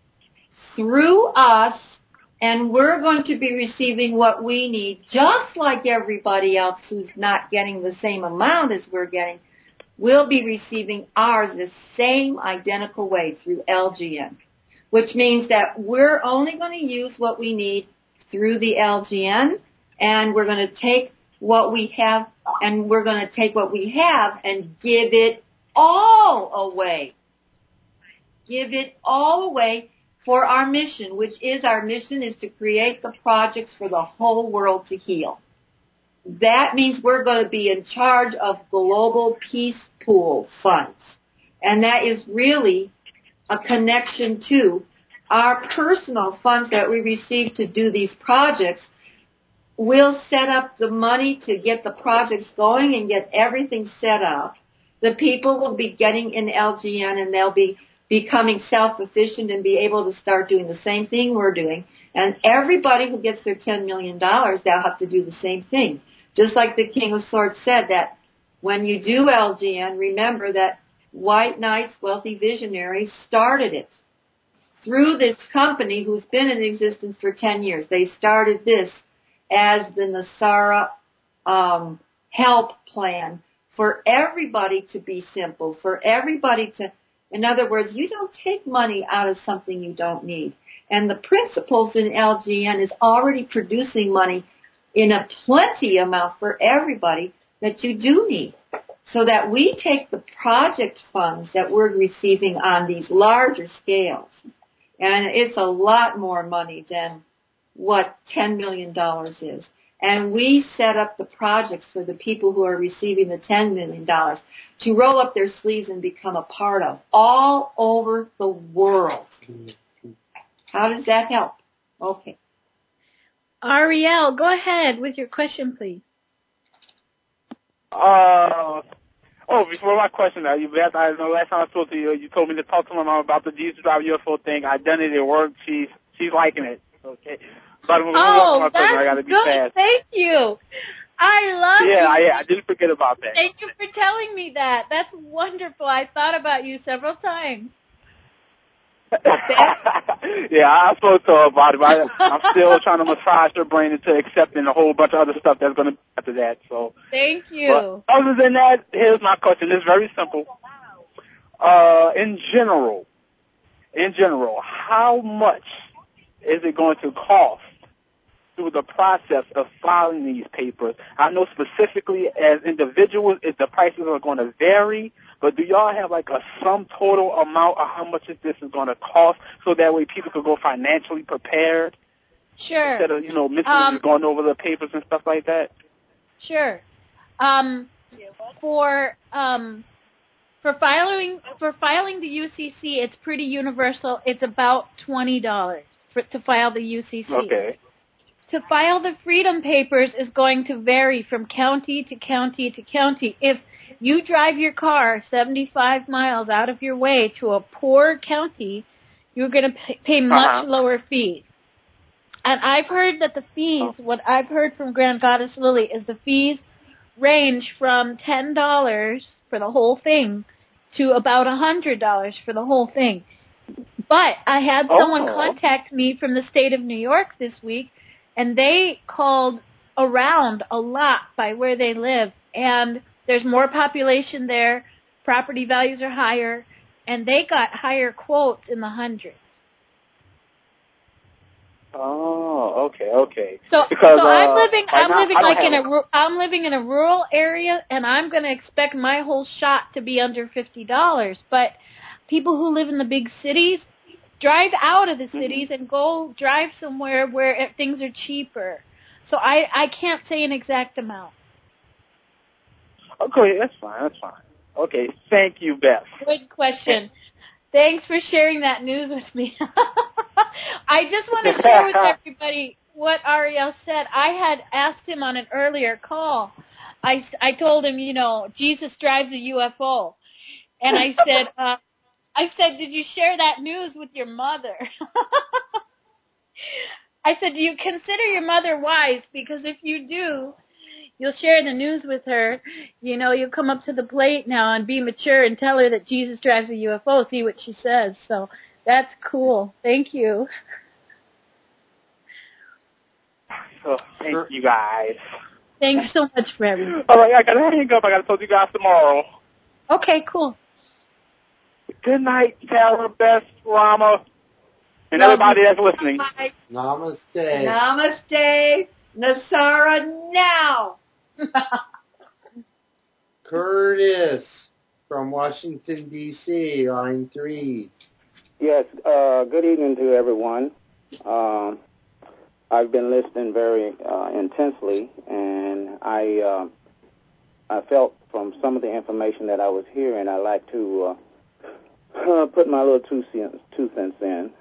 through us, and we're going to be receiving what we need, just like everybody else who's not getting the same amount as we're getting. We'll be receiving ours the same identical way through LGN, which means that we're only going to use what we need through the LGN, and we're going to take what we have, and we're going to take what we have and give it all away. Give it all away for our mission, which is our mission is to create the projects for the whole world to heal. That means we're going to be in charge of global peace pool funds. And that is really a connection to our personal funds that we receive to do these projects. We'll set up the money to get the projects going and get everything set up. The people will be getting in LGN, and they'll be becoming self-sufficient and be able to start doing the same thing we're doing. And everybody who gets their $10 million, they'll have to do the same thing. Just like the King of Swords said, that when you do LGN, remember that White Knights, wealthy visionaries, started it through this company who's been in existence for 10 years. They started this as the NESARA help plan for everybody to be simple, for everybody to, in other words, you don't take money out of something you don't need. And the principles in LGN is already producing money in a plenty amount for everybody that you do need. So that we take the project funds that we're receiving on these larger scales, and it's a lot more money than what $10 million is. And we set up the projects for the people who are receiving the $10 million to roll up their sleeves and become a part of all over the world. How does that help? Okay. Ariel, go ahead with your question, please. Before my question, Beth, I know last time I spoke to you, you told me to talk to my mom about the Jesus Drive UFO thing. I done it. It worked. She's liking it. Okay. But that's good. Thank you. I love you. Yeah, I didn't forget about that. Thank you for telling me that. That's wonderful. I thought about you several times. Yeah, I spoke to her about it, but I'm still trying to massage her brain into accepting a whole bunch of other stuff that's going to be after that. So thank you. But other than that, here's my question. It's very simple. In general, how much is it going to cost through the process of filing these papers? I know specifically as individuals, the prices are going to vary, but do y'all have like a sum total amount of how much this is going to cost so that way people could go financially prepared? Sure. Instead of, mentally just going over the papers and stuff like that? Sure. For For filing the UCC, it's pretty universal. It's about $20 to file the UCC. Okay. To file the Freedom Papers is going to vary from county to county to county. If you drive your car 75 miles out of your way to a poor county, you're going to pay much lower fees. And I've heard that the fees, what I've heard from Grand Goddess Lily, is the fees range from $10 for the whole thing to about $100 for the whole thing. But I had someone contact me from the state of New York this week, and they called around a lot by where they live, and there's more population there, property values are higher, and they got higher quotes in the hundreds. Oh, okay. So because, I'm living in a rural area, and I'm going to expect my whole shot to be under $50. But people who live in the big cities drive out of the cities and go drive somewhere where things are cheaper. So I can't say an exact amount. Okay, that's fine. Okay, thank you, Beth. Good question. Thanks for sharing that news with me. I just want to share with everybody what Ariel said. I had asked him on an earlier call. I told him, Jesus drives a UFO. And I said, did you share that news with your mother? I said, do you consider your mother wise? Because if you do, you'll share the news with her. You'll come up to the plate now and be mature and tell her that Jesus drives a UFO, see what she says. So that's cool. Thank you. So, thank you, guys. Thanks so much for everything. All right, I got to hang up. I got to talk to you guys tomorrow. Okay, cool. Good night, Tara, Beth, Rama, and everybody that's listening. Namaste. Namaste. Nasara now. Curtis from Washington, D.C., line 3. Yes, good evening to everyone. I've been listening very intensely, and I felt from some of the information that I was hearing, I'd like to put my little two cents in.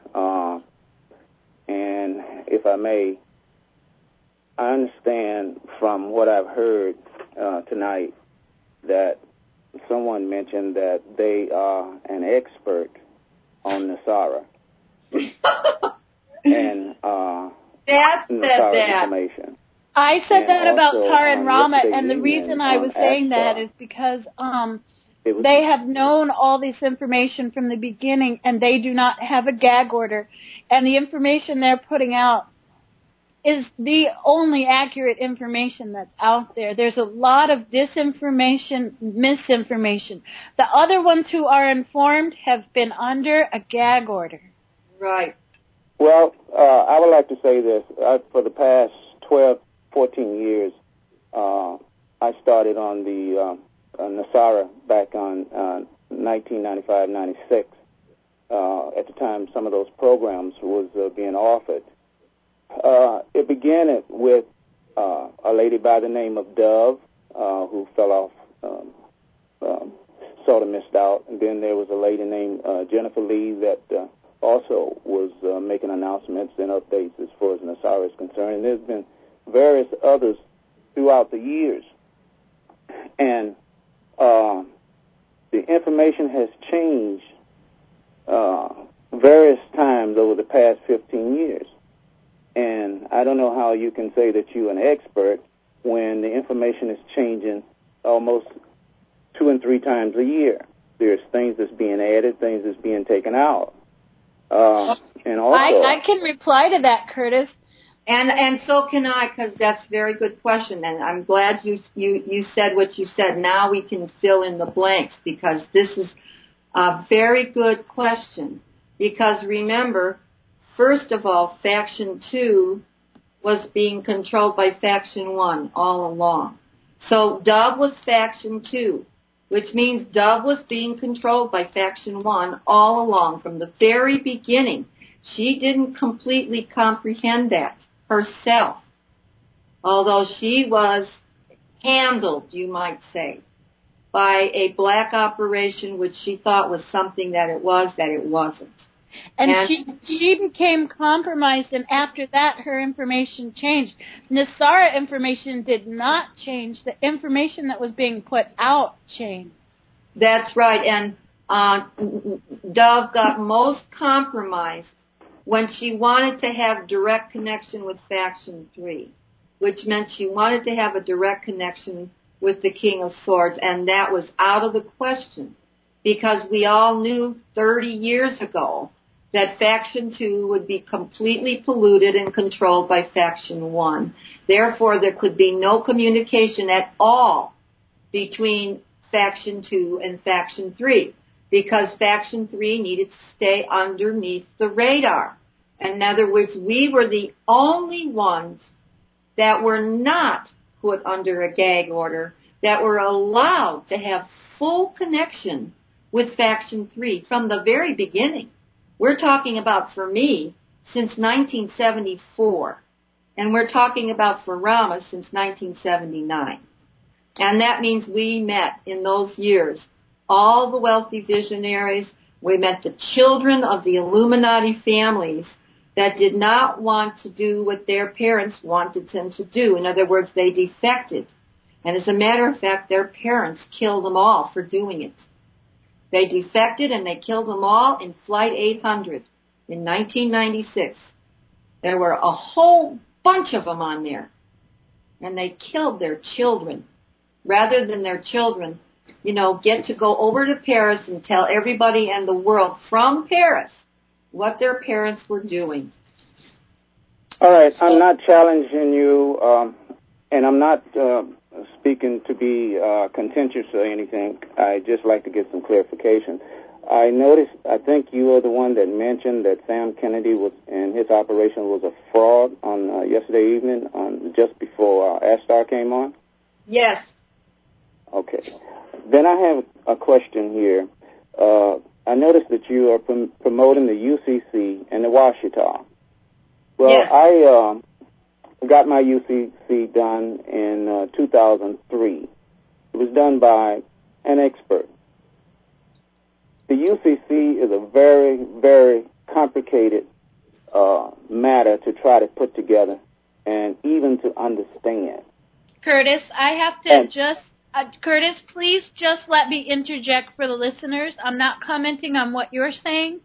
And if I may, I understand from what I've heard tonight that someone mentioned that they are an expert on Nasara. And Dad said that. Information. I said that about Tara and Rama, and the reason I was saying that is because they have known all this information from the beginning, and they do not have a gag order. And the information they're putting out is the only accurate information that's out there. There's a lot of disinformation, misinformation. The other ones who are informed have been under a gag order. Right. Well, I would like to say this. For the past 12, 14 years, I started on the Nasara back on 1995, 96. At the time, some of those programs was being offered. It began with a lady by the name of Dove, who fell off, sort of missed out. And then there was a lady named Jennifer Lee that also was making announcements and updates as far as Nasara is concerned. And there's been various others throughout the years. And the information has changed various times over the past 15 years. And I don't know how you can say that you're an expert when the information is changing almost 2 and 3 times a year. There's things that's being added, things that's being taken out. And also, I can reply to that, Curtis. And so can I, because that's a very good question. And I'm glad you said what you said. Now we can fill in the blanks, because this is a very good question. Because remember, first of all, Faction 2 was being controlled by Faction 1 all along. So Dove was Faction 2, which means Dove was being controlled by Faction 1 all along from the very beginning. She didn't completely comprehend that herself, although she was handled, you might say. by a black operation, which she thought was something that it wasn't. And she became compromised, and after that, her information changed. NESARA information did not change. The information that was being put out changed. That's right, and Dove got most compromised when she wanted to have direct connection with Faction 3, which meant she wanted to have a direct connection with the King of Swords, and that was out of the question, because we all knew 30 years ago that Faction 2 would be completely polluted and controlled by Faction 1. Therefore, there could be no communication at all between Faction 2 and Faction 3, because Faction 3 needed to stay underneath the radar. In other words, we were the only ones that were not put under a gag order, that were allowed to have full connection with Faction 3 from the very beginning. We're talking about, for me, since 1974. And we're talking about for Rama since 1979. And that means we met in those years all the wealthy visionaries. We met the children of the Illuminati families that did not want to do what their parents wanted them to do. In other words, they defected. And as a matter of fact, their parents killed them all for doing it. They defected and they killed them all in Flight 800 in 1996. There were a whole bunch of them on there. And they killed their children. Rather than their children, get to go over to Paris and tell everybody in the world from Paris what their parents were doing. All right, I'm not challenging you, and I'm not speaking to be contentious or anything. I just like to get some clarification. I noticed, I think you were the one that mentioned that Sam Kennedy and his operation was a fraud on yesterday evening, just before Astar came on? Yes. Okay. Then I have a question here. I noticed that you are promoting the UCC and the Washita. Well, yes. I got my UCC done in 2003. It was done by an expert. The UCC is a very, very complicated matter to try to put together and even to understand. Curtis, I have to Curtis, please just let me interject for the listeners. I'm not commenting on what you're saying.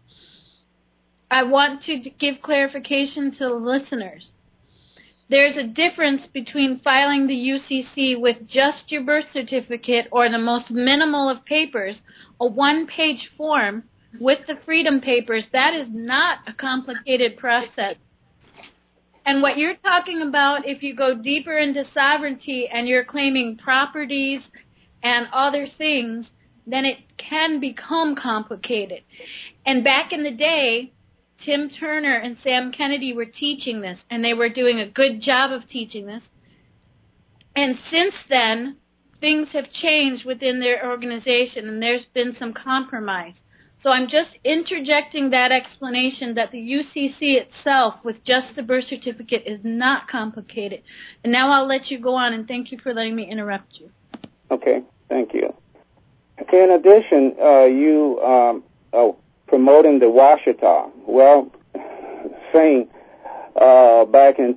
I want to give clarification to the listeners. There's a difference between filing the UCC with just your birth certificate or the most minimal of papers, a one-page form with the freedom papers. That is not a complicated process. And what you're talking about, if you go deeper into sovereignty and you're claiming properties and other things, then it can become complicated. And back in the day, Tim Turner and Sam Kennedy were teaching this, and they were doing a good job of teaching this. And since then, things have changed within their organization, and there's been some compromise. So I'm just interjecting that explanation that the UCC itself, with just the birth certificate, is not complicated. And now I'll let you go on, and thank you for letting me interrupt you. Okay, thank you. In addition, you promoting the Washita. Well, saying back in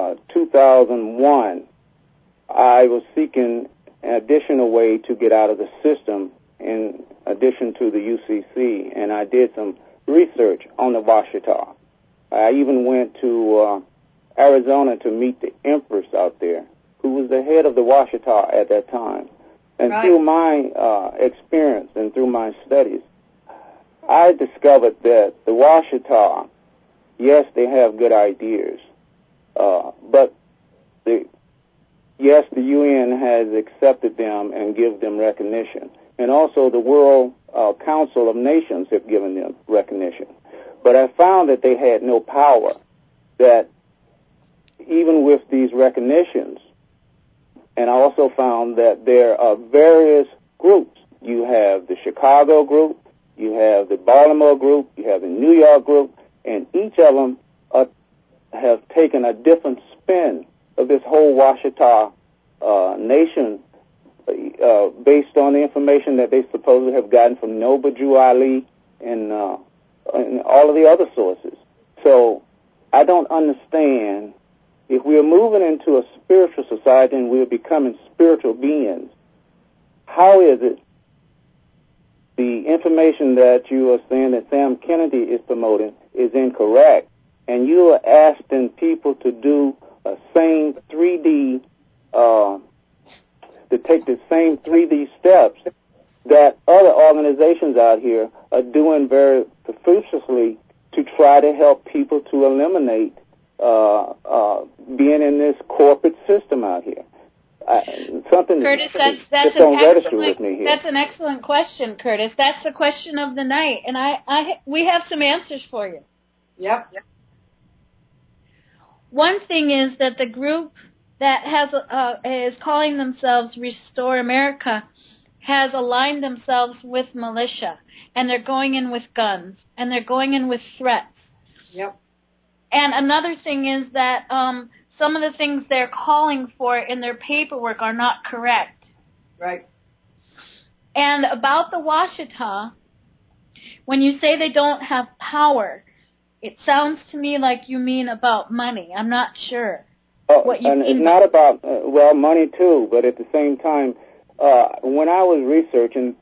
2001, I was seeking an additional way to get out of the system in addition to the UCC, and I did some research on the Washita. I even went to Arizona to meet the Empress out there, who was the head of the Washita at that time. And right. Through my experience and through my studies, I discovered that the Washita, yes, they have good ideas, but the UN has accepted them and give them recognition. And also the World Council of Nations have given them recognition. But I found that they had no power, that even with these recognitions, and I also found that there are various groups. You have the Chicago group, you have the Baltimore group, you have the New York group, and each of them have taken a different spin of this whole Washita nation based on the information that they supposedly have gotten from Noble Drew Ali and all of the other sources. So I don't understand, if we are moving into a spiritual society and we are becoming spiritual beings, how is it the information that you are saying that Sam Kennedy is promoting is incorrect, and you are asking people to do a same 3D, to take the same 3D steps that other organizations out here are doing very profusely to try to help people to eliminate being in this corporate system out here. Something Curtis, that's don't register with me here. That's an excellent question, Curtis. That's the question of the night, and we have some answers for you. Yep. One thing is that the group that is calling themselves Restore America has aligned themselves with militia, and they're going in with guns, and they're going in with threats. Yep. And another thing is that some of the things they're calling for in their paperwork are not correct. Right. And about the Washita, when you say they don't have power, it sounds to me like you mean about money. I'm not sure what you mean. It's not about, money too, but at the same time, when I was researching,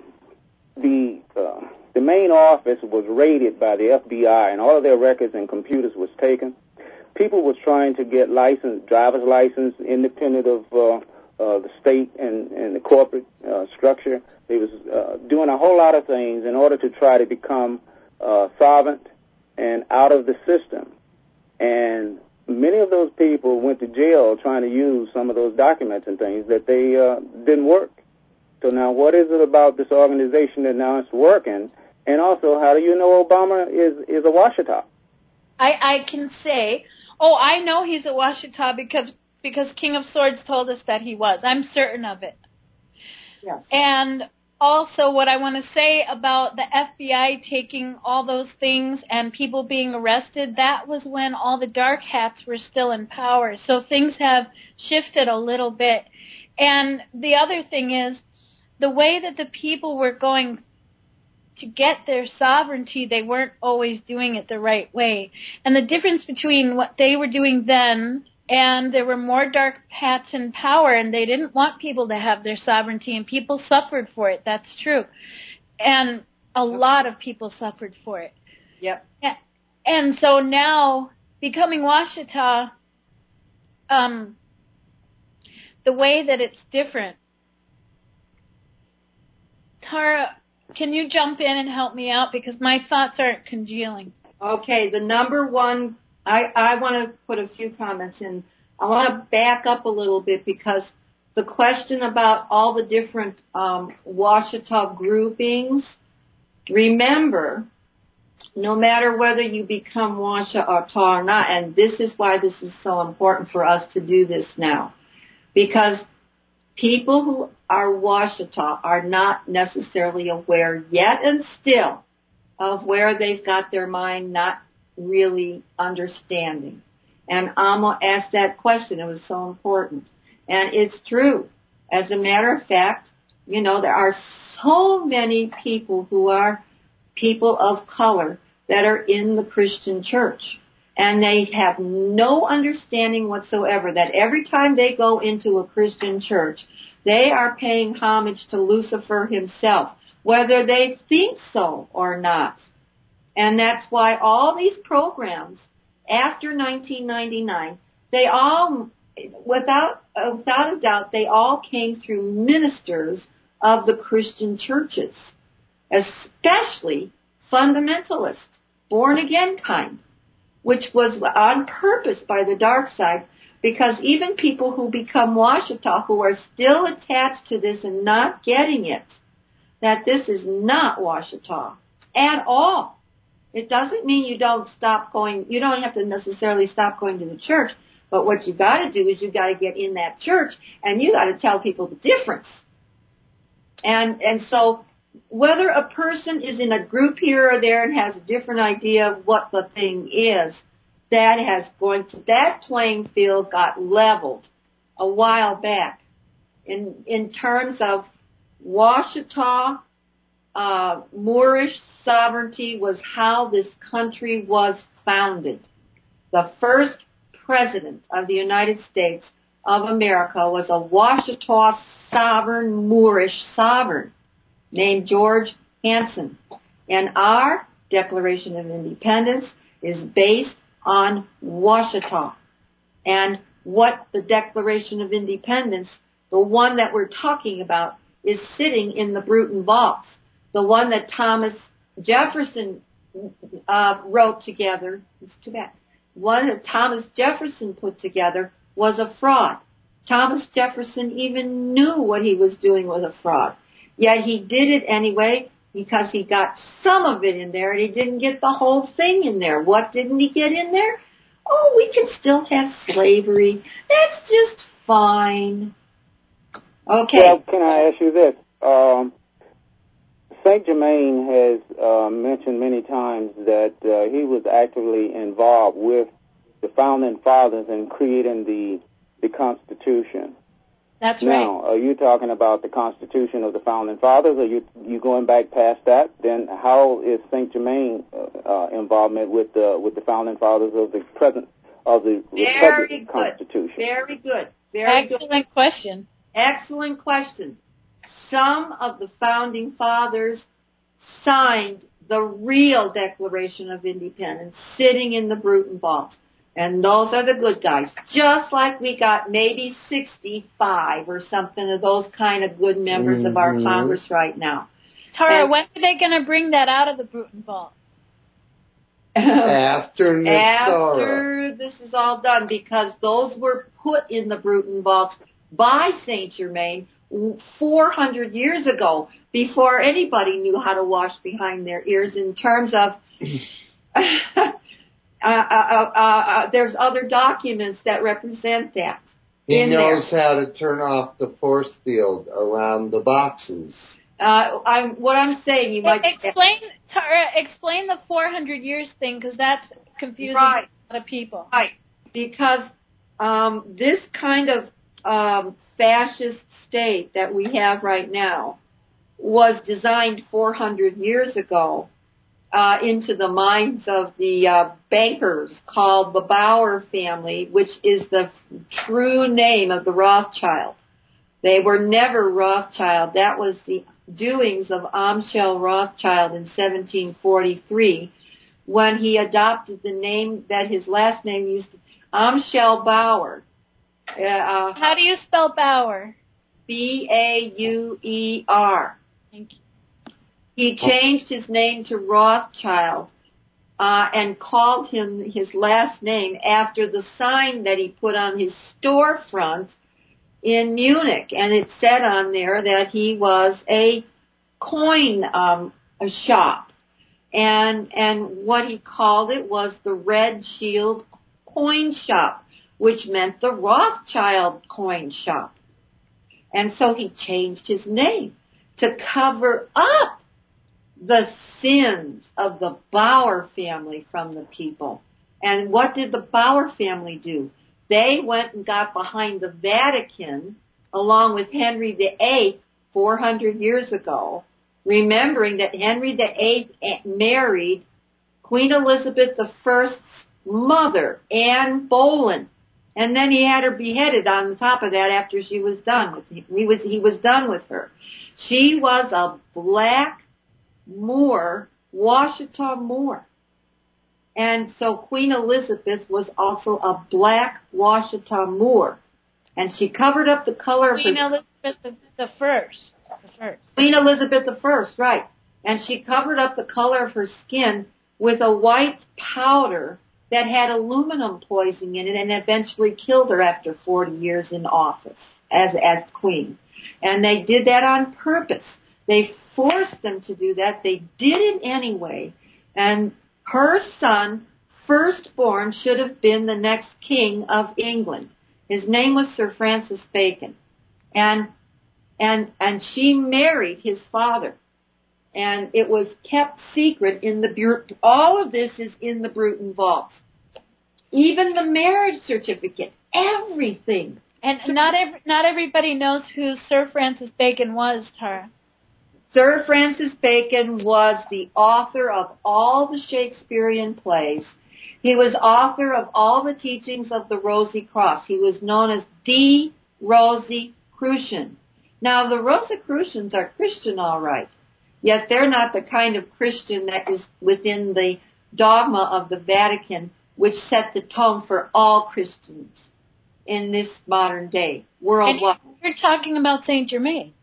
the main office was raided by the FBI, and all of their records and computers was taken. People was trying to get driver's license, independent of the state and the corporate structure. They was doing a whole lot of things in order to try to become solvent and out of the system. And many of those people went to jail trying to use some of those documents and things that they didn't work. So now what is it about this organization that now it's working? And also, how do you know Obama is a Washita? I can say, I know he's a Washita because King of Swords told us that he was. I'm certain of it. Yes. And also what I want to say about the FBI taking all those things and people being arrested, that was when all the dark hats were still in power. So things have shifted a little bit. And the other thing is, the way that the people were going to get their sovereignty, they weren't always doing it the right way. And the difference between what they were doing then, and there were more dark hats in power, and they didn't want people to have their sovereignty, and people suffered for it. That's true. And a lot of people suffered for it. Yep. And so now, becoming Washita, the way that it's different. Tara, can you jump in and help me out? Because my thoughts aren't congealing. Okay, the number one, I want to put a few comments in. I want to back up a little bit because the question about all the different Washita groupings, remember, no matter whether you become Washita or not, and this is why this is so important for us to do this now, because people who are Washita are not necessarily aware yet and still of where they've got their mind not really understanding. And Amma asked that question. It was so important. And it's true. As a matter of fact, there are so many people who are people of color that are in the Christian church. And they have no understanding whatsoever that every time they go into a Christian church, they are paying homage to Lucifer himself, whether they think so or not. And that's why all these programs after 1999, they all, without a doubt, they all came through ministers of the Christian churches, especially fundamentalist, born-again kind, which was on purpose by the dark side, because even people who become Washita, who are still attached to this and not getting it, that this is not Washita at all. It doesn't mean you don't stop going, you don't have to necessarily stop going to the church, but what you got to do is you got to get in that church and you got to tell people the difference. And so whether a person is in a group here or there and has a different idea of what the thing is, that playing field got leveled a while back. in terms of Washita, Moorish sovereignty was how this country was founded. The first president of the United States of America was a Washita sovereign, Moorish sovereign named George Hanson. And our Declaration of Independence is based on Washita. And what the Declaration of Independence, the one that we're talking about, is sitting in the Bruton vaults. The one that Thomas Jefferson wrote together, it's too bad, one that Thomas Jefferson put together was a fraud. Thomas Jefferson even knew what he was doing was a fraud. Yet he did it anyway because he got some of it in there and he didn't get the whole thing in there. What didn't he get in there? Oh, we can still have slavery. That's just fine. Okay. Well, can I ask you this? Saint Germain has mentioned many times that he was actively involved with the founding fathers in creating the Constitution. That's now, right. Now, are you talking about the Constitution of the founding fathers, or you going back past that? Then how is Saint Germain involvement with the founding fathers of the present of the Republican Constitution? Very good. Excellent question. Excellent question. Some of the founding fathers signed the real Declaration of Independence sitting in the Bruton vault. And those are the good guys. Just like we got maybe 65 or something of those kind of good members of our Congress right now. Tara, when are they going to bring that out of the Bruton vault? After Nassau. After this is all done, because those were put in the Bruton vault by Saint Germain 400 years ago, before anybody knew how to wash behind their ears in terms of there's other documents that represent that. He knows how to turn off the force field around the boxes. What I'm saying, you might explain the 400 years thing, because that's confusing a lot of people. Right, because this kind of fascist state that we have right now was designed 400 years ago into the minds of the bankers called the Bauer family, which is the true name of the Rothschild. They were never Rothschild. That was the doings of Amschel Rothschild in 1743 when he adopted the name that his last name used to, Amschel Bauer. How do you spell Bauer? B-A-U-E-R. Thank you. He changed his name to Rothschild and called him his last name after the sign that he put on his storefront in Munich. And it said on there that he was a coin shop. And what he called it was the Red Shield Coin Shop, which meant the Rothschild Coin Shop. And so he changed his name to cover up the sins of the Bauer family from the people. And what did the Bauer family do? They went and got behind the Vatican along with Henry VIII 400 years ago, remembering that Henry VIII married Queen Elizabeth I's mother, Anne Boleyn. And then he had her beheaded on top of that after she was done with him. He was done with her. She was a black Moor, Washita Moor. And so Queen Elizabeth was also a black Washita Moor. And she covered up the color of her... Queen Elizabeth the First. Queen Elizabeth I, right. And she covered up the color of her skin with a white powder that had aluminum poisoning in it and eventually killed her after 40 years in office as queen. And they did that on purpose. They forced them to do that. They did it anyway. And her son, firstborn, should have been the next king of England. His name was Sir Francis Bacon. And she married his father. And it was kept secret in the... All of this is in the Bruton vaults. Even the marriage certificate, everything And not everybody knows who Sir Francis Bacon was, Tara. Sir Francis Bacon was the author of all the Shakespearean plays. He was author of all the teachings of the Rosicrucians. He was known as the Rosicrucian. Now, the Rosicrucians are Christian, all right, yet they're not the kind of Christian that is within the dogma of the Vatican, which set the tone for all Christians in this modern day, worldwide. And you're talking about Saint Germain.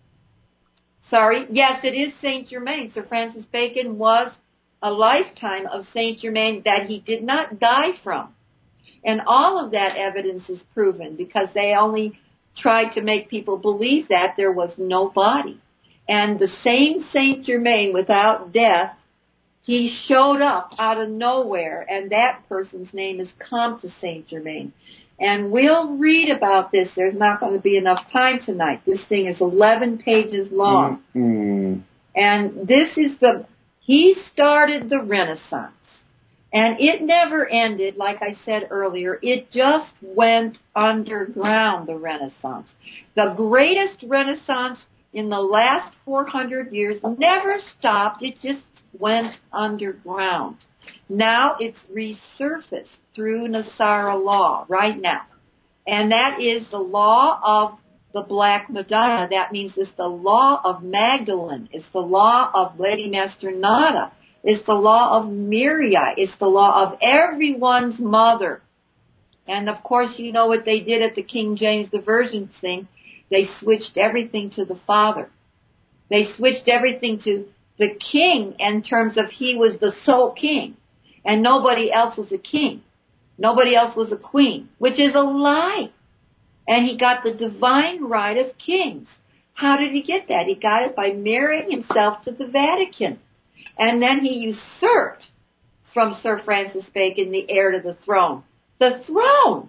Sorry, yes, it is Saint Germain. Sir Francis Bacon was a lifetime of Saint Germain that he did not die from. And all of that evidence is proven because they only tried to make people believe that there was no body. And the same Saint Germain without death, he showed up out of nowhere, and that person's name is Comte de Saint Germain. And we'll read about this. There's not going to be enough time tonight. This thing is 11 pages long. Mm-hmm. And this is he started the Renaissance. And it never ended, like I said earlier. It just went underground, the Renaissance. The greatest Renaissance in the last 400 years never stopped. It just went underground. Now it's resurfaced through Nosara law right now. And that is the law of the Black Madonna. That means it's the law of Magdalene. It's the law of Lady Masternata. It's the law of Miria. It's the law of everyone's mother. And, of course, you know what they did at the King James Version thing. They switched everything to the Father. They switched everything to the king in terms of he was the sole king. And nobody else was a king. Nobody else was a queen, which is a lie. And he got the divine right of kings. How did he get that? He got it by marrying himself to the Vatican. And then he usurped from Sir Francis Bacon the heir to the throne. The throne!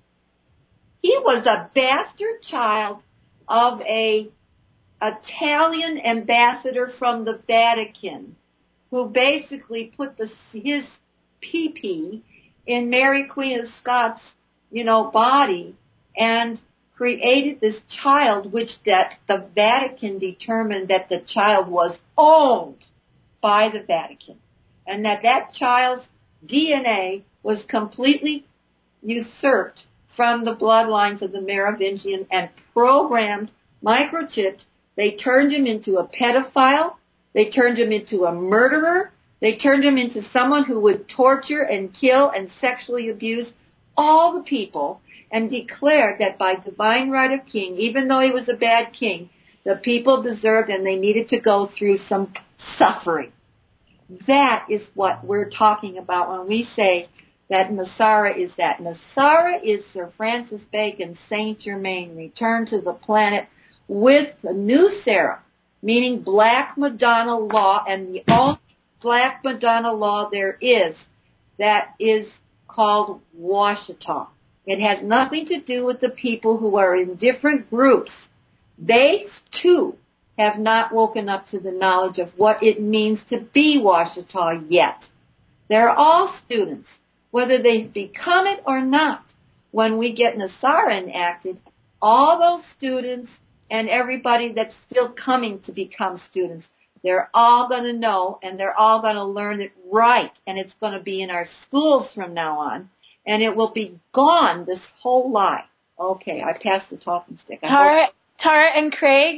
He was a bastard child of a Italian ambassador from the Vatican who basically put his pee-pee in Mary Queen of Scots, body and created this child that the Vatican determined that the child was owned by the Vatican and that child's DNA was completely usurped from the bloodlines of the Merovingian and programmed, microchipped. They turned him into a pedophile. They turned him into a murderer. They turned him into someone who would torture and kill and sexually abuse all the people and declared that by divine right of king, even though he was a bad king, the people deserved and they needed to go through some suffering. That is what we're talking about when we say that Nosara is that. Nosara is Sir Francis Bacon's Saint Germain returned to the planet with the new Sarah, meaning Black Madonna law, and the only Black Madonna law there is that is called Washita. It has nothing to do with the people who are in different groups. They, too, have not woken up to the knowledge of what it means to be Washita yet. They're all students, whether they've become it or not. When we get Nosara enacted, all those students and everybody that's still coming to become students, they're all going to know and they're all going to learn it right. And it's going to be in our schools from now on. And it will be gone, this whole lie. Okay, I passed the talking stick. Tara and Craig,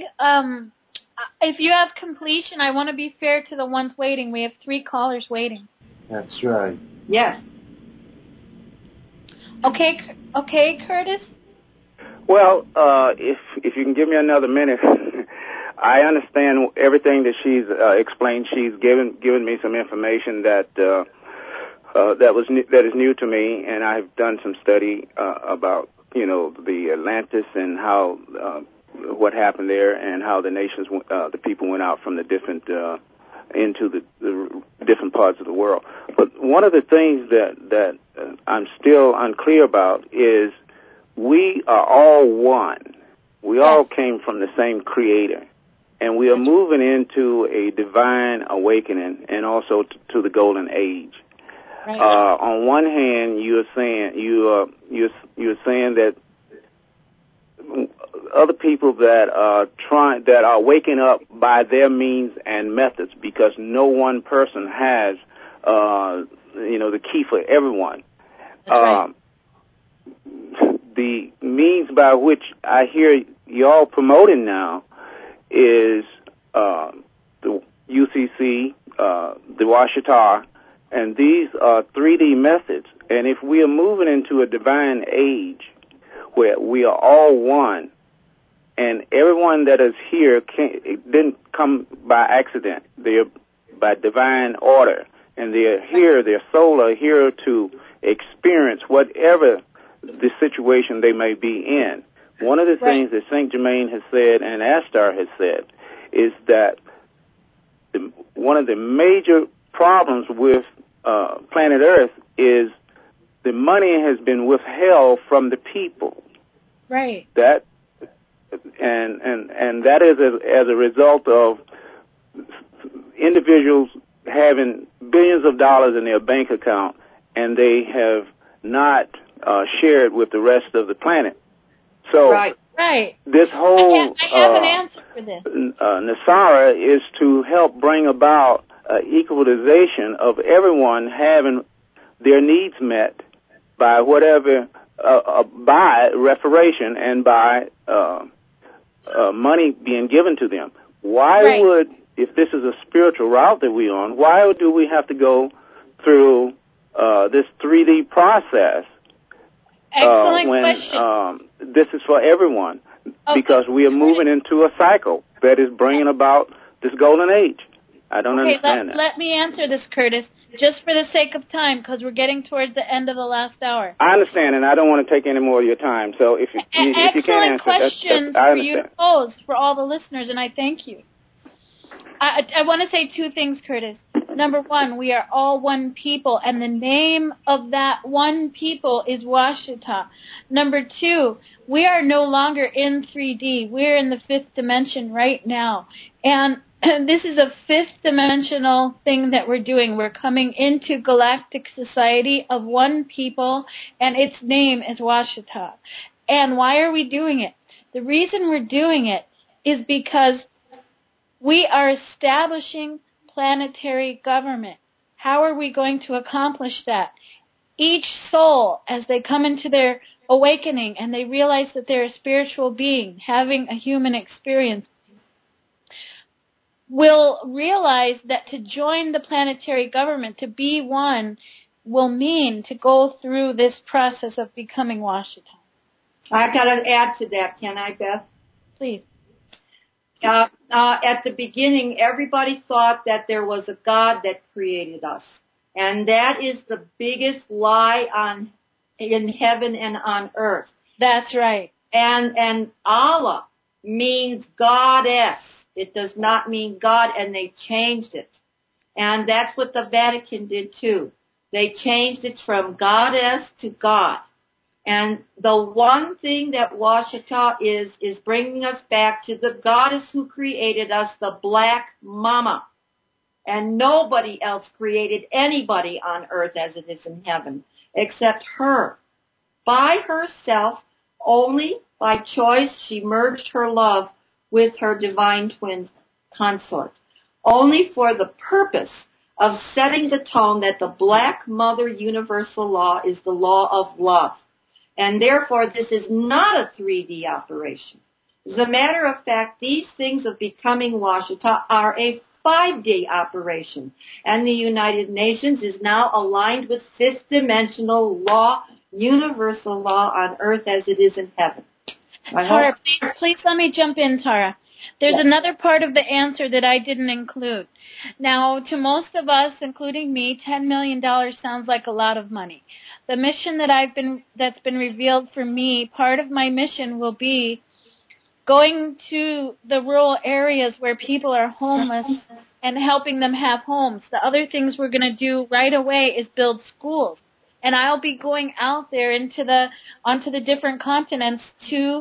if you have completion, I want to be fair to the ones waiting. We have 3 callers waiting. That's right. Yes. Okay, Curtis? Well, if you can give me another minute, I understand everything that she's explained. She's given me some information that is new to me, and I've done some study about the Atlantis and how what happened there and how the nations, the people went out from the different into the different parts of the world. But one of the things that I'm still unclear about is we are all one. We all came from the same Creator, and we are moving into a divine awakening and also to the golden age. Right. On one hand, you're saying that other people that are waking up by their means and methods, because no one person has, the key for everyone. That's right. The means by which I hear y'all promoting now is the UCC, the Washita, and these are 3D methods. And if we are moving into a divine age where we are all one, and everyone that is here didn't come by accident, they're by divine order, and they're here, their soul are here to experience whatever the situation they may be in. One of the things that St. Germain has said and Astar has said is that one of the major problems with planet Earth is the money has been withheld from the people. Right. That and that is as a result of individuals having billions of dollars in their bank account, and they have not shared with the rest of the planet. So this whole I have an answer for this. Nasara is to help bring about equalization of everyone having their needs met by whatever, by reparation and by money being given to them. Why would, if this is a spiritual route that we're on, why do we have to go through this 3D process? Excellent question. This is for everyone, because we are moving into a cycle that is bringing about this golden age. I don't understand that. Let me answer this, Curtis, just for the sake of time, because we're getting towards the end of the last hour. I understand, and I don't want to take any more of your time. So if you can't answer, excellent question for you to pose for all the listeners, and I thank you. I want to say two things, Curtis. Number one, we are all one people, and the name of that one people is Washita. Number two, we are no longer in 3D. We're in the fifth dimension right now. And this is a fifth dimensional thing that we're doing. We're coming into galactic society of one people, and its name is Washita. And why are we doing it? The reason we're doing it is because we are establishing planetary government. How are we going to accomplish that? Each soul, as they come into their awakening and they realize that they're a spiritual being having a human experience, will realize that to join the planetary government, to be one, will mean to go through this process of becoming Washita. I've got to add to that, can I, Beth? Please. At the beginning, everybody thought that there was a God that created us. And that is the biggest lie in heaven and on earth. That's right. And Allah means goddess. It does not mean God, and they changed it. And that's what the Vatican did too. They changed it from goddess to God. And the one thing that Washita is bringing us back to the goddess who created us, the Black Mama. And nobody else created anybody on earth as it is in heaven, except her. By herself, only by choice, she merged her love with her divine twin consort, only for the purpose of setting the tone that the Black Mother universal law is the law of love. And therefore, this is not a 3D operation. As a matter of fact, these things of becoming Washita are a 5D operation. And the United Nations is now aligned with fifth dimensional law, universal law on earth as it is in heaven. Tara, please let me jump in, Tara. There's another part of the answer that I didn't include. Now, to most of us, including me, $10 million sounds like a lot of money. The mission that's been revealed for me, part of my mission will be going to the rural areas where people are homeless and helping them have homes. The other things we're going to do right away is build schools. And I'll be going out there onto the different continents to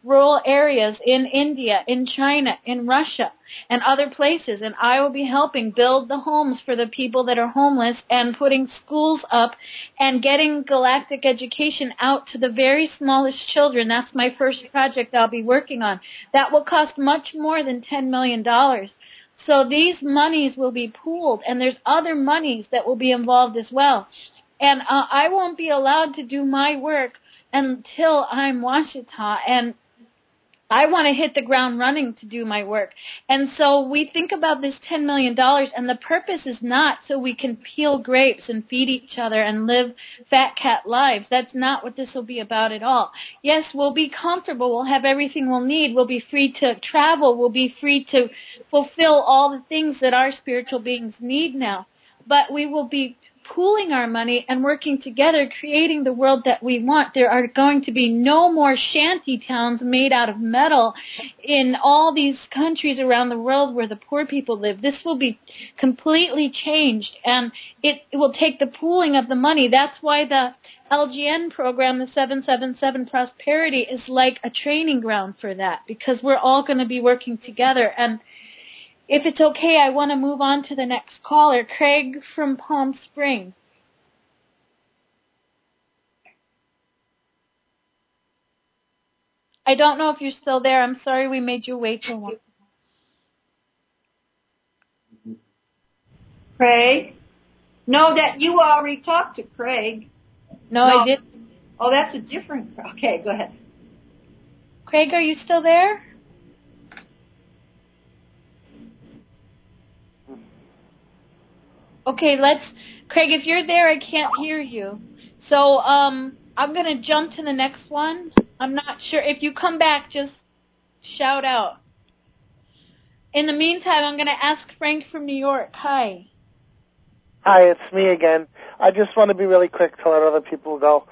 rural areas in India, in China, in Russia, and other places. And I will be helping build the homes for the people that are homeless and putting schools up and getting galactic education out to the very smallest children. That's my first project I'll be working on. That will cost much more than $10 million. So these monies will be pooled, and there's other monies that will be involved as well. And I won't be allowed to do my work until I'm Washita, and I want to hit the ground running to do my work. And so we think about this $10 million, and the purpose is not so we can peel grapes and feed each other and live fat cat lives. That's not what this will be about at all. Yes, we'll be comfortable. We'll have everything we'll need. We'll be free to travel. We'll be free to fulfill all the things that our spiritual beings need now. But we will be pooling our money and working together, creating the world that we want. There are going to be no more shanty towns made out of metal in all these countries around the world where the poor people live. This will be completely changed, and it will take the pooling of the money. That's why the LGN program, the 777 Prosperity, is like a training ground for that, because we're all going to be working together. And if it's okay, I want to move on to the next caller, Craig from Palm Springs. I don't know if you're still there. I'm sorry we made you wait so long. Craig? No, that you already talked to Craig. No, I didn't. Oh, that's a different... Okay, go ahead. Craig, are you still there? Okay, Craig, if you're there, I can't hear you. So I'm going to jump to the next one. I'm not sure. If you come back, just shout out. In the meantime, I'm going to ask Frank from New York. Hi. Hi, it's me again. I just want to be really quick to let other people go.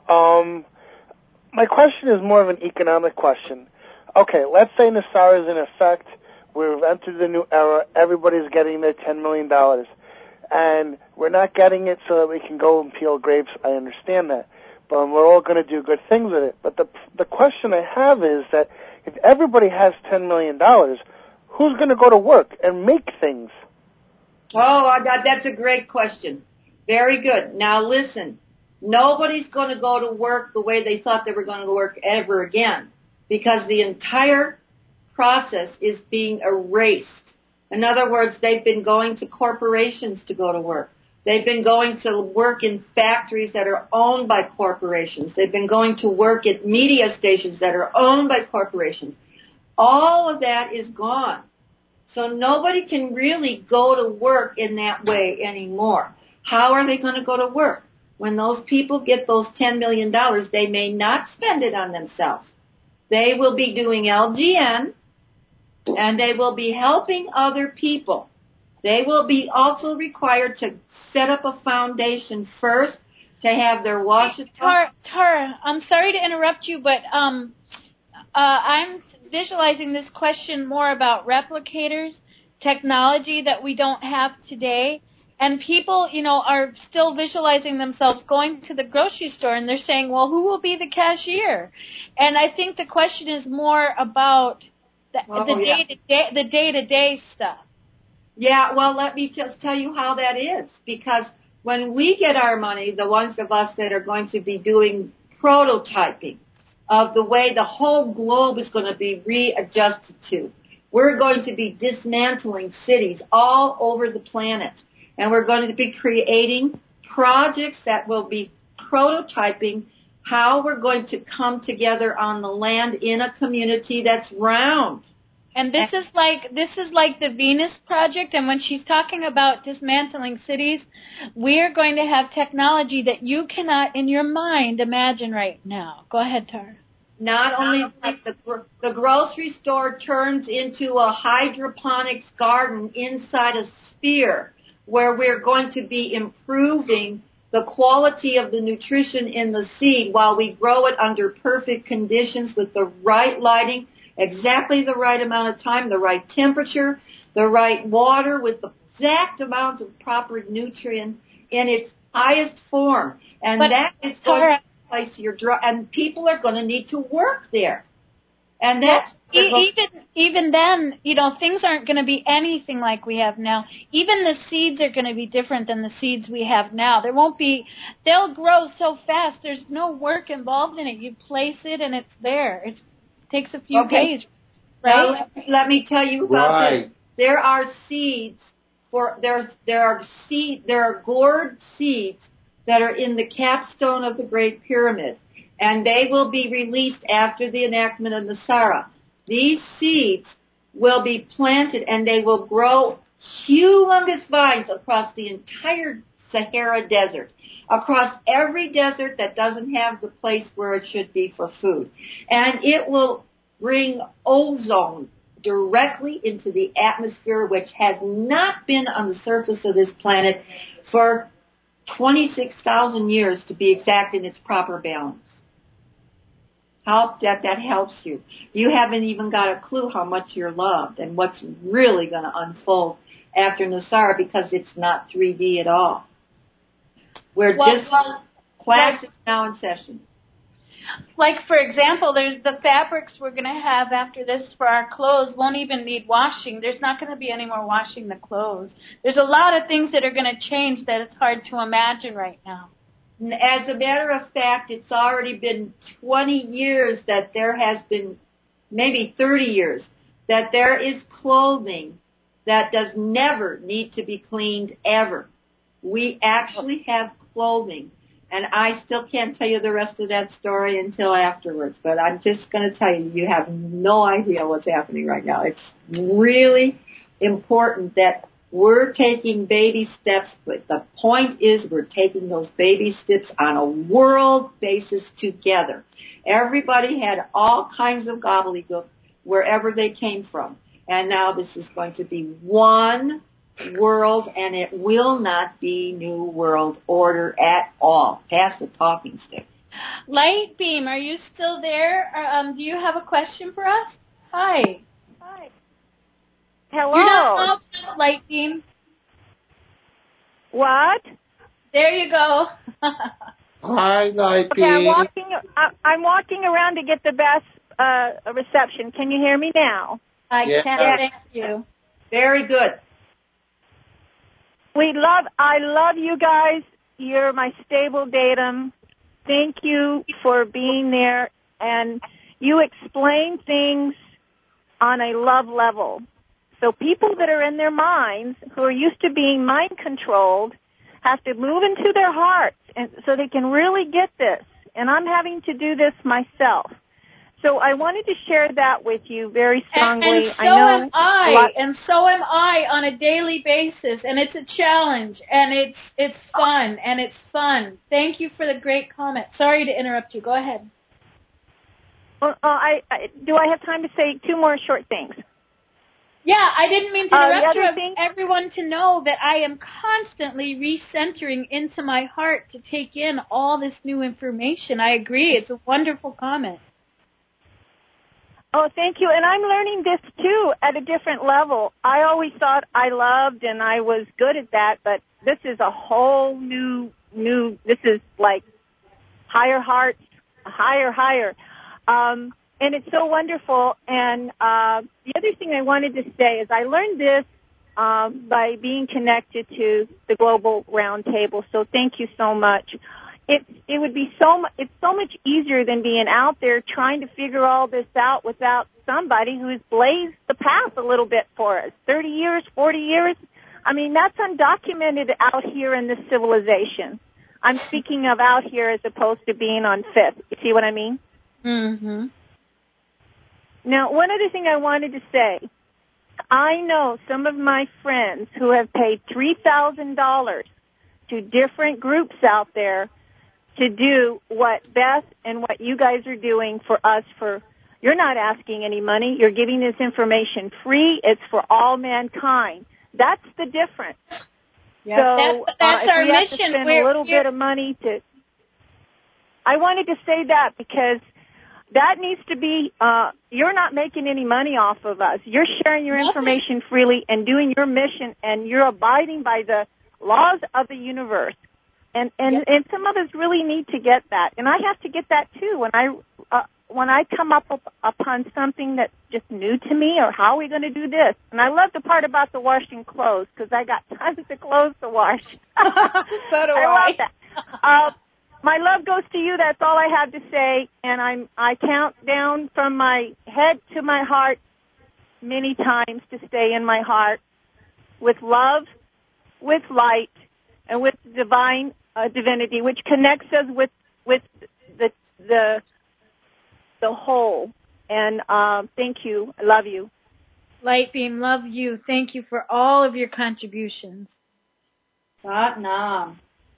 My question is more of an economic question. Okay, let's say NESARA is in effect. We've entered the new era. Everybody's getting their $10 million. And we're not getting it so that we can go and peel grapes. I understand that. But we're all going to do good things with it. But the question I have is that if everybody has $10 million, who's going to go to work and make things? Oh, that's a great question. Very good. Now listen, nobody's going to go to work the way they thought they were going to work ever again, because the entire process is being erased. In other words, they've been going to corporations to go to work. They've been going to work in factories that are owned by corporations. They've been going to work at media stations that are owned by corporations. All of that is gone. So nobody can really go to work in that way anymore. How are they going to go to work? When those people get those $10 million, they may not spend it on themselves. They will be doing LGN, and they will be helping other people. They will be also required to set up a foundation first to have their Washita. Tara, I'm sorry to interrupt you, but I'm visualizing this question more about replicators, technology that we don't have today. And people, are still visualizing themselves going to the grocery store, and they're saying, well, who will be the cashier? And I think the question is more about the day-to-day stuff. Yeah, well, let me just tell you how that is. Because when we get our money, the ones of us that are going to be doing prototyping of the way the whole globe is going to be readjusted to, we're going to be dismantling cities all over the planet. And we're going to be creating projects that will be prototyping how we're going to come together on the land in a community that's round. And this is like the Venus Project. And when she's talking about dismantling cities, we're going to have technology that you cannot, in your mind, imagine right now. Go ahead, Tara. Not only like the grocery store turns into a hydroponics garden inside a sphere, where we're going to be improving the quality of the nutrition in the seed while we grow it under perfect conditions with the right lighting, exactly the right amount of time, the right temperature, the right water with the exact amount of proper nutrient in its highest form. And that is going to place your and people are going to need to work there. And that's even then, things aren't going to be anything like we have now. Even the seeds are going to be different than the seeds we have now. They'll grow so fast. There's no work involved in it. You place it and it's there. It takes a few days. Right? Now, let me tell you about this. There are seeds there are gourd seeds that are in the capstone of the Great Pyramid, and they will be released after the enactment of Nasara. These seeds will be planted, and they will grow humongous vines across the entire Sahara Desert, across every desert that doesn't have the place where it should be for food. And it will bring ozone directly into the atmosphere, which has not been on the surface of this planet for 26,000 years, to be exact, in its proper balance. Hope that helps you. You haven't even got a clue how much you're loved and what's really going to unfold after Nasara, because it's not 3D at all. Class is now in session. Like, for example, there's the fabrics we're going to have after this for our clothes won't even need washing. There's not going to be any more washing the clothes. There's a lot of things that are going to change that it's hard to imagine right now. As a matter of fact, it's already been 20 years that there has been, maybe 30 years, that there is clothing that does never need to be cleaned ever. We actually have clothing. And I still can't tell you the rest of that story until afterwards. But I'm just going to tell you, you have no idea what's happening right now. It's really important that we're taking baby steps. But the point is, we're taking those baby steps on a world basis together. Everybody had all kinds of gobbledygook wherever they came from. And now this is going to be one world, and it will not be New World Order at all. Pass the talking stick. Lightbeam, are you still there? Do you have a question for us? Hi. Hello. You're not loud, Lightbeam. What? There you go. Hi, Lightbeam. Okay, I'm walking around to get the best reception. Can you hear me now? I can. Thank you. Very good. I love you guys. You're my stable datum. Thank you for being there. And you explain things on a love level. So people that are in their minds, who are used to being mind controlled, have to move into their hearts, and so they can really get this. And I'm having to do this myself. So I wanted to share that with you very strongly. And so am I on a daily basis, and it's a challenge, and it's fun, and it's fun. Thank you for the great comment. Sorry to interrupt you. Go ahead. Well, do I have time to say two more short things? Yeah, I didn't mean to interrupt you. I want everyone to know that I am constantly recentering into my heart to take in all this new information. I agree. It's a wonderful comment. Oh, thank you. And I'm learning this, too, at a different level. I always thought I loved and I was good at that, but this is a whole new, this is like higher hearts, higher. And it's so wonderful. And the other thing I wanted to say is I learned this by being connected to the Global Roundtable, so thank you so much. It would be it's so much easier than being out there trying to figure all this out without somebody who has blazed the path a little bit for us. 30 years, 40 years. I mean, that's undocumented out here in this civilization. I'm speaking of out here as opposed to being on Fifth. You see what I mean? Mm-hmm. Now, one other thing I wanted to say. I know some of my friends who have paid $3,000 to different groups out there to do what Beth and what you guys are doing for us. You're not asking any money. You're giving this information free. It's for all mankind. That's the difference. Yeah, so that's our we mission. Have to spend a little bit of money I wanted to say that because that needs to be, you're not making any money off of us. You're sharing your information freely and doing your mission, and you're abiding by the laws of the universe. And some of us really need to get that. And I have to get that, too. when I come upon something that's just new to me, or how are we going to do this? And I love the part about the washing clothes, because I got tons of clothes to wash. So do I love that. My love goes to you. That's all I have to say. And I count down from my head to my heart many times to stay in my heart with love, with light, and with divine divinity, which connects us with the whole. And thank you. I love you. Lightbeam, love you. Thank you for all of your contributions. Sat Nam.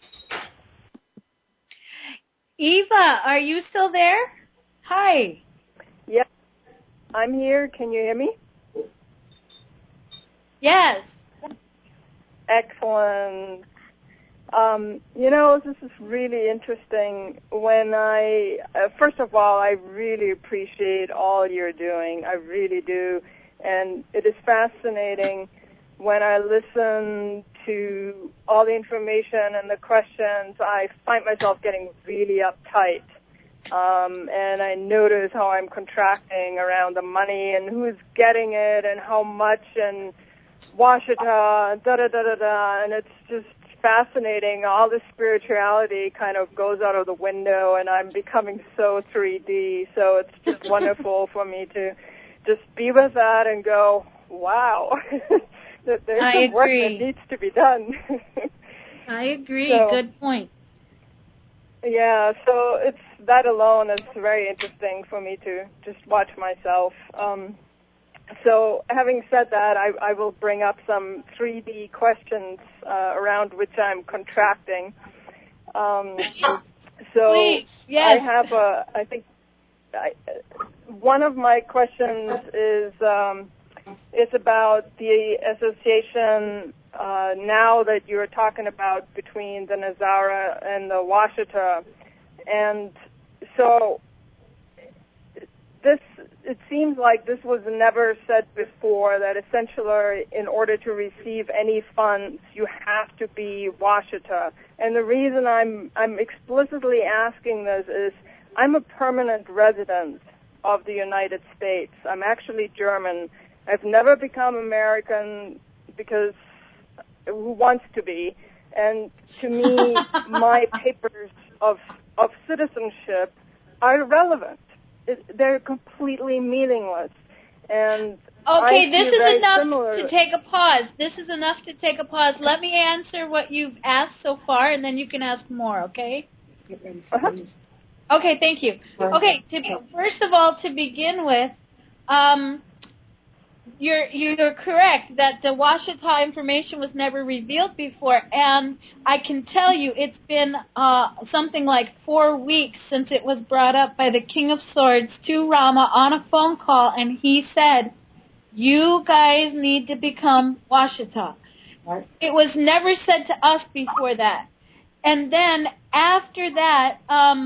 Eva, are you still there? Hi. Yes, I'm here. Can you hear me? Yes. Excellent. This is really interesting. First of all, I really appreciate all you're doing. I really do. And it is fascinating when I listen to all the information and the questions. I find myself getting really uptight. And I notice how I'm contracting around the money and who's getting it and how much and Washita, da-da-da-da-da. And it's just fascinating. All the spirituality kind of goes out of the window, and I'm becoming so 3D. So it's just wonderful for me to just be with that and go, wow, there's some work that needs to be done. I agree. So, good point. Yeah, so it's that alone is very interesting for me to just watch myself. So having said that, I will bring up some 3D questions around which I'm contracting. Please, yes. One of my questions is about the association now that you're talking about between the Nazara and the Washita. And so it seems like this was never said before, that essentially in order to receive any funds, you have to be Washita. And the reason I'm explicitly asking this is I'm a permanent resident of the United States. I'm actually German. I've never become American because who wants to be? And to me, my papers of citizenship are irrelevant. They're completely meaningless. And okay, this is enough to take a pause. This is enough to take a pause. Let me answer what you've asked so far, and then you can ask more, okay? Uh-huh. Okay, thank you. Okay, first of all, to begin with, you're correct that the Washita information was never revealed before, and I can tell you it's been something like 4 weeks since it was brought up by the King of Swords to Rama on a phone call, and he said, you guys need to become Washita. Right. It was never said to us before that. And then after that,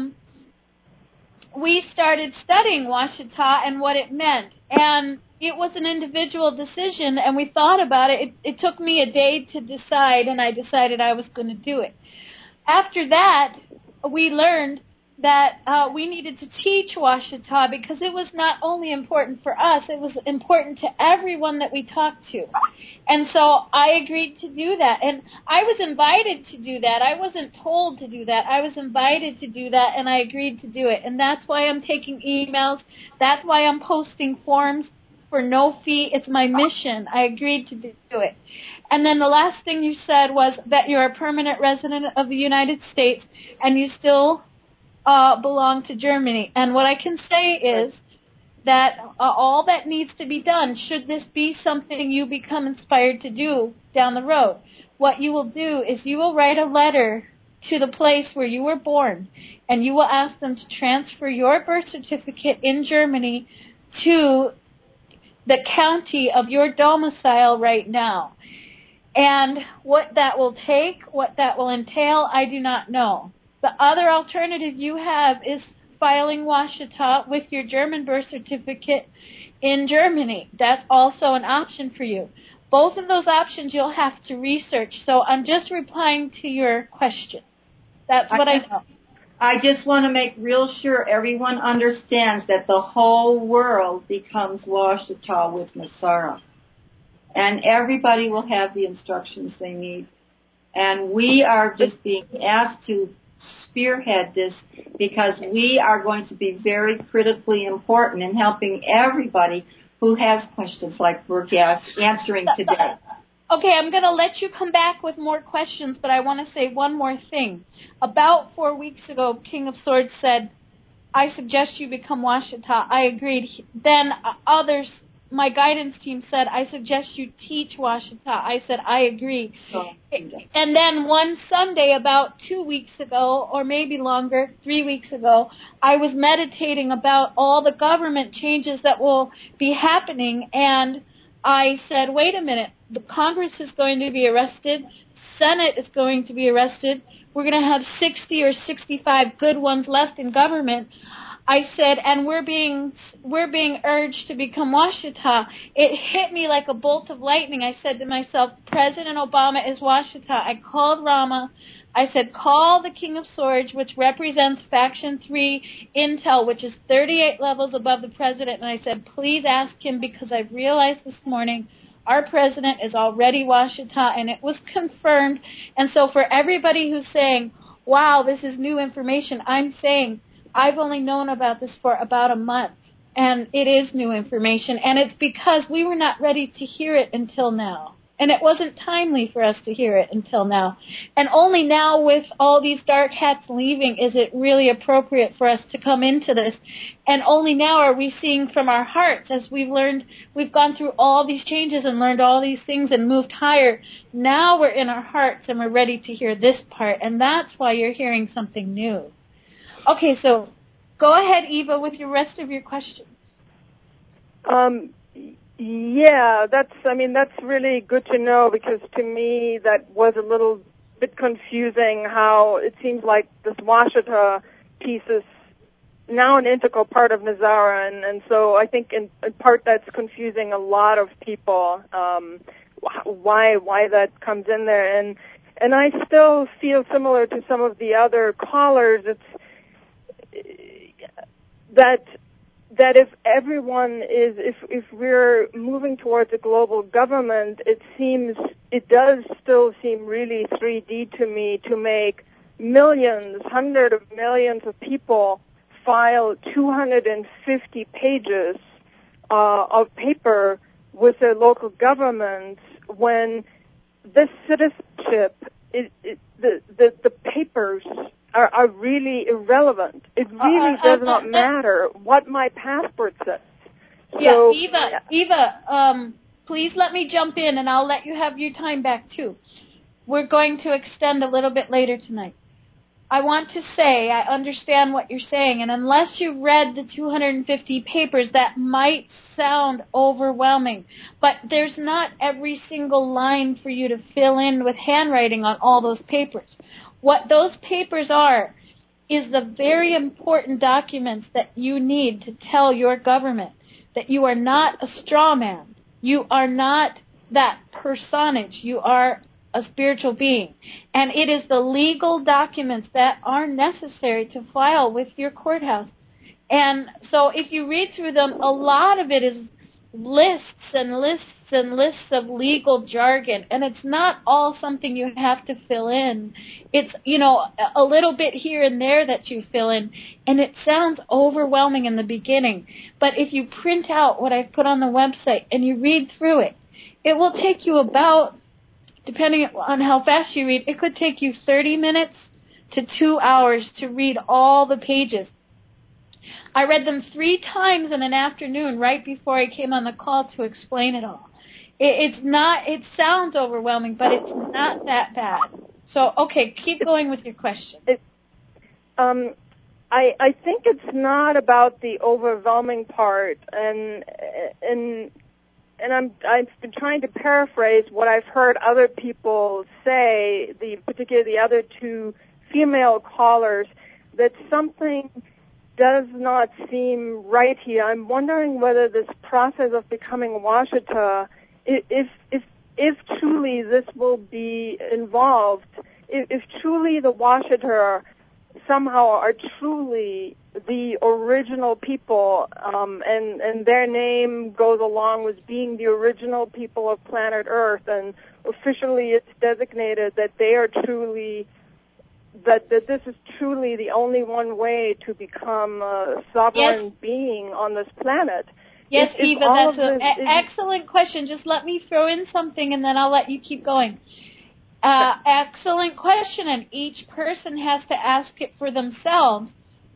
we started studying Washita and what it meant. And it was an individual decision, and we thought about it. It took me a day to decide, and I decided I was going to do it. After that, we learned that we needed to teach Washita because it was not only important for us, it was important to everyone that we talked to. And so I agreed to do that. And I was invited to do that. I wasn't told to do that. I was invited to do that, and I agreed to do it. And that's why I'm taking emails. That's why I'm posting forms for no fee. It's my mission. I agreed to do it. And then the last thing you said was that you're a permanent resident of the United States and you still belong to Germany. And what I can say is that all that needs to be done, should this be something you become inspired to do down the road, what you will do is you will write a letter to the place where you were born, and you will ask them to transfer your birth certificate in Germany to the county of your domicile right now. And what that will take, what that will entail, I do not know. The other alternative you have is filing Washita with your German birth certificate in Germany. That's also an option for you. Both of those options you'll have to research. So I'm just replying to your question. That's what I know. I just want to make real sure everyone understands that the whole world becomes Washita with NESARA. And everybody will have the instructions they need. And we are just being asked to spearhead this because we are going to be very critically important in helping everybody who has questions like we're answering today. Okay, I'm going to let you come back with more questions, but I want to say one more thing. About 4 weeks ago, King of Swords said, I suggest you become Washita. I agreed. Then others, my guidance team said, I suggest you teach Washita. I said, I agree. And then one Sunday, about 2 weeks ago, or maybe longer, 3 weeks ago, I was meditating about all the government changes that will be happening, and I said, wait a minute, the Congress is going to be arrested, Senate is going to be arrested, we're going to have 60 or 65 good ones left in government. I said, and we're being urged to become Washita. It hit me like a bolt of lightning. I said to myself, President Obama is Washita. I called Rama. I said, call the King of Swords, which represents Faction 3 Intel, which is 38 levels above the president. And I said, please ask him, because I realized this morning our president is already Washita, and it was confirmed. And so for everybody who's saying, wow, this is new information, I'm saying, I've only known about this for about a month, and it is new information, and it's because we were not ready to hear it until now. And it wasn't timely for us to hear it until now. And only now, with all these dark hats leaving, is it really appropriate for us to come into this. And only now are we seeing from our hearts, as we've learned, we've gone through all these changes and learned all these things and moved higher. Now we're in our hearts and we're ready to hear this part, and that's why you're hearing something new. Okay, so go ahead, Eva, with the rest of your questions. Yeah, that's really good to know, because to me that was a little bit confusing how it seems like this Washita piece is now an integral part of NESARA, and so I think in part that's confusing a lot of people, why that comes in there. And I still feel similar to some of the other callers. It's that if everyone is, if we're moving towards a global government, it does still seem really 3D to me to make millions, hundreds of millions of people file 250 pages of paper with their local governments when this citizenship, the papers are really irrelevant. It really does not matter what my passport says. So, Eva, please let me jump in, and I'll let you have your time back too. We're going to extend a little bit later tonight. I want to say I understand what you're saying, and unless you've read the 250 papers, that might sound overwhelming. But there's not every single line for you to fill in with handwriting on all those papers. What those papers are is the very important documents that you need to tell your government that you are not a straw man. You are not that personage. You are a spiritual being. And it is the legal documents that are necessary to file with your courthouse. And so if you read through them, a lot of it is lists and lists and lists of legal jargon, and it's not all something you have to fill in. It's, a little bit here and there that you fill in, and it sounds overwhelming in the beginning. But if you print out what I've put on the website and you read through it, it will take you about, depending on how fast you read, it could take you 30 minutes to 2 hours to read all the pages. I read them 3 times in an afternoon right before I came on the call to explain it all. It sounds overwhelming, but it's not that bad. So, okay, keep going with your question. I think it's not about the overwhelming part, and I've been trying to paraphrase what I've heard other people say, particularly the other 2 female callers, that something does not seem right here. I'm wondering whether this process of becoming Washita, if truly this will be involved, if truly the Washita somehow are truly the original people, and their name goes along with being the original people of planet Earth, and officially it's designated that they are truly, that this is truly the only one way to become a sovereign being on this planet. Yes, Eva, that's an excellent question. Just let me throw in something, and then I'll let you keep going. Excellent question, and each person has to ask it for themselves.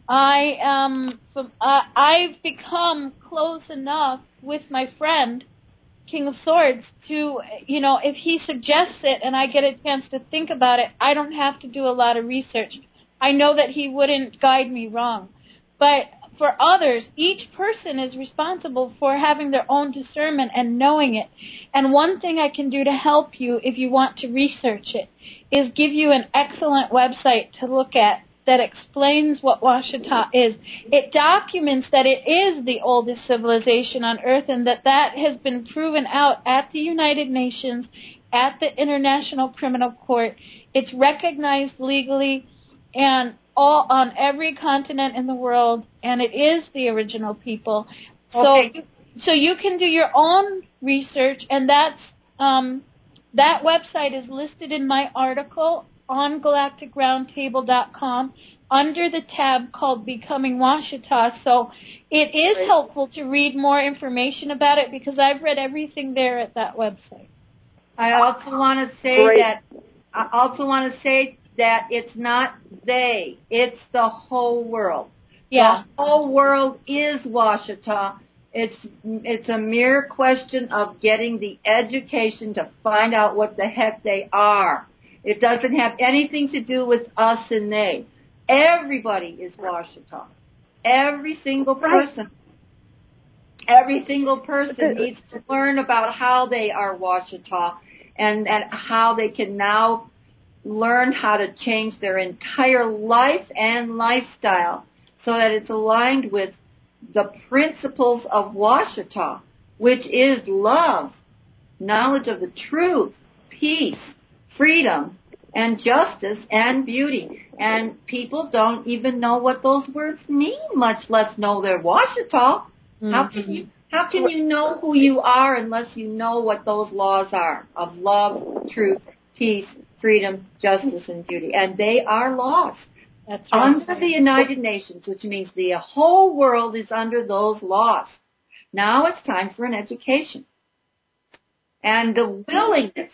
I've become close enough with my friend, King of Swords, to, if he suggests it and I get a chance to think about it, I don't have to do a lot of research. I know that he wouldn't guide me wrong. But for others, each person is responsible for having their own discernment and knowing it. And one thing I can do to help you if you want to research it is give you an excellent website to look at that explains what Washita is. It documents that it is the oldest civilization on Earth and that has been proven out at the United Nations, at the International Criminal Court. It's recognized legally and all on every continent in the world, and it is the original people. Okay. So you can do your own research, and that website is listed in my article on galacticroundtable.com under the tab called Becoming Washita. So it is helpful to read more information about it because I've read everything there at that website. I also want to say that it's not they, it's the whole world. Yeah. The whole world is Washita. It's a mere question of getting the education to find out what the heck they are. It doesn't have anything to do with us and they. Everybody is Washita. Every single person. Every single person needs to learn about how they are Washita and how they can now learn how to change their entire life and lifestyle so that it's aligned with the principles of Washita, which is love, knowledge of the truth, peace, freedom, and justice and beauty. And people don't even know what those words mean, much less know they're Washita. Mm-hmm. How can you know who you are unless you know what those laws are of love, truth, peace, freedom, justice, and beauty? And they are laws. That's right. Under the United Nations, which means the whole world is under those laws. Now it's time for an education. And the willingness.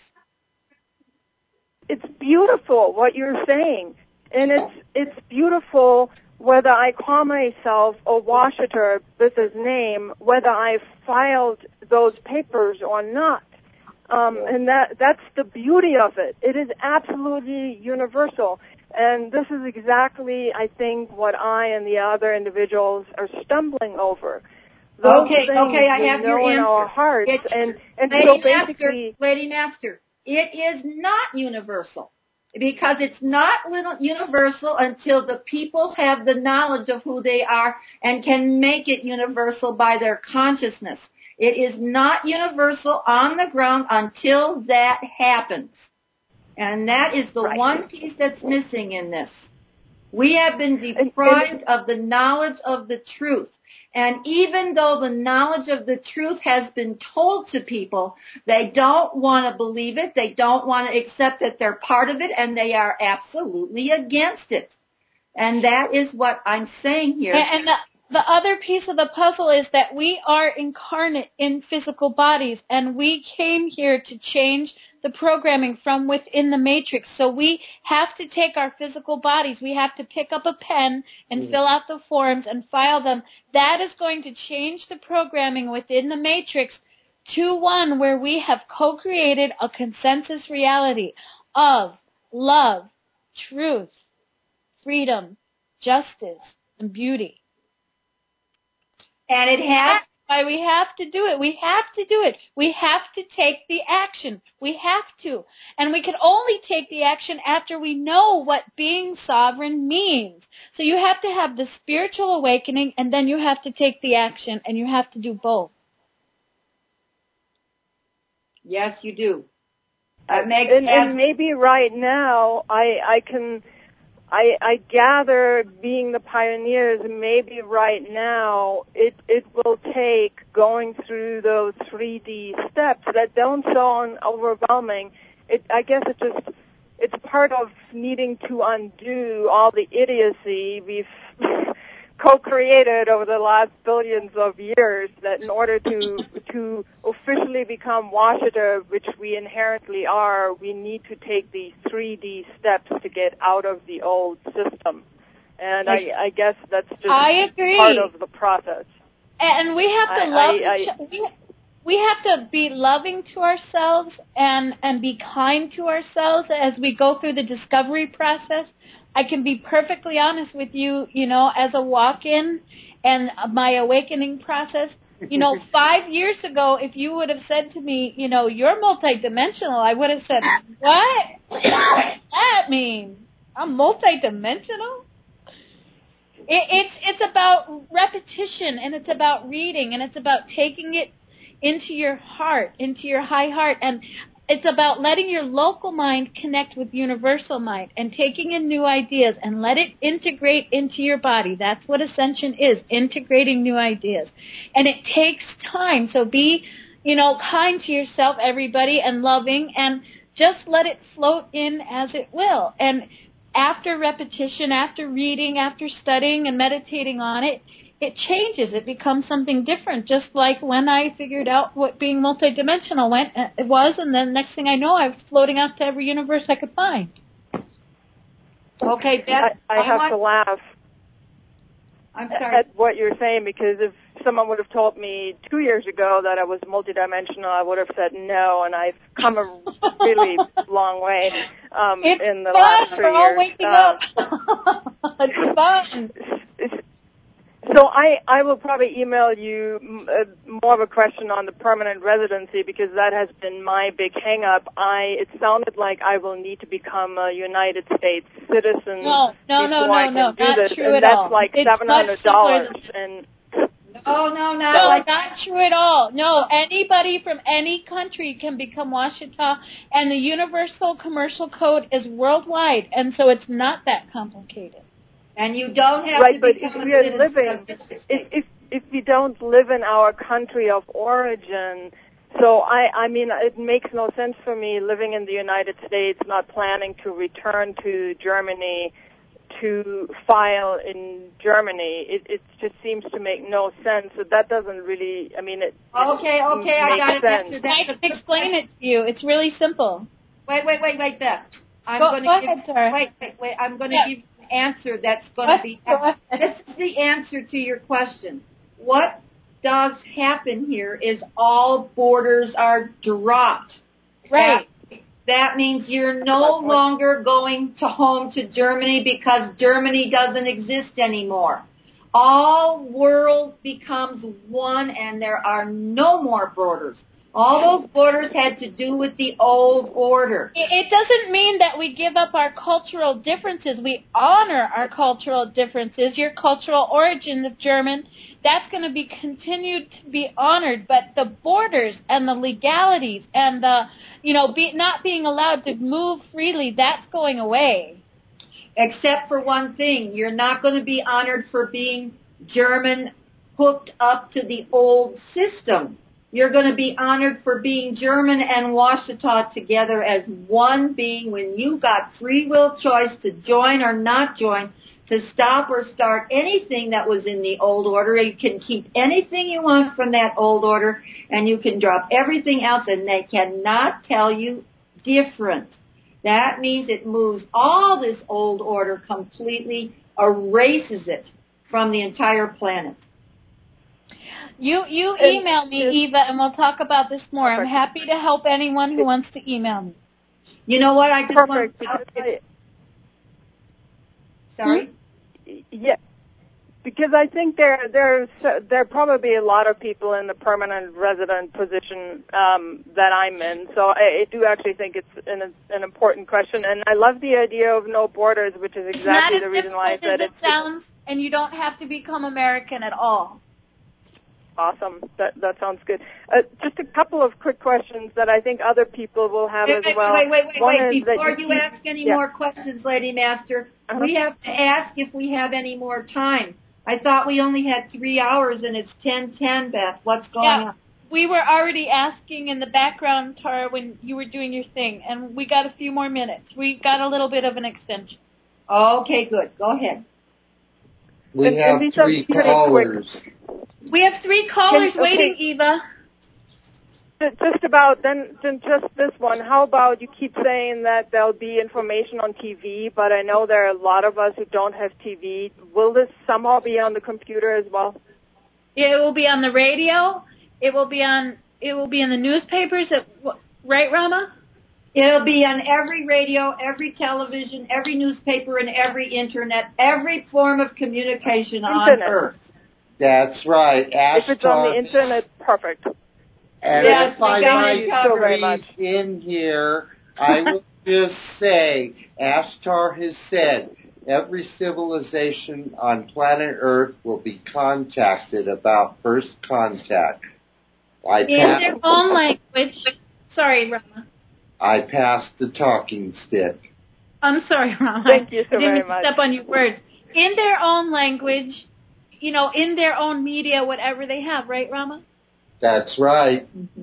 It's beautiful what you're saying. And it's beautiful whether I call myself a Washita with his name, whether I filed those papers or not. And that's the beauty of it. It is absolutely universal. And this is exactly, I think, what I and the other individuals are stumbling over. Those things I have your answer. In our hearts. Lady Master, it is not universal. Because it's not universal until the people have the knowledge of who they are and can make it universal by their consciousness. It is not universal on the ground until that happens. And that is the one piece that's missing in this. We have been deprived of the knowledge of the truth. And even though the knowledge of the truth has been told to people, they don't want to believe it. They don't want to accept that they're part of it, and they are absolutely against it. And that is what I'm saying here. And the other piece of the puzzle is that we are incarnate in physical bodies, and we came here to change the programming from within the matrix. So we have to take our physical bodies. We have to pick up a pen and fill out the forms and file them. That is going to change the programming within the matrix to one where we have co-created a consensus reality of love, truth, freedom, justice, and beauty. And it has why we have to do it. We have to do it. We have to take the action. We have to. And we can only take the action after we know what being sovereign means. So you have to have the spiritual awakening, and then you have to take the action, and you have to do both. Yes, you do. And maybe right now I can I gather, being the pioneers, maybe right now it will take going through those 3D steps that don't sound overwhelming. I guess it's part of needing to undo all the idiocy we've co-created over the last billions of years, that in order to officially become Washita, which we inherently are, we need to take these 3D steps to get out of the old system. And I guess that's just part of the process. And we have to love we have to be loving to ourselves and be kind to ourselves as we go through the discovery process. I can be perfectly honest with you, as a walk-in and my awakening process. 5 years ago, if you would have said to me, you're multidimensional, I would have said, what? What does that mean? I'm multidimensional? It's about repetition, and it's about reading, and it's about taking it into your heart, into your high heart, and it's about letting your local mind connect with universal mind and taking in new ideas and let it integrate into your body. That's what ascension is, integrating new ideas. And it takes time, so be, kind to yourself, everybody, and loving, and just let it float in as it will. And after repetition, after reading, after studying and meditating on it, it changes. It becomes something different, just like when I figured out what being multidimensional was, and then next thing I know, I was floating out to every universe I could find. Okay, Beth, I have to laugh at what you're saying, because if someone would have told me 2 years ago that I was multidimensional, I would have said no, and I've come a really long way in the last 3 years. We're all waking up. It's fun. So I will probably email you more of a question on the permanent residency, because that has been my big hang-up. It sounded like I will need to become a United States citizen before I can do this, and that's like $700. And not true at all. No, anybody from any country can become Washita, and the Universal Commercial Code is worldwide, and so it's not that complicated. And you don't have to become a citizen. If we don't live in our country of origin, so I mean, it makes no sense for me living in the United States, not planning to return to Germany to file in Germany. It just seems to make no sense. So that doesn't really, I mean, it Okay, I got it. After that, I can explain it to you. It's really simple. Wait, Beth. I'm going to give you an answer that's going to be. This is the answer to your question. What does happen here is all borders are dropped. Right. That means you're no longer going home to Germany because Germany doesn't exist anymore. All world becomes one, and there are no more borders. All those borders had to do with the old order. It doesn't mean that we give up our cultural differences. We honor our cultural differences. Your cultural origin of German, that's going to be continued to be honored. But the borders and the legalities and the, not being allowed to move freely, that's going away. Except for one thing. You're not going to be honored for being German hooked up to the old system. You're going to be honored for being German and Washita together as one being when you got free will choice to join or not join, to stop or start anything that was in the old order. You can keep anything you want from that old order, and you can drop everything else, and they cannot tell you different. That means it moves all this old order completely, erases it from the entire planet. You email me, Eva, and we'll talk about this more. I'm happy to help anyone who wants to email me. You know what? I just want to... Sorry? Yeah, because I think there are probably a lot of people in the permanent resident position that I'm in. So I do actually think it's an important question. And I love the idea of no borders, which is exactly the reason why I said it. Sounds, and you don't have to become American at all. Awesome. That sounds good. Just a couple of quick questions that I think other people will have as well. Wait. Before you ask any more questions, Lady Master, we have to ask if we have any more time. I thought we only had 3 hours, and it's 10:10, Beth. What's going on? We were already asking in the background, Tara, when you were doing your thing, and we got a few more minutes. We got a little bit of an extension. Okay, good. Go ahead. We have 3 callers. We have 3 callers waiting, Eva. Just about, then just this one. How about you keep saying that there'll be information on TV, but I know there are a lot of us who don't have TV. Will this somehow be on the computer as well? It will be on the radio. It will be in the newspapers. Right, Rama? It'll be on every radio, every television, every newspaper, and every internet, every form of communication on Earth. That's right. If it's on the internet, perfect. And if I might breathe in here, I will just say, Ashtar has said, every civilization on planet Earth will be contacted about first contact. In their own language. Sorry, Rama. I passed the talking stick. I'm sorry, Rama. Thank you so very much. Step on your words. In their own language, in their own media, whatever they have, right, Rama? That's right. Mm-hmm.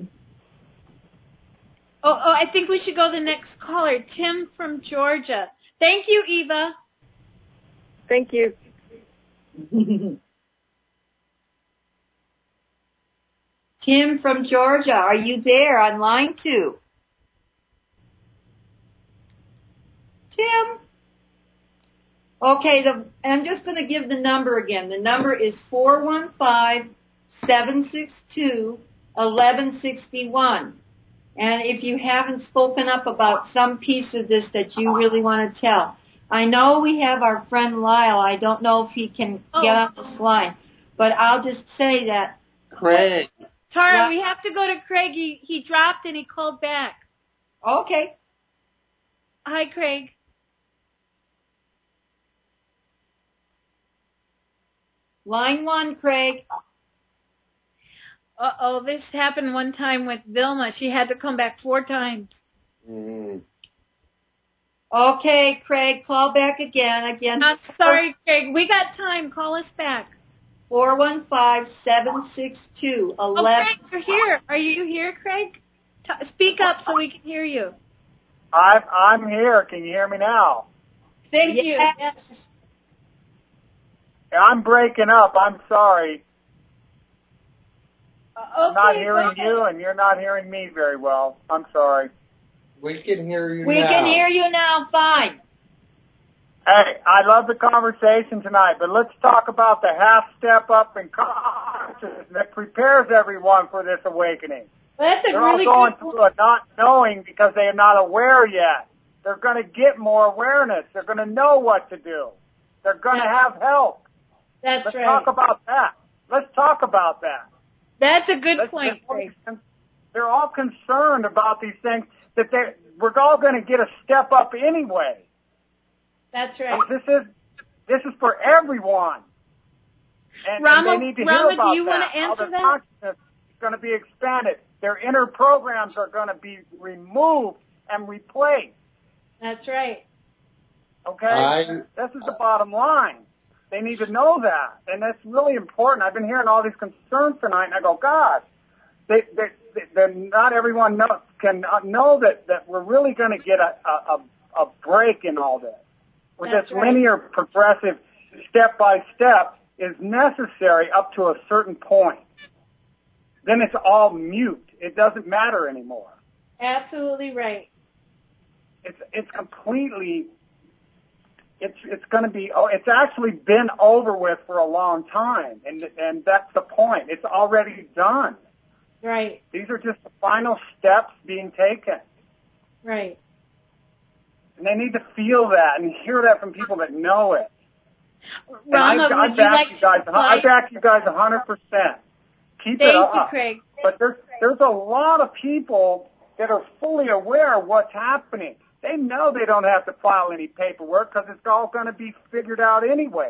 Oh, I think we should go to the next caller, Tim from Georgia. Thank you, Eva. Thank you. Tim from Georgia, are you there on line 2? Tim? Okay, I'm just going to give the number again. The number is 415-762-1161. And if you haven't spoken up about some piece of this that you really want to tell, I know we have our friend Lyle. I don't know if he can get on this line, but I'll just say that. Craig. Tara, we have to go to Craig. He dropped and he called back. Okay. Hi, Craig. Line 1, Craig. Uh-oh, this happened one time with Vilma. She had to come back 4 times. Mm. Okay, Craig, call back again. I'm sorry, Craig. We got time. Call us back. 415-762-11. Oh, Craig, you're here. Are you here, Craig? Speak up so we can hear you. I'm here. Can you hear me now? Thank you. Yes. I'm breaking up. I'm sorry. I'm not hearing you, and you're not hearing me very well. I'm sorry. We can hear you now. We can hear you now fine. Hey, I love the conversation tonight, but let's talk about the half step up in consciousness that prepares everyone for this awakening. That's a They're really all going good through it not knowing because they are not aware yet. They're going to get more awareness. They're going to know what to do. They're going to have help. Let's talk about that. Let's talk about that. That's a good point. They're all concerned about these things that we're all going to get a step up anyway. That's right. This is for everyone. And they need to hear about do you want to answer how their that? consciousness is going to be expanded. Their inner programs are going to be removed and replaced. That's right. Okay? This is the bottom line. They need to know that, and that's really important. I've been hearing all these concerns tonight, and I go, God, not everyone can know that we're really going to get a break in all this. With this linear, progressive, step-by-step is necessary up to a certain point. Then it's all mute. It doesn't matter anymore. Absolutely right. It's completely... It's going to be. It's actually been over with for a long time, and that's the point. It's already done. Right. These are just the final steps being taken. Right. And they need to feel that and hear that from people that know it. Rama, I back you guys 100%. Keep it up. Thank you, Craig. But there's a lot of people that are fully aware of what's happening. They know they don't have to file any paperwork because it's all going to be figured out anyway.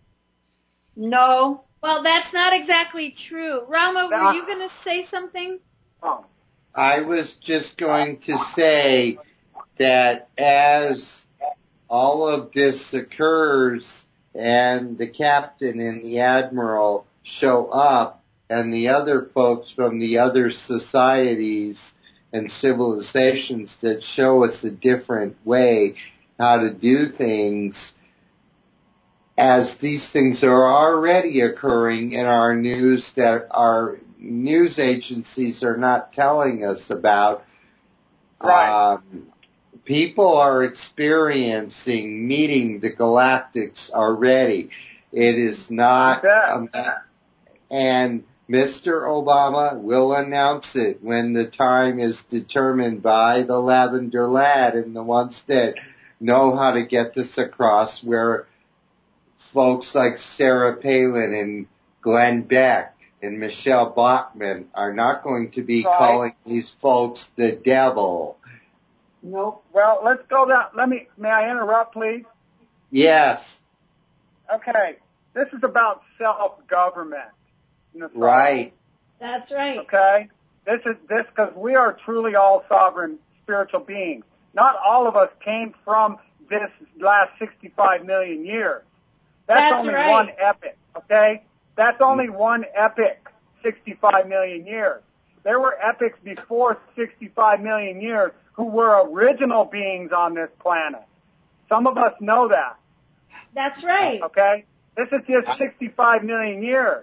No. Well, that's not exactly true. Rama, were you going to say something? Oh. I was just going to say that as all of this occurs and the captain and the admiral show up and the other folks from the other societies and civilizations that show us a different way how to do things, as these things are already occurring in our news that our news agencies are not telling us about. Right. People are experiencing meeting the galactics already. It is not, and Mr. Obama will announce it when the time is determined by the Lavender Lad and the ones that know how to get this across, where folks like Sarah Palin and Glenn Beck and Michelle Bachmann are not going to be calling these folks the devil. Nope. Well, let's go down. May I interrupt, please? Yes. Okay. This is about self-government. Right. That's right. Okay? This because we are truly all sovereign spiritual beings. Not all of us came from this last 65 million years. That's only right. one epic, okay? That's only one epic, 65 million years. There were epics before 65 million years who were original beings on this planet. Some of us know that. That's right. Okay? This is just 65 million years.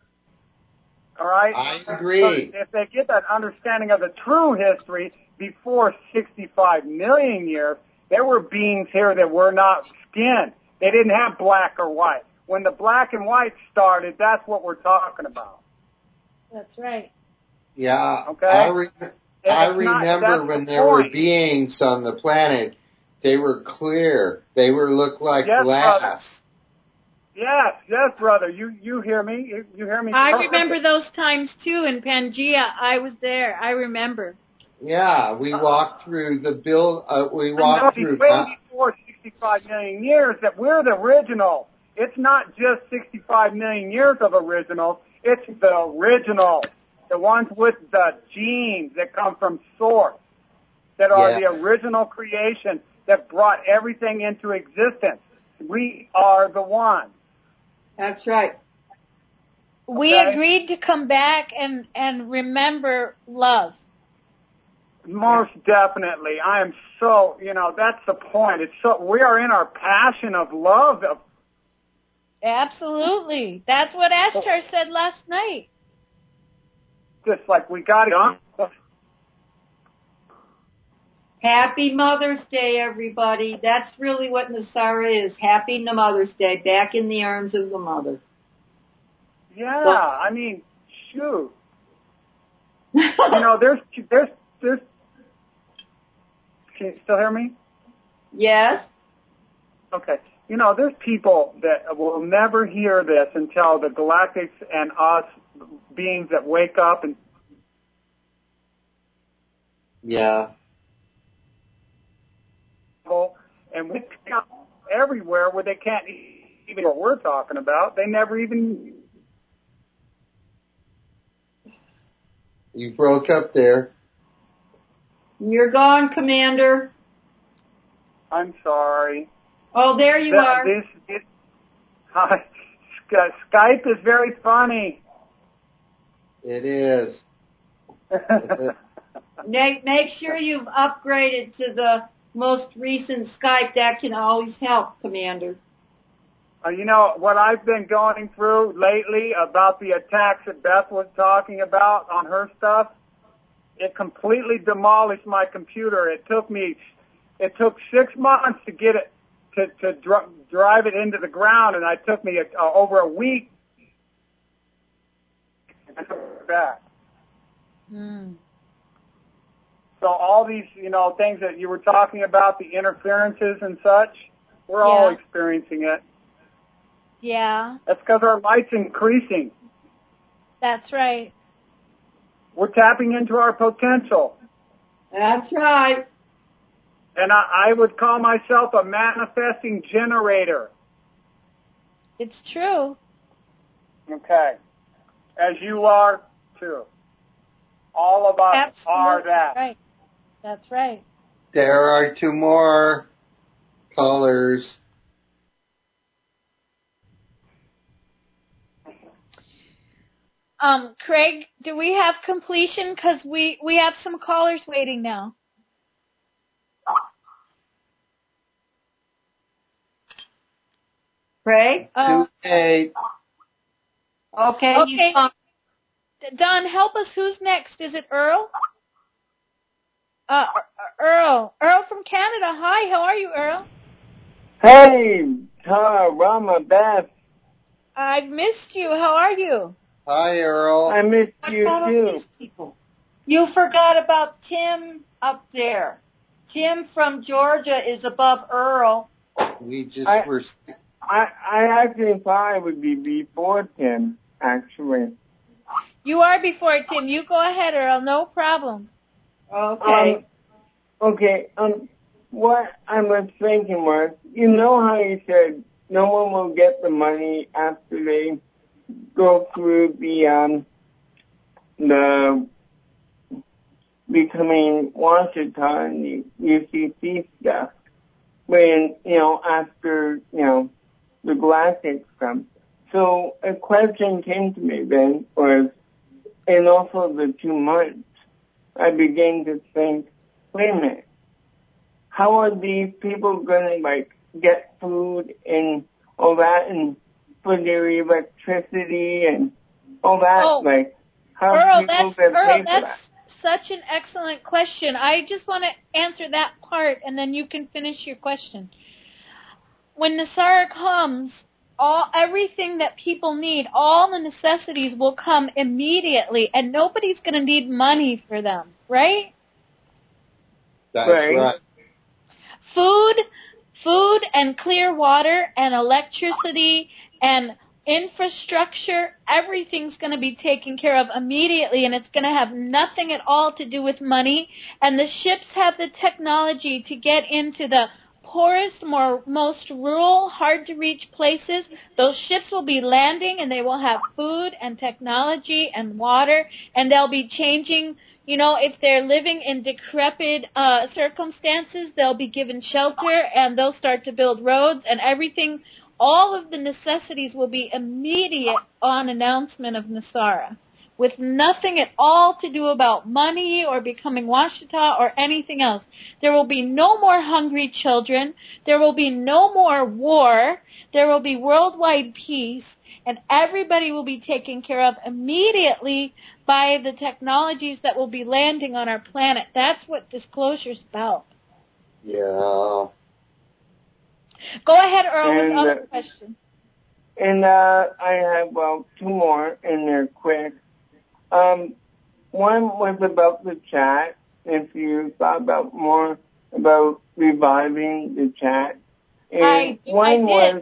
All right? I agree. So if they get that understanding of the true history before 65 million years, there were beings here that were not skinned. They didn't have black or white. When the black and white started, that's what we're talking about. That's right. Yeah. Okay? I remember when there were beings on the planet, they were clear. They looked like glass. Brother. Yes, brother. You hear me? You hear me? I remember those times too in Pangea. I was there. I remember. Yeah, we walked through the we walked through way before 65 million years that we're the original. It's not just 65 million years of originals. It's the original. The ones with the genes that come from source, that are the original creation that brought everything into existence. We are the ones. That's right. We agreed to come back and remember love. Most definitely. I am so, that's the point. We are in our passion of love. Absolutely. That's what Ashtar said last night. Just like we got it on. Happy Mother's Day, everybody. That's really what Nasara is. Happy Mother's Day. Back in the arms of the mother. Yeah, shoot. There's. Can you still hear me? Yes. Okay. There's people that will never hear this until the galactics and us beings that wake up and. Yeah. And we come everywhere where they can't even what we're talking about. They never even. You broke up there. You're gone, Commander. I'm sorry. Oh, there you are. Skype is very funny. It is. Make sure you've upgraded to the most recent Skype. That can always help, Commander. What I've been going through lately about the attacks that Beth was talking about on her stuff, it completely demolished my computer. It took 6 months to get it, to drive it into the ground, and it took me over a week to put it back. So all these, things that you were talking about, the interferences and such, we're all experiencing it. Yeah. That's because our light's increasing. That's right. We're tapping into our potential. That's right. And I would call myself a manifesting generator. It's true. Okay. As you are, too. All of us are that. Right. That's right. There are two more. callers. Craig, do we have completion? Because we have some callers waiting now. Craig? Okay. Okay. Don, help us. Who's next? Is it Earl? Earl from Canada. Hi, how are you, Earl? Hey, Rama, Beth. I've missed you. How are you? Hi, Earl. I missed you too. People? You forgot about Tim up there. Tim from Georgia is above Earl. We just were. I actually thought I would be before Tim, actually. You are before Tim. You go ahead, Earl. No problem. Okay. What I was thinking was, you know how you said no one will get the money after they go through the becoming Washita and the UCC stuff. When, after, the Galactics come. So a question came to me then was, and also the 2 months, I began to think, wait a minute, how are these people going to, get food and all that and for their electricity and all that? How are people going to pay for that? Such an excellent question. I just want to answer that part, and then you can finish your question. When NESARA comes, everything that people need, all the necessities will come immediately, and nobody's going to need money for them, right? That's right. Food and clear water and electricity and infrastructure, everything's going to be taken care of immediately, and it's going to have nothing at all to do with money. And the ships have the technology to get into the poorest, most rural, hard-to-reach places. Those ships will be landing, and they will have food and technology and water, and they'll be changing. If they're living in decrepit circumstances, they'll be given shelter, and they'll start to build roads and everything. All of the necessities will be immediate on announcement of NESARA, with nothing at all to do about money or becoming Washita or anything else. There will be no more hungry children. There will be no more war. There will be worldwide peace, and everybody will be taken care of immediately by the technologies that will be landing on our planet. That's what disclosure's about. Yeah. Go ahead, Earl, with other questions. And I have, 2 more, and they're quick. One was about the chat, if you thought about more about reviving the chat. And I did.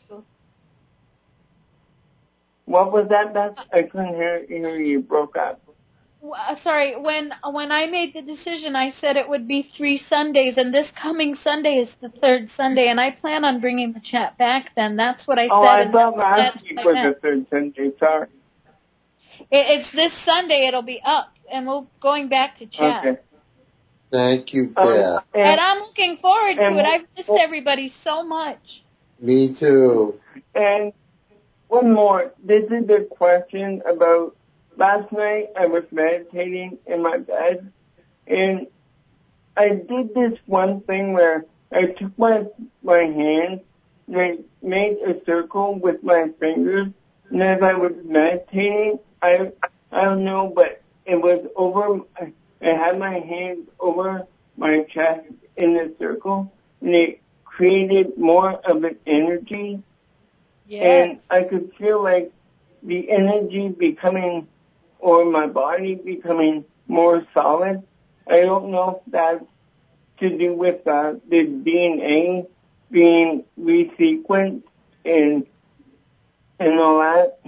What was that? I couldn't hear you. Broke up. Sorry, when I made the decision, I said it would be 3 Sundays, and this coming Sunday is the 3rd Sunday, and I plan on bringing the chat back then. That's what I said. I thought last week was the 3rd Sunday. Sorry. It's this Sunday. It'll be up, and we're going back to chat. Okay. Thank you, Beth. And I'm looking forward to it. I've missed everybody so much. Me too. And one more. This is a question about last night. I was meditating in my bed, and I did this one thing where I took my hands and I made a circle with my fingers, and as I was meditating, I don't know, but it was over. I had my hands over my chest in a circle, and it created more of an energy. Yes. And I could feel like the energy becoming, or my body becoming more solid. I don't know if that's to do with the DNA being resequenced and all that.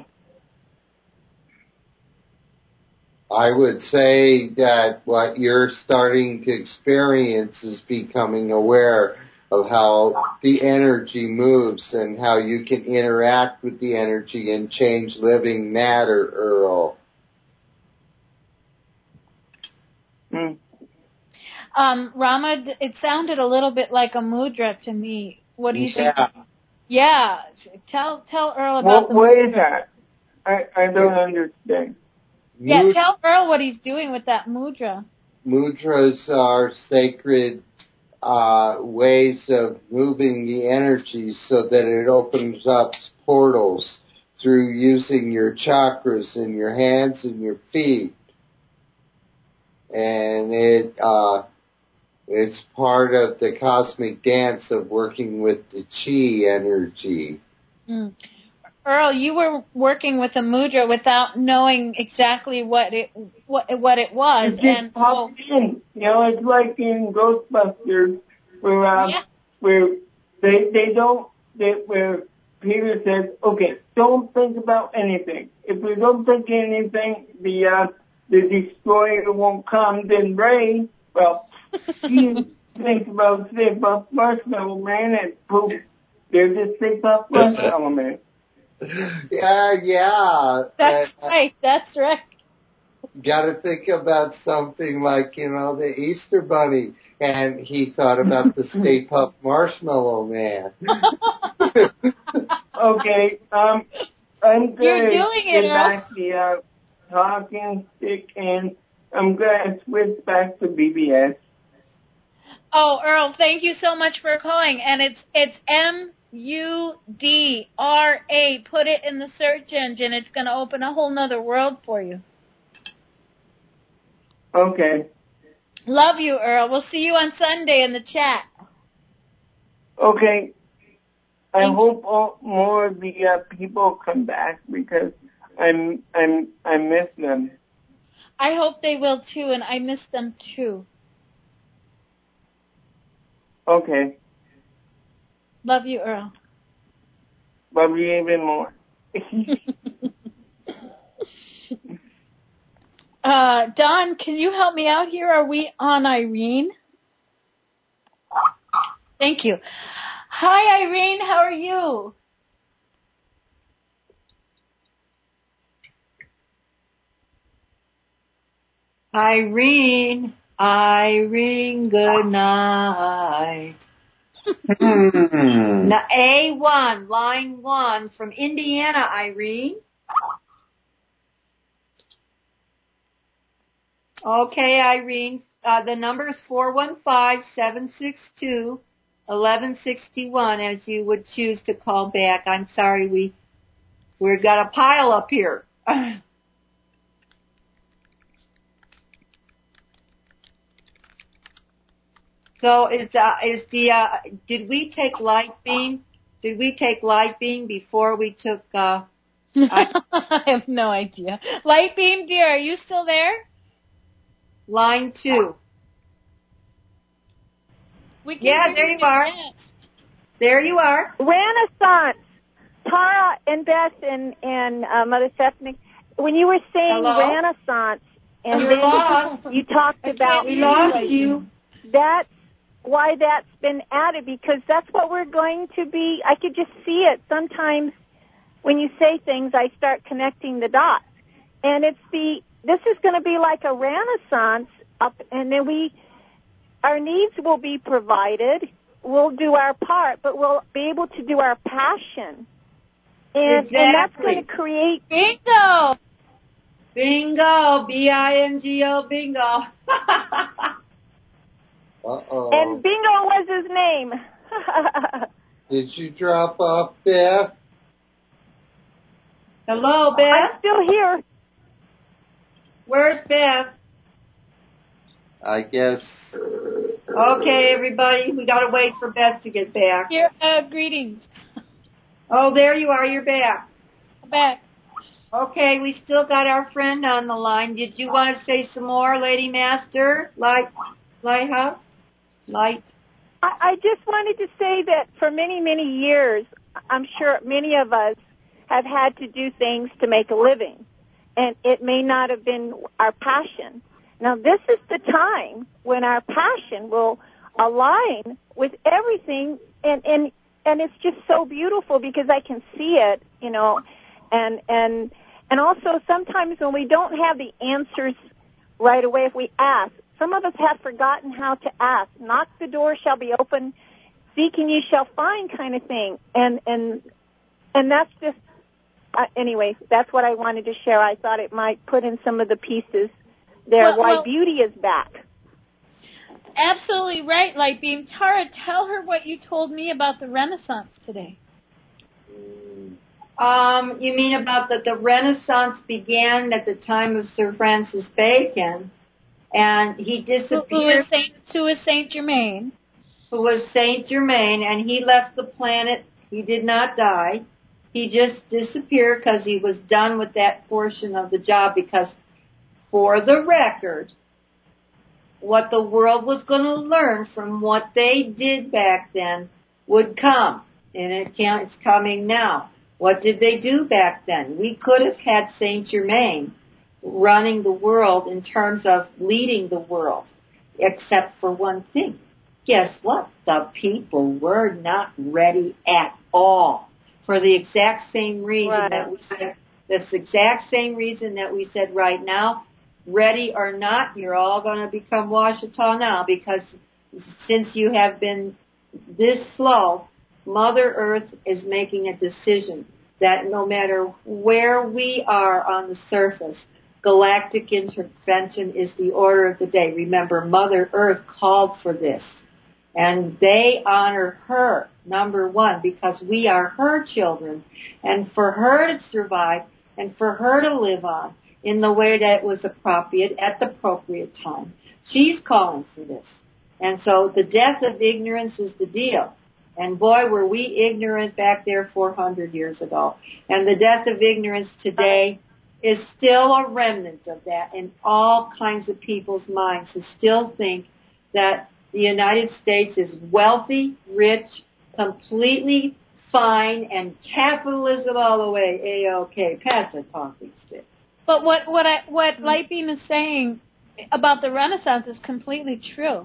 I would say that what you're starting to experience is becoming aware of how the energy moves and how you can interact with the energy and change living matter, Earl. Rama, it sounded a little bit like a mudra to me. What do you think? Yeah. Tell Earl about the mudra. What is that? I don't understand. Yeah, tell Earl what he's doing with that mudra. Mudras are sacred ways of moving the energy so that it opens up portals through using your chakras in your hands and your feet. And it's part of the cosmic dance of working with the chi energy. Mm. Earl, you were working with a mudra without knowing exactly what it was. It just popped in. You know, it's like in Ghostbusters where where Peter says, okay, don't think about anything. If we don't think anything, the destroyer won't come. Then Ray, he thinks about Stay Puft Marshmallow Man, and poof, there's a Stay Puft Marshmallow Man. Yeah. That's right. Got to think about something like, the Easter Bunny, and he thought about the Stay Puft Marshmallow Man. Okay, I'm going to get back the talking stick, and I'm going to switch back to BBS. Oh, Earl, thank you so much for calling, and it's MUDRA. Put it in the search engine. It's going to open a whole nother world for you. Okay. Love you, Earl. We'll see you on Sunday in the chat. Okay. I hope more of the people come back because I miss them. I hope they will too, and I miss them too. Okay. Love you, Earl. Love you even more. Don, can you help me out here? Are we on Irene? Thank you. Hi, Irene. How are you? Irene, good night. Now, A1, line 1 from Indiana, Irene. Okay, Irene. The number is 415-762-1161 as you would choose to call back. I'm sorry, we've got a pile up here. So did we take Light Beam? Did we take Light Beam before we took I have no idea. Light Beam, dear, are you still there? Line 2. There you are. There you are. Renaissance. Tara and Beth and Mother Stephanie, when you were saying Renaissance, and You're lost. You talked about we lost you. That's why that's been added, because that's what we're going to be. I could just see it. Sometimes when you say things, I start connecting the dots. And this is going to be like a Renaissance up, and then our needs will be provided. We'll do our part, but we'll be able to do our passion. And that's going to create... Bingo! Bingo! B-I-N-G-O, bingo. Uh-oh. And Bingo was his name. Did you drop off, Beth? Hello, Beth? I'm still here. Where's Beth? I guess. Okay, everybody, we got to wait for Beth to get back. Here, greetings. Oh, there you are. You're back. Back. Okay, we still got our friend on the line. Did you want to say some more, Lady Master? Lighthouse? Light? I just wanted to say that for many, many years, I'm sure many of us have had to do things to make a living, and it may not have been our passion. Now, this is the time when our passion will align with everything, and it's just so beautiful because I can see it, and also sometimes when we don't have the answers right away, if we ask, some of us have forgotten how to ask. Knock, the door shall be open. Seek and you shall find, kind of thing. And that's just anyway. That's what I wanted to share. I thought it might put in some of the pieces there. Why beauty is back. Absolutely right, Lightbeam. Tara, tell her what you told me about the Renaissance today. You mean about that the Renaissance began at the time of Sir Francis Bacon, and he disappeared. Who was Saint Germain? Who was Saint Germain, and he left the planet. He did not die. He just disappeared because he was done with that portion of the job, because, for the record, what the world was going to learn from what they did back then would come, and it's coming now. What did they do back then? We could have had Saint Germain running the world in terms of leading the world, except for one thing. Guess what? The people were not ready at all, for the exact same reason that we said. This exact same reason that we said right now. Ready or not, you're all going to become Washita now, because since you have been this slow, Mother Earth is making a decision that no matter where we are on the surface, galactic intervention is the order of the day. Remember, Mother Earth called for this, and they honor her, number one, because we are her children, and for her to survive and for her to live on in the way that was appropriate at the appropriate time. She's calling for this. And so the death of ignorance is the deal. And boy, were we ignorant back there 400 years ago. And the death of ignorance today is still a remnant of that in all kinds of people's minds who still think that the United States is wealthy, rich, completely fine, and capitalism all the way, A-OK, pass the talking stick. But what Lightbeam is saying about the Renaissance is completely true.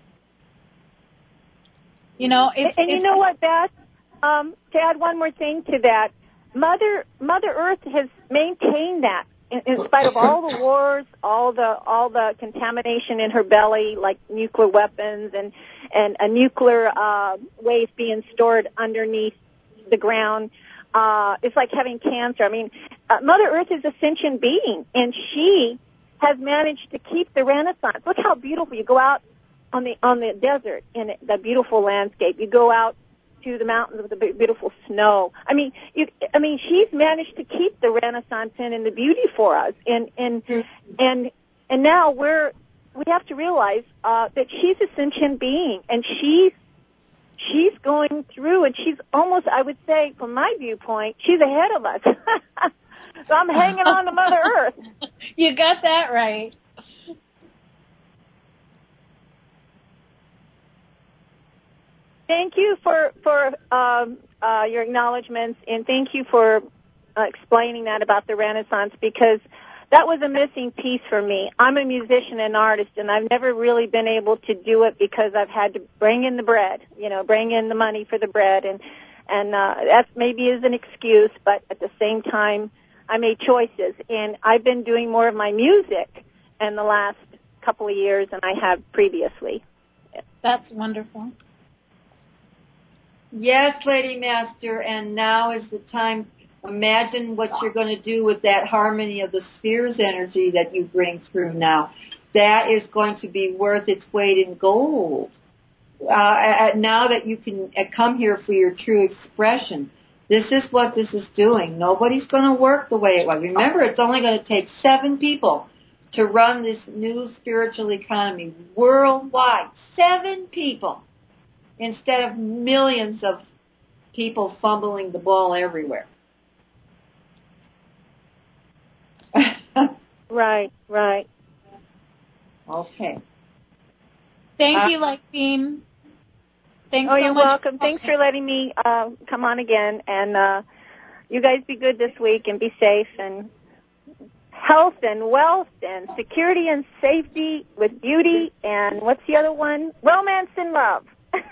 You know, you know what, Beth? To add one more thing to that, Mother Earth has maintained that in spite of all the wars, all the contamination in her belly, like nuclear weapons and a nuclear waste being stored underneath the ground. It's like having cancer. I mean, Mother Earth is a sentient being, and she has managed to keep the Renaissance. Look how beautiful. You go out on the desert in the beautiful landscape. You go out to the mountains with the beautiful snow. I mean, she's managed to keep the Renaissance in the beauty for us, and now we have to realize that she's a sentient being, and she's going through, and she's almost, I would say, from my viewpoint, she's ahead of us. So I'm hanging on to Mother Earth. You got that right. Thank you for your acknowledgments, and thank you for explaining that about the Renaissance, because that was a missing piece for me. I'm a musician and artist, and I've never really been able to do it because I've had to bring in the bread, bring in the money for the bread, and that maybe is an excuse, but at the same time, I made choices, and I've been doing more of my music in the last couple of years than I have previously. That's wonderful. Yes, Lady Master, and now is the time. Imagine what you're going to do with that harmony of the spheres energy that you bring through now. That is going to be worth its weight in gold. Now that you can come here for your true expression, this is what this is doing. Nobody's going to work the way it was. Remember, it's only going to take 7 people to run this new spiritual economy worldwide. 7 people. Instead of millions of people fumbling the ball everywhere. Right. Okay. Thank you, Lightbeam. Thanks so you're much. Welcome. Thanks for letting me come on again. And you guys be good this week and be safe, and health and wealth and security and safety with beauty, and what's the other one? Romance and love.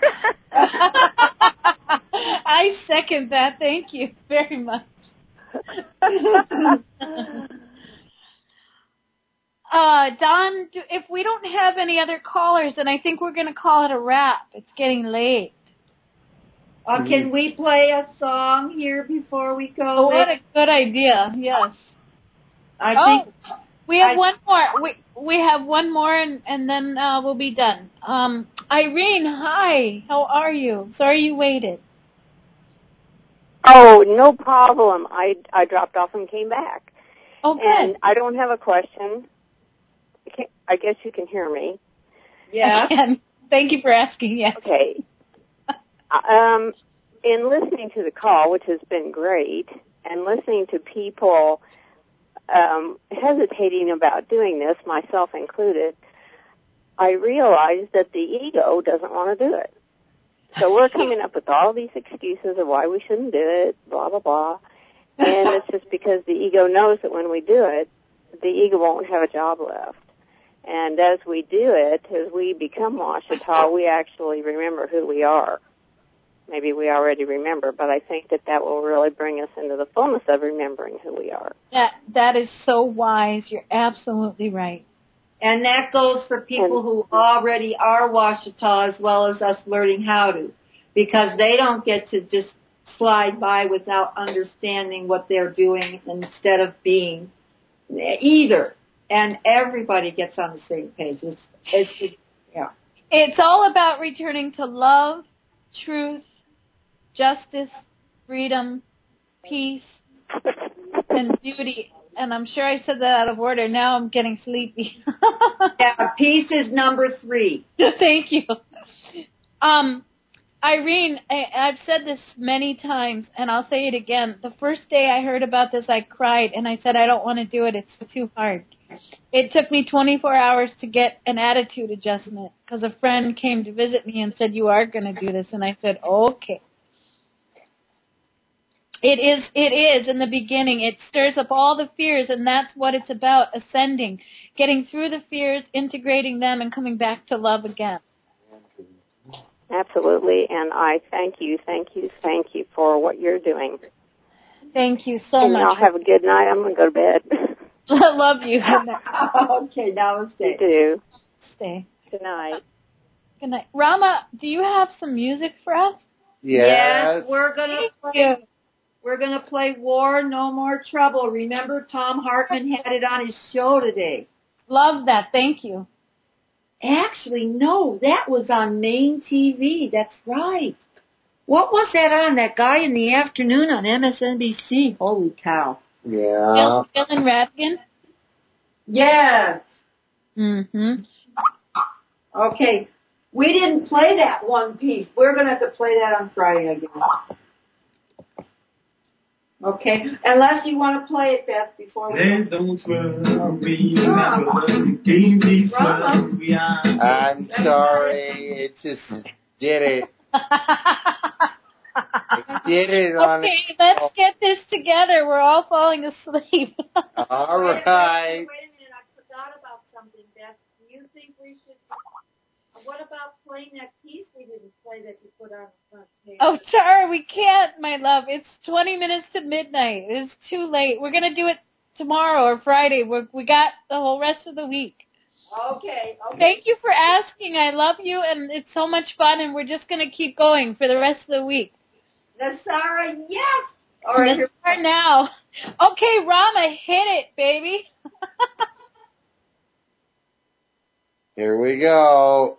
I second that. Thank you very much. Don, if we don't have any other callers, then I think we're going to call it a wrap. It's getting late. Can we play a song here before we go? Oh, what a good idea! Yes. I think we have one more. We have one more, and then we'll be done. Irene, hi. How are you? Sorry you waited. Oh, no problem. I dropped off and came back. Okay. And I don't have a question. I guess you can hear me. Yeah. Thank you for asking. Yes. Okay. In listening to the call, which has been great, and listening to people hesitating about doing this, myself included, I realized that the ego doesn't want to do it. So we're coming up with all these excuses of why we shouldn't do it, blah, blah, blah. And it's just because the ego knows that when we do it, the ego won't have a job left. And as we do it, as we become Washita, we actually remember who we are. Maybe we already remember, but I think that will really bring us into the fullness of remembering who we are. That is so wise. You're absolutely right. And that goes for people who already are Washita as well as us learning how to, because they don't get to just slide by without understanding what they're doing instead of being either. And everybody gets on the same page. It's all about returning to love, truth, justice, freedom, peace, and beauty. And I'm sure I said that out of order. Now I'm getting sleepy. Yeah, peace is number 3. Thank you. Irene, I've said this many times, and I'll say it again. The first day I heard about this, I cried, and I said, I don't want to do it. It's too hard. It took me 24 hours to get an attitude adjustment because a friend came to visit me and said, you are going to do this. And I said, okay. It is in the beginning. It stirs up all the fears, and that's what it's about, ascending, getting through the fears, integrating them, and coming back to love again. Absolutely, and I thank you for what you're doing. Thank you so much. I'll have a good night. I'm going to go to bed. I love you. Okay, namaste. You do. Stay. Good night. Good night. Rama, do you have some music for us? Yes, we're gonna play War No More Trouble. Remember, Tom Hartman had it on his show today. Love that. Thank you. Actually, no, that was on main TV. That's right. What was that on? That guy in the afternoon on MSNBC. Holy cow. Yeah. Dylan Ratkin? Yes. Mm-hmm. Okay. We didn't play that one piece. We're going to have to play that on Friday again. Okay. Unless you want to play it, Beth, before we... I'm sorry. It just did it. Did it on Okay, let's get this together. We're all falling asleep. All right. Wait a minute, I forgot about something, Beth. Do you think we should... What about playing that piece we didn't play that you put on the front page? Oh, Tara, we can't, my love. It's 20 minutes to midnight. It's too late. We're going to do it tomorrow or Friday. We got the whole rest of the week. Okay. Thank you for asking. I love you, and it's so much fun, and we're just going to keep going for the rest of the week. Nasara, yes! All right, Nasara now. Okay, Rama, hit it, baby. Here we go.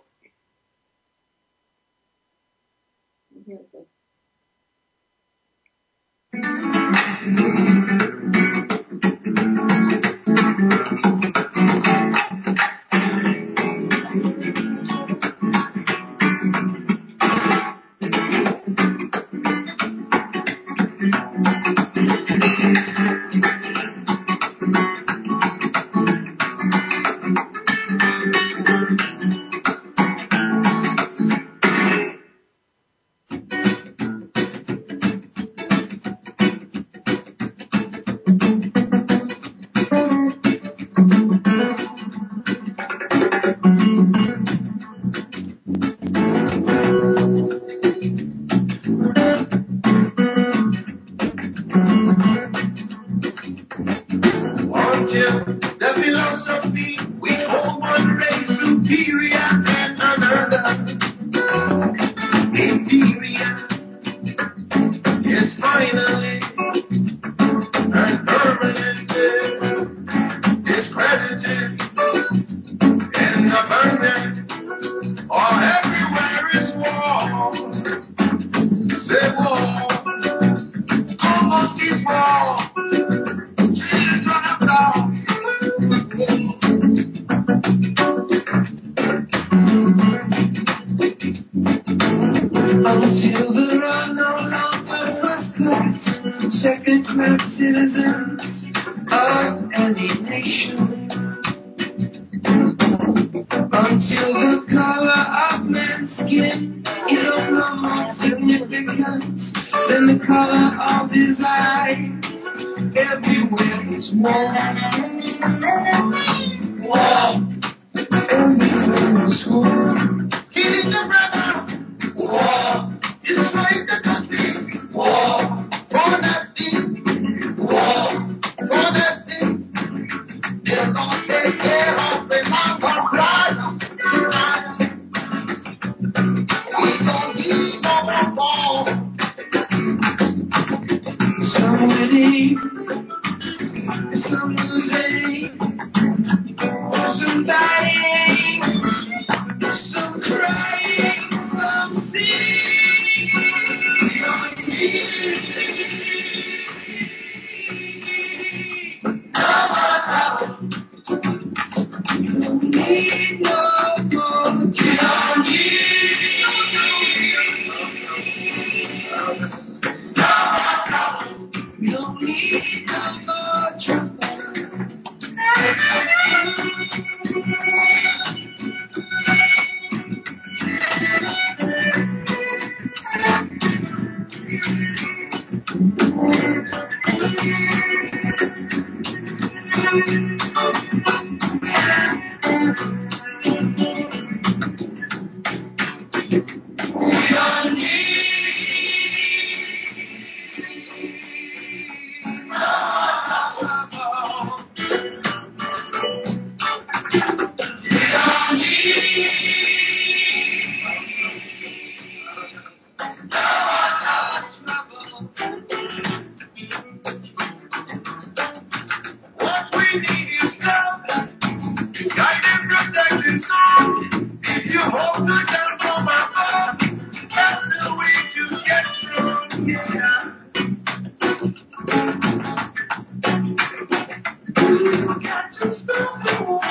Until there are no longer first class, second class citizens of any nation. Until the color of man's skin is of no more significance than the color of his eyes. Everywhere is war. War. Everywhere is war. Killing the brother. War. Destroying the country. War. For nothing. War. For nothing. They're gonna take care of the mountain pride. We don't need no more war. Some winning, some losing, some dying, some crying, some singing. We don't need no more trouble. We don't need no more. We don't need no more trouble. We don't need no more trouble. What we need is love, guide and protect and soul. If you hold the down from above, that's the way to get through. Yeah. You got to stop the war.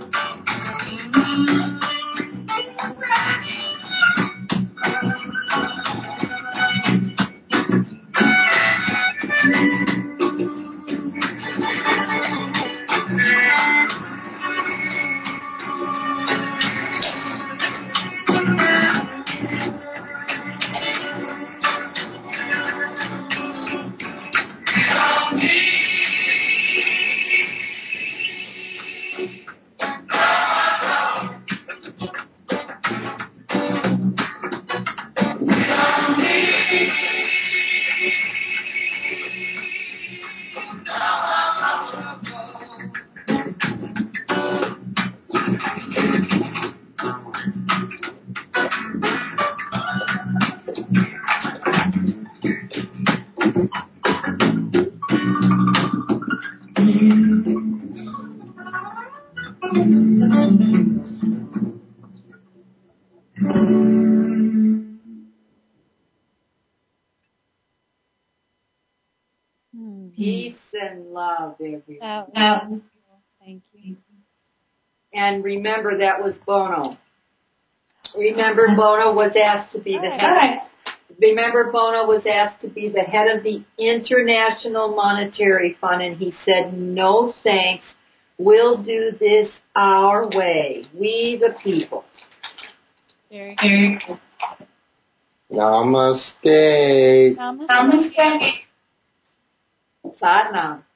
Peace and love, everyone. That was wonderful. Thank you. And remember, that was Bono. Remember, Bono was asked to be the head. Remember, Bono was asked to be the head of the International Monetary Fund, and he said, "No, thanks. We'll do this our way. We the people." Very good. Namaste. Namaste. Satnam.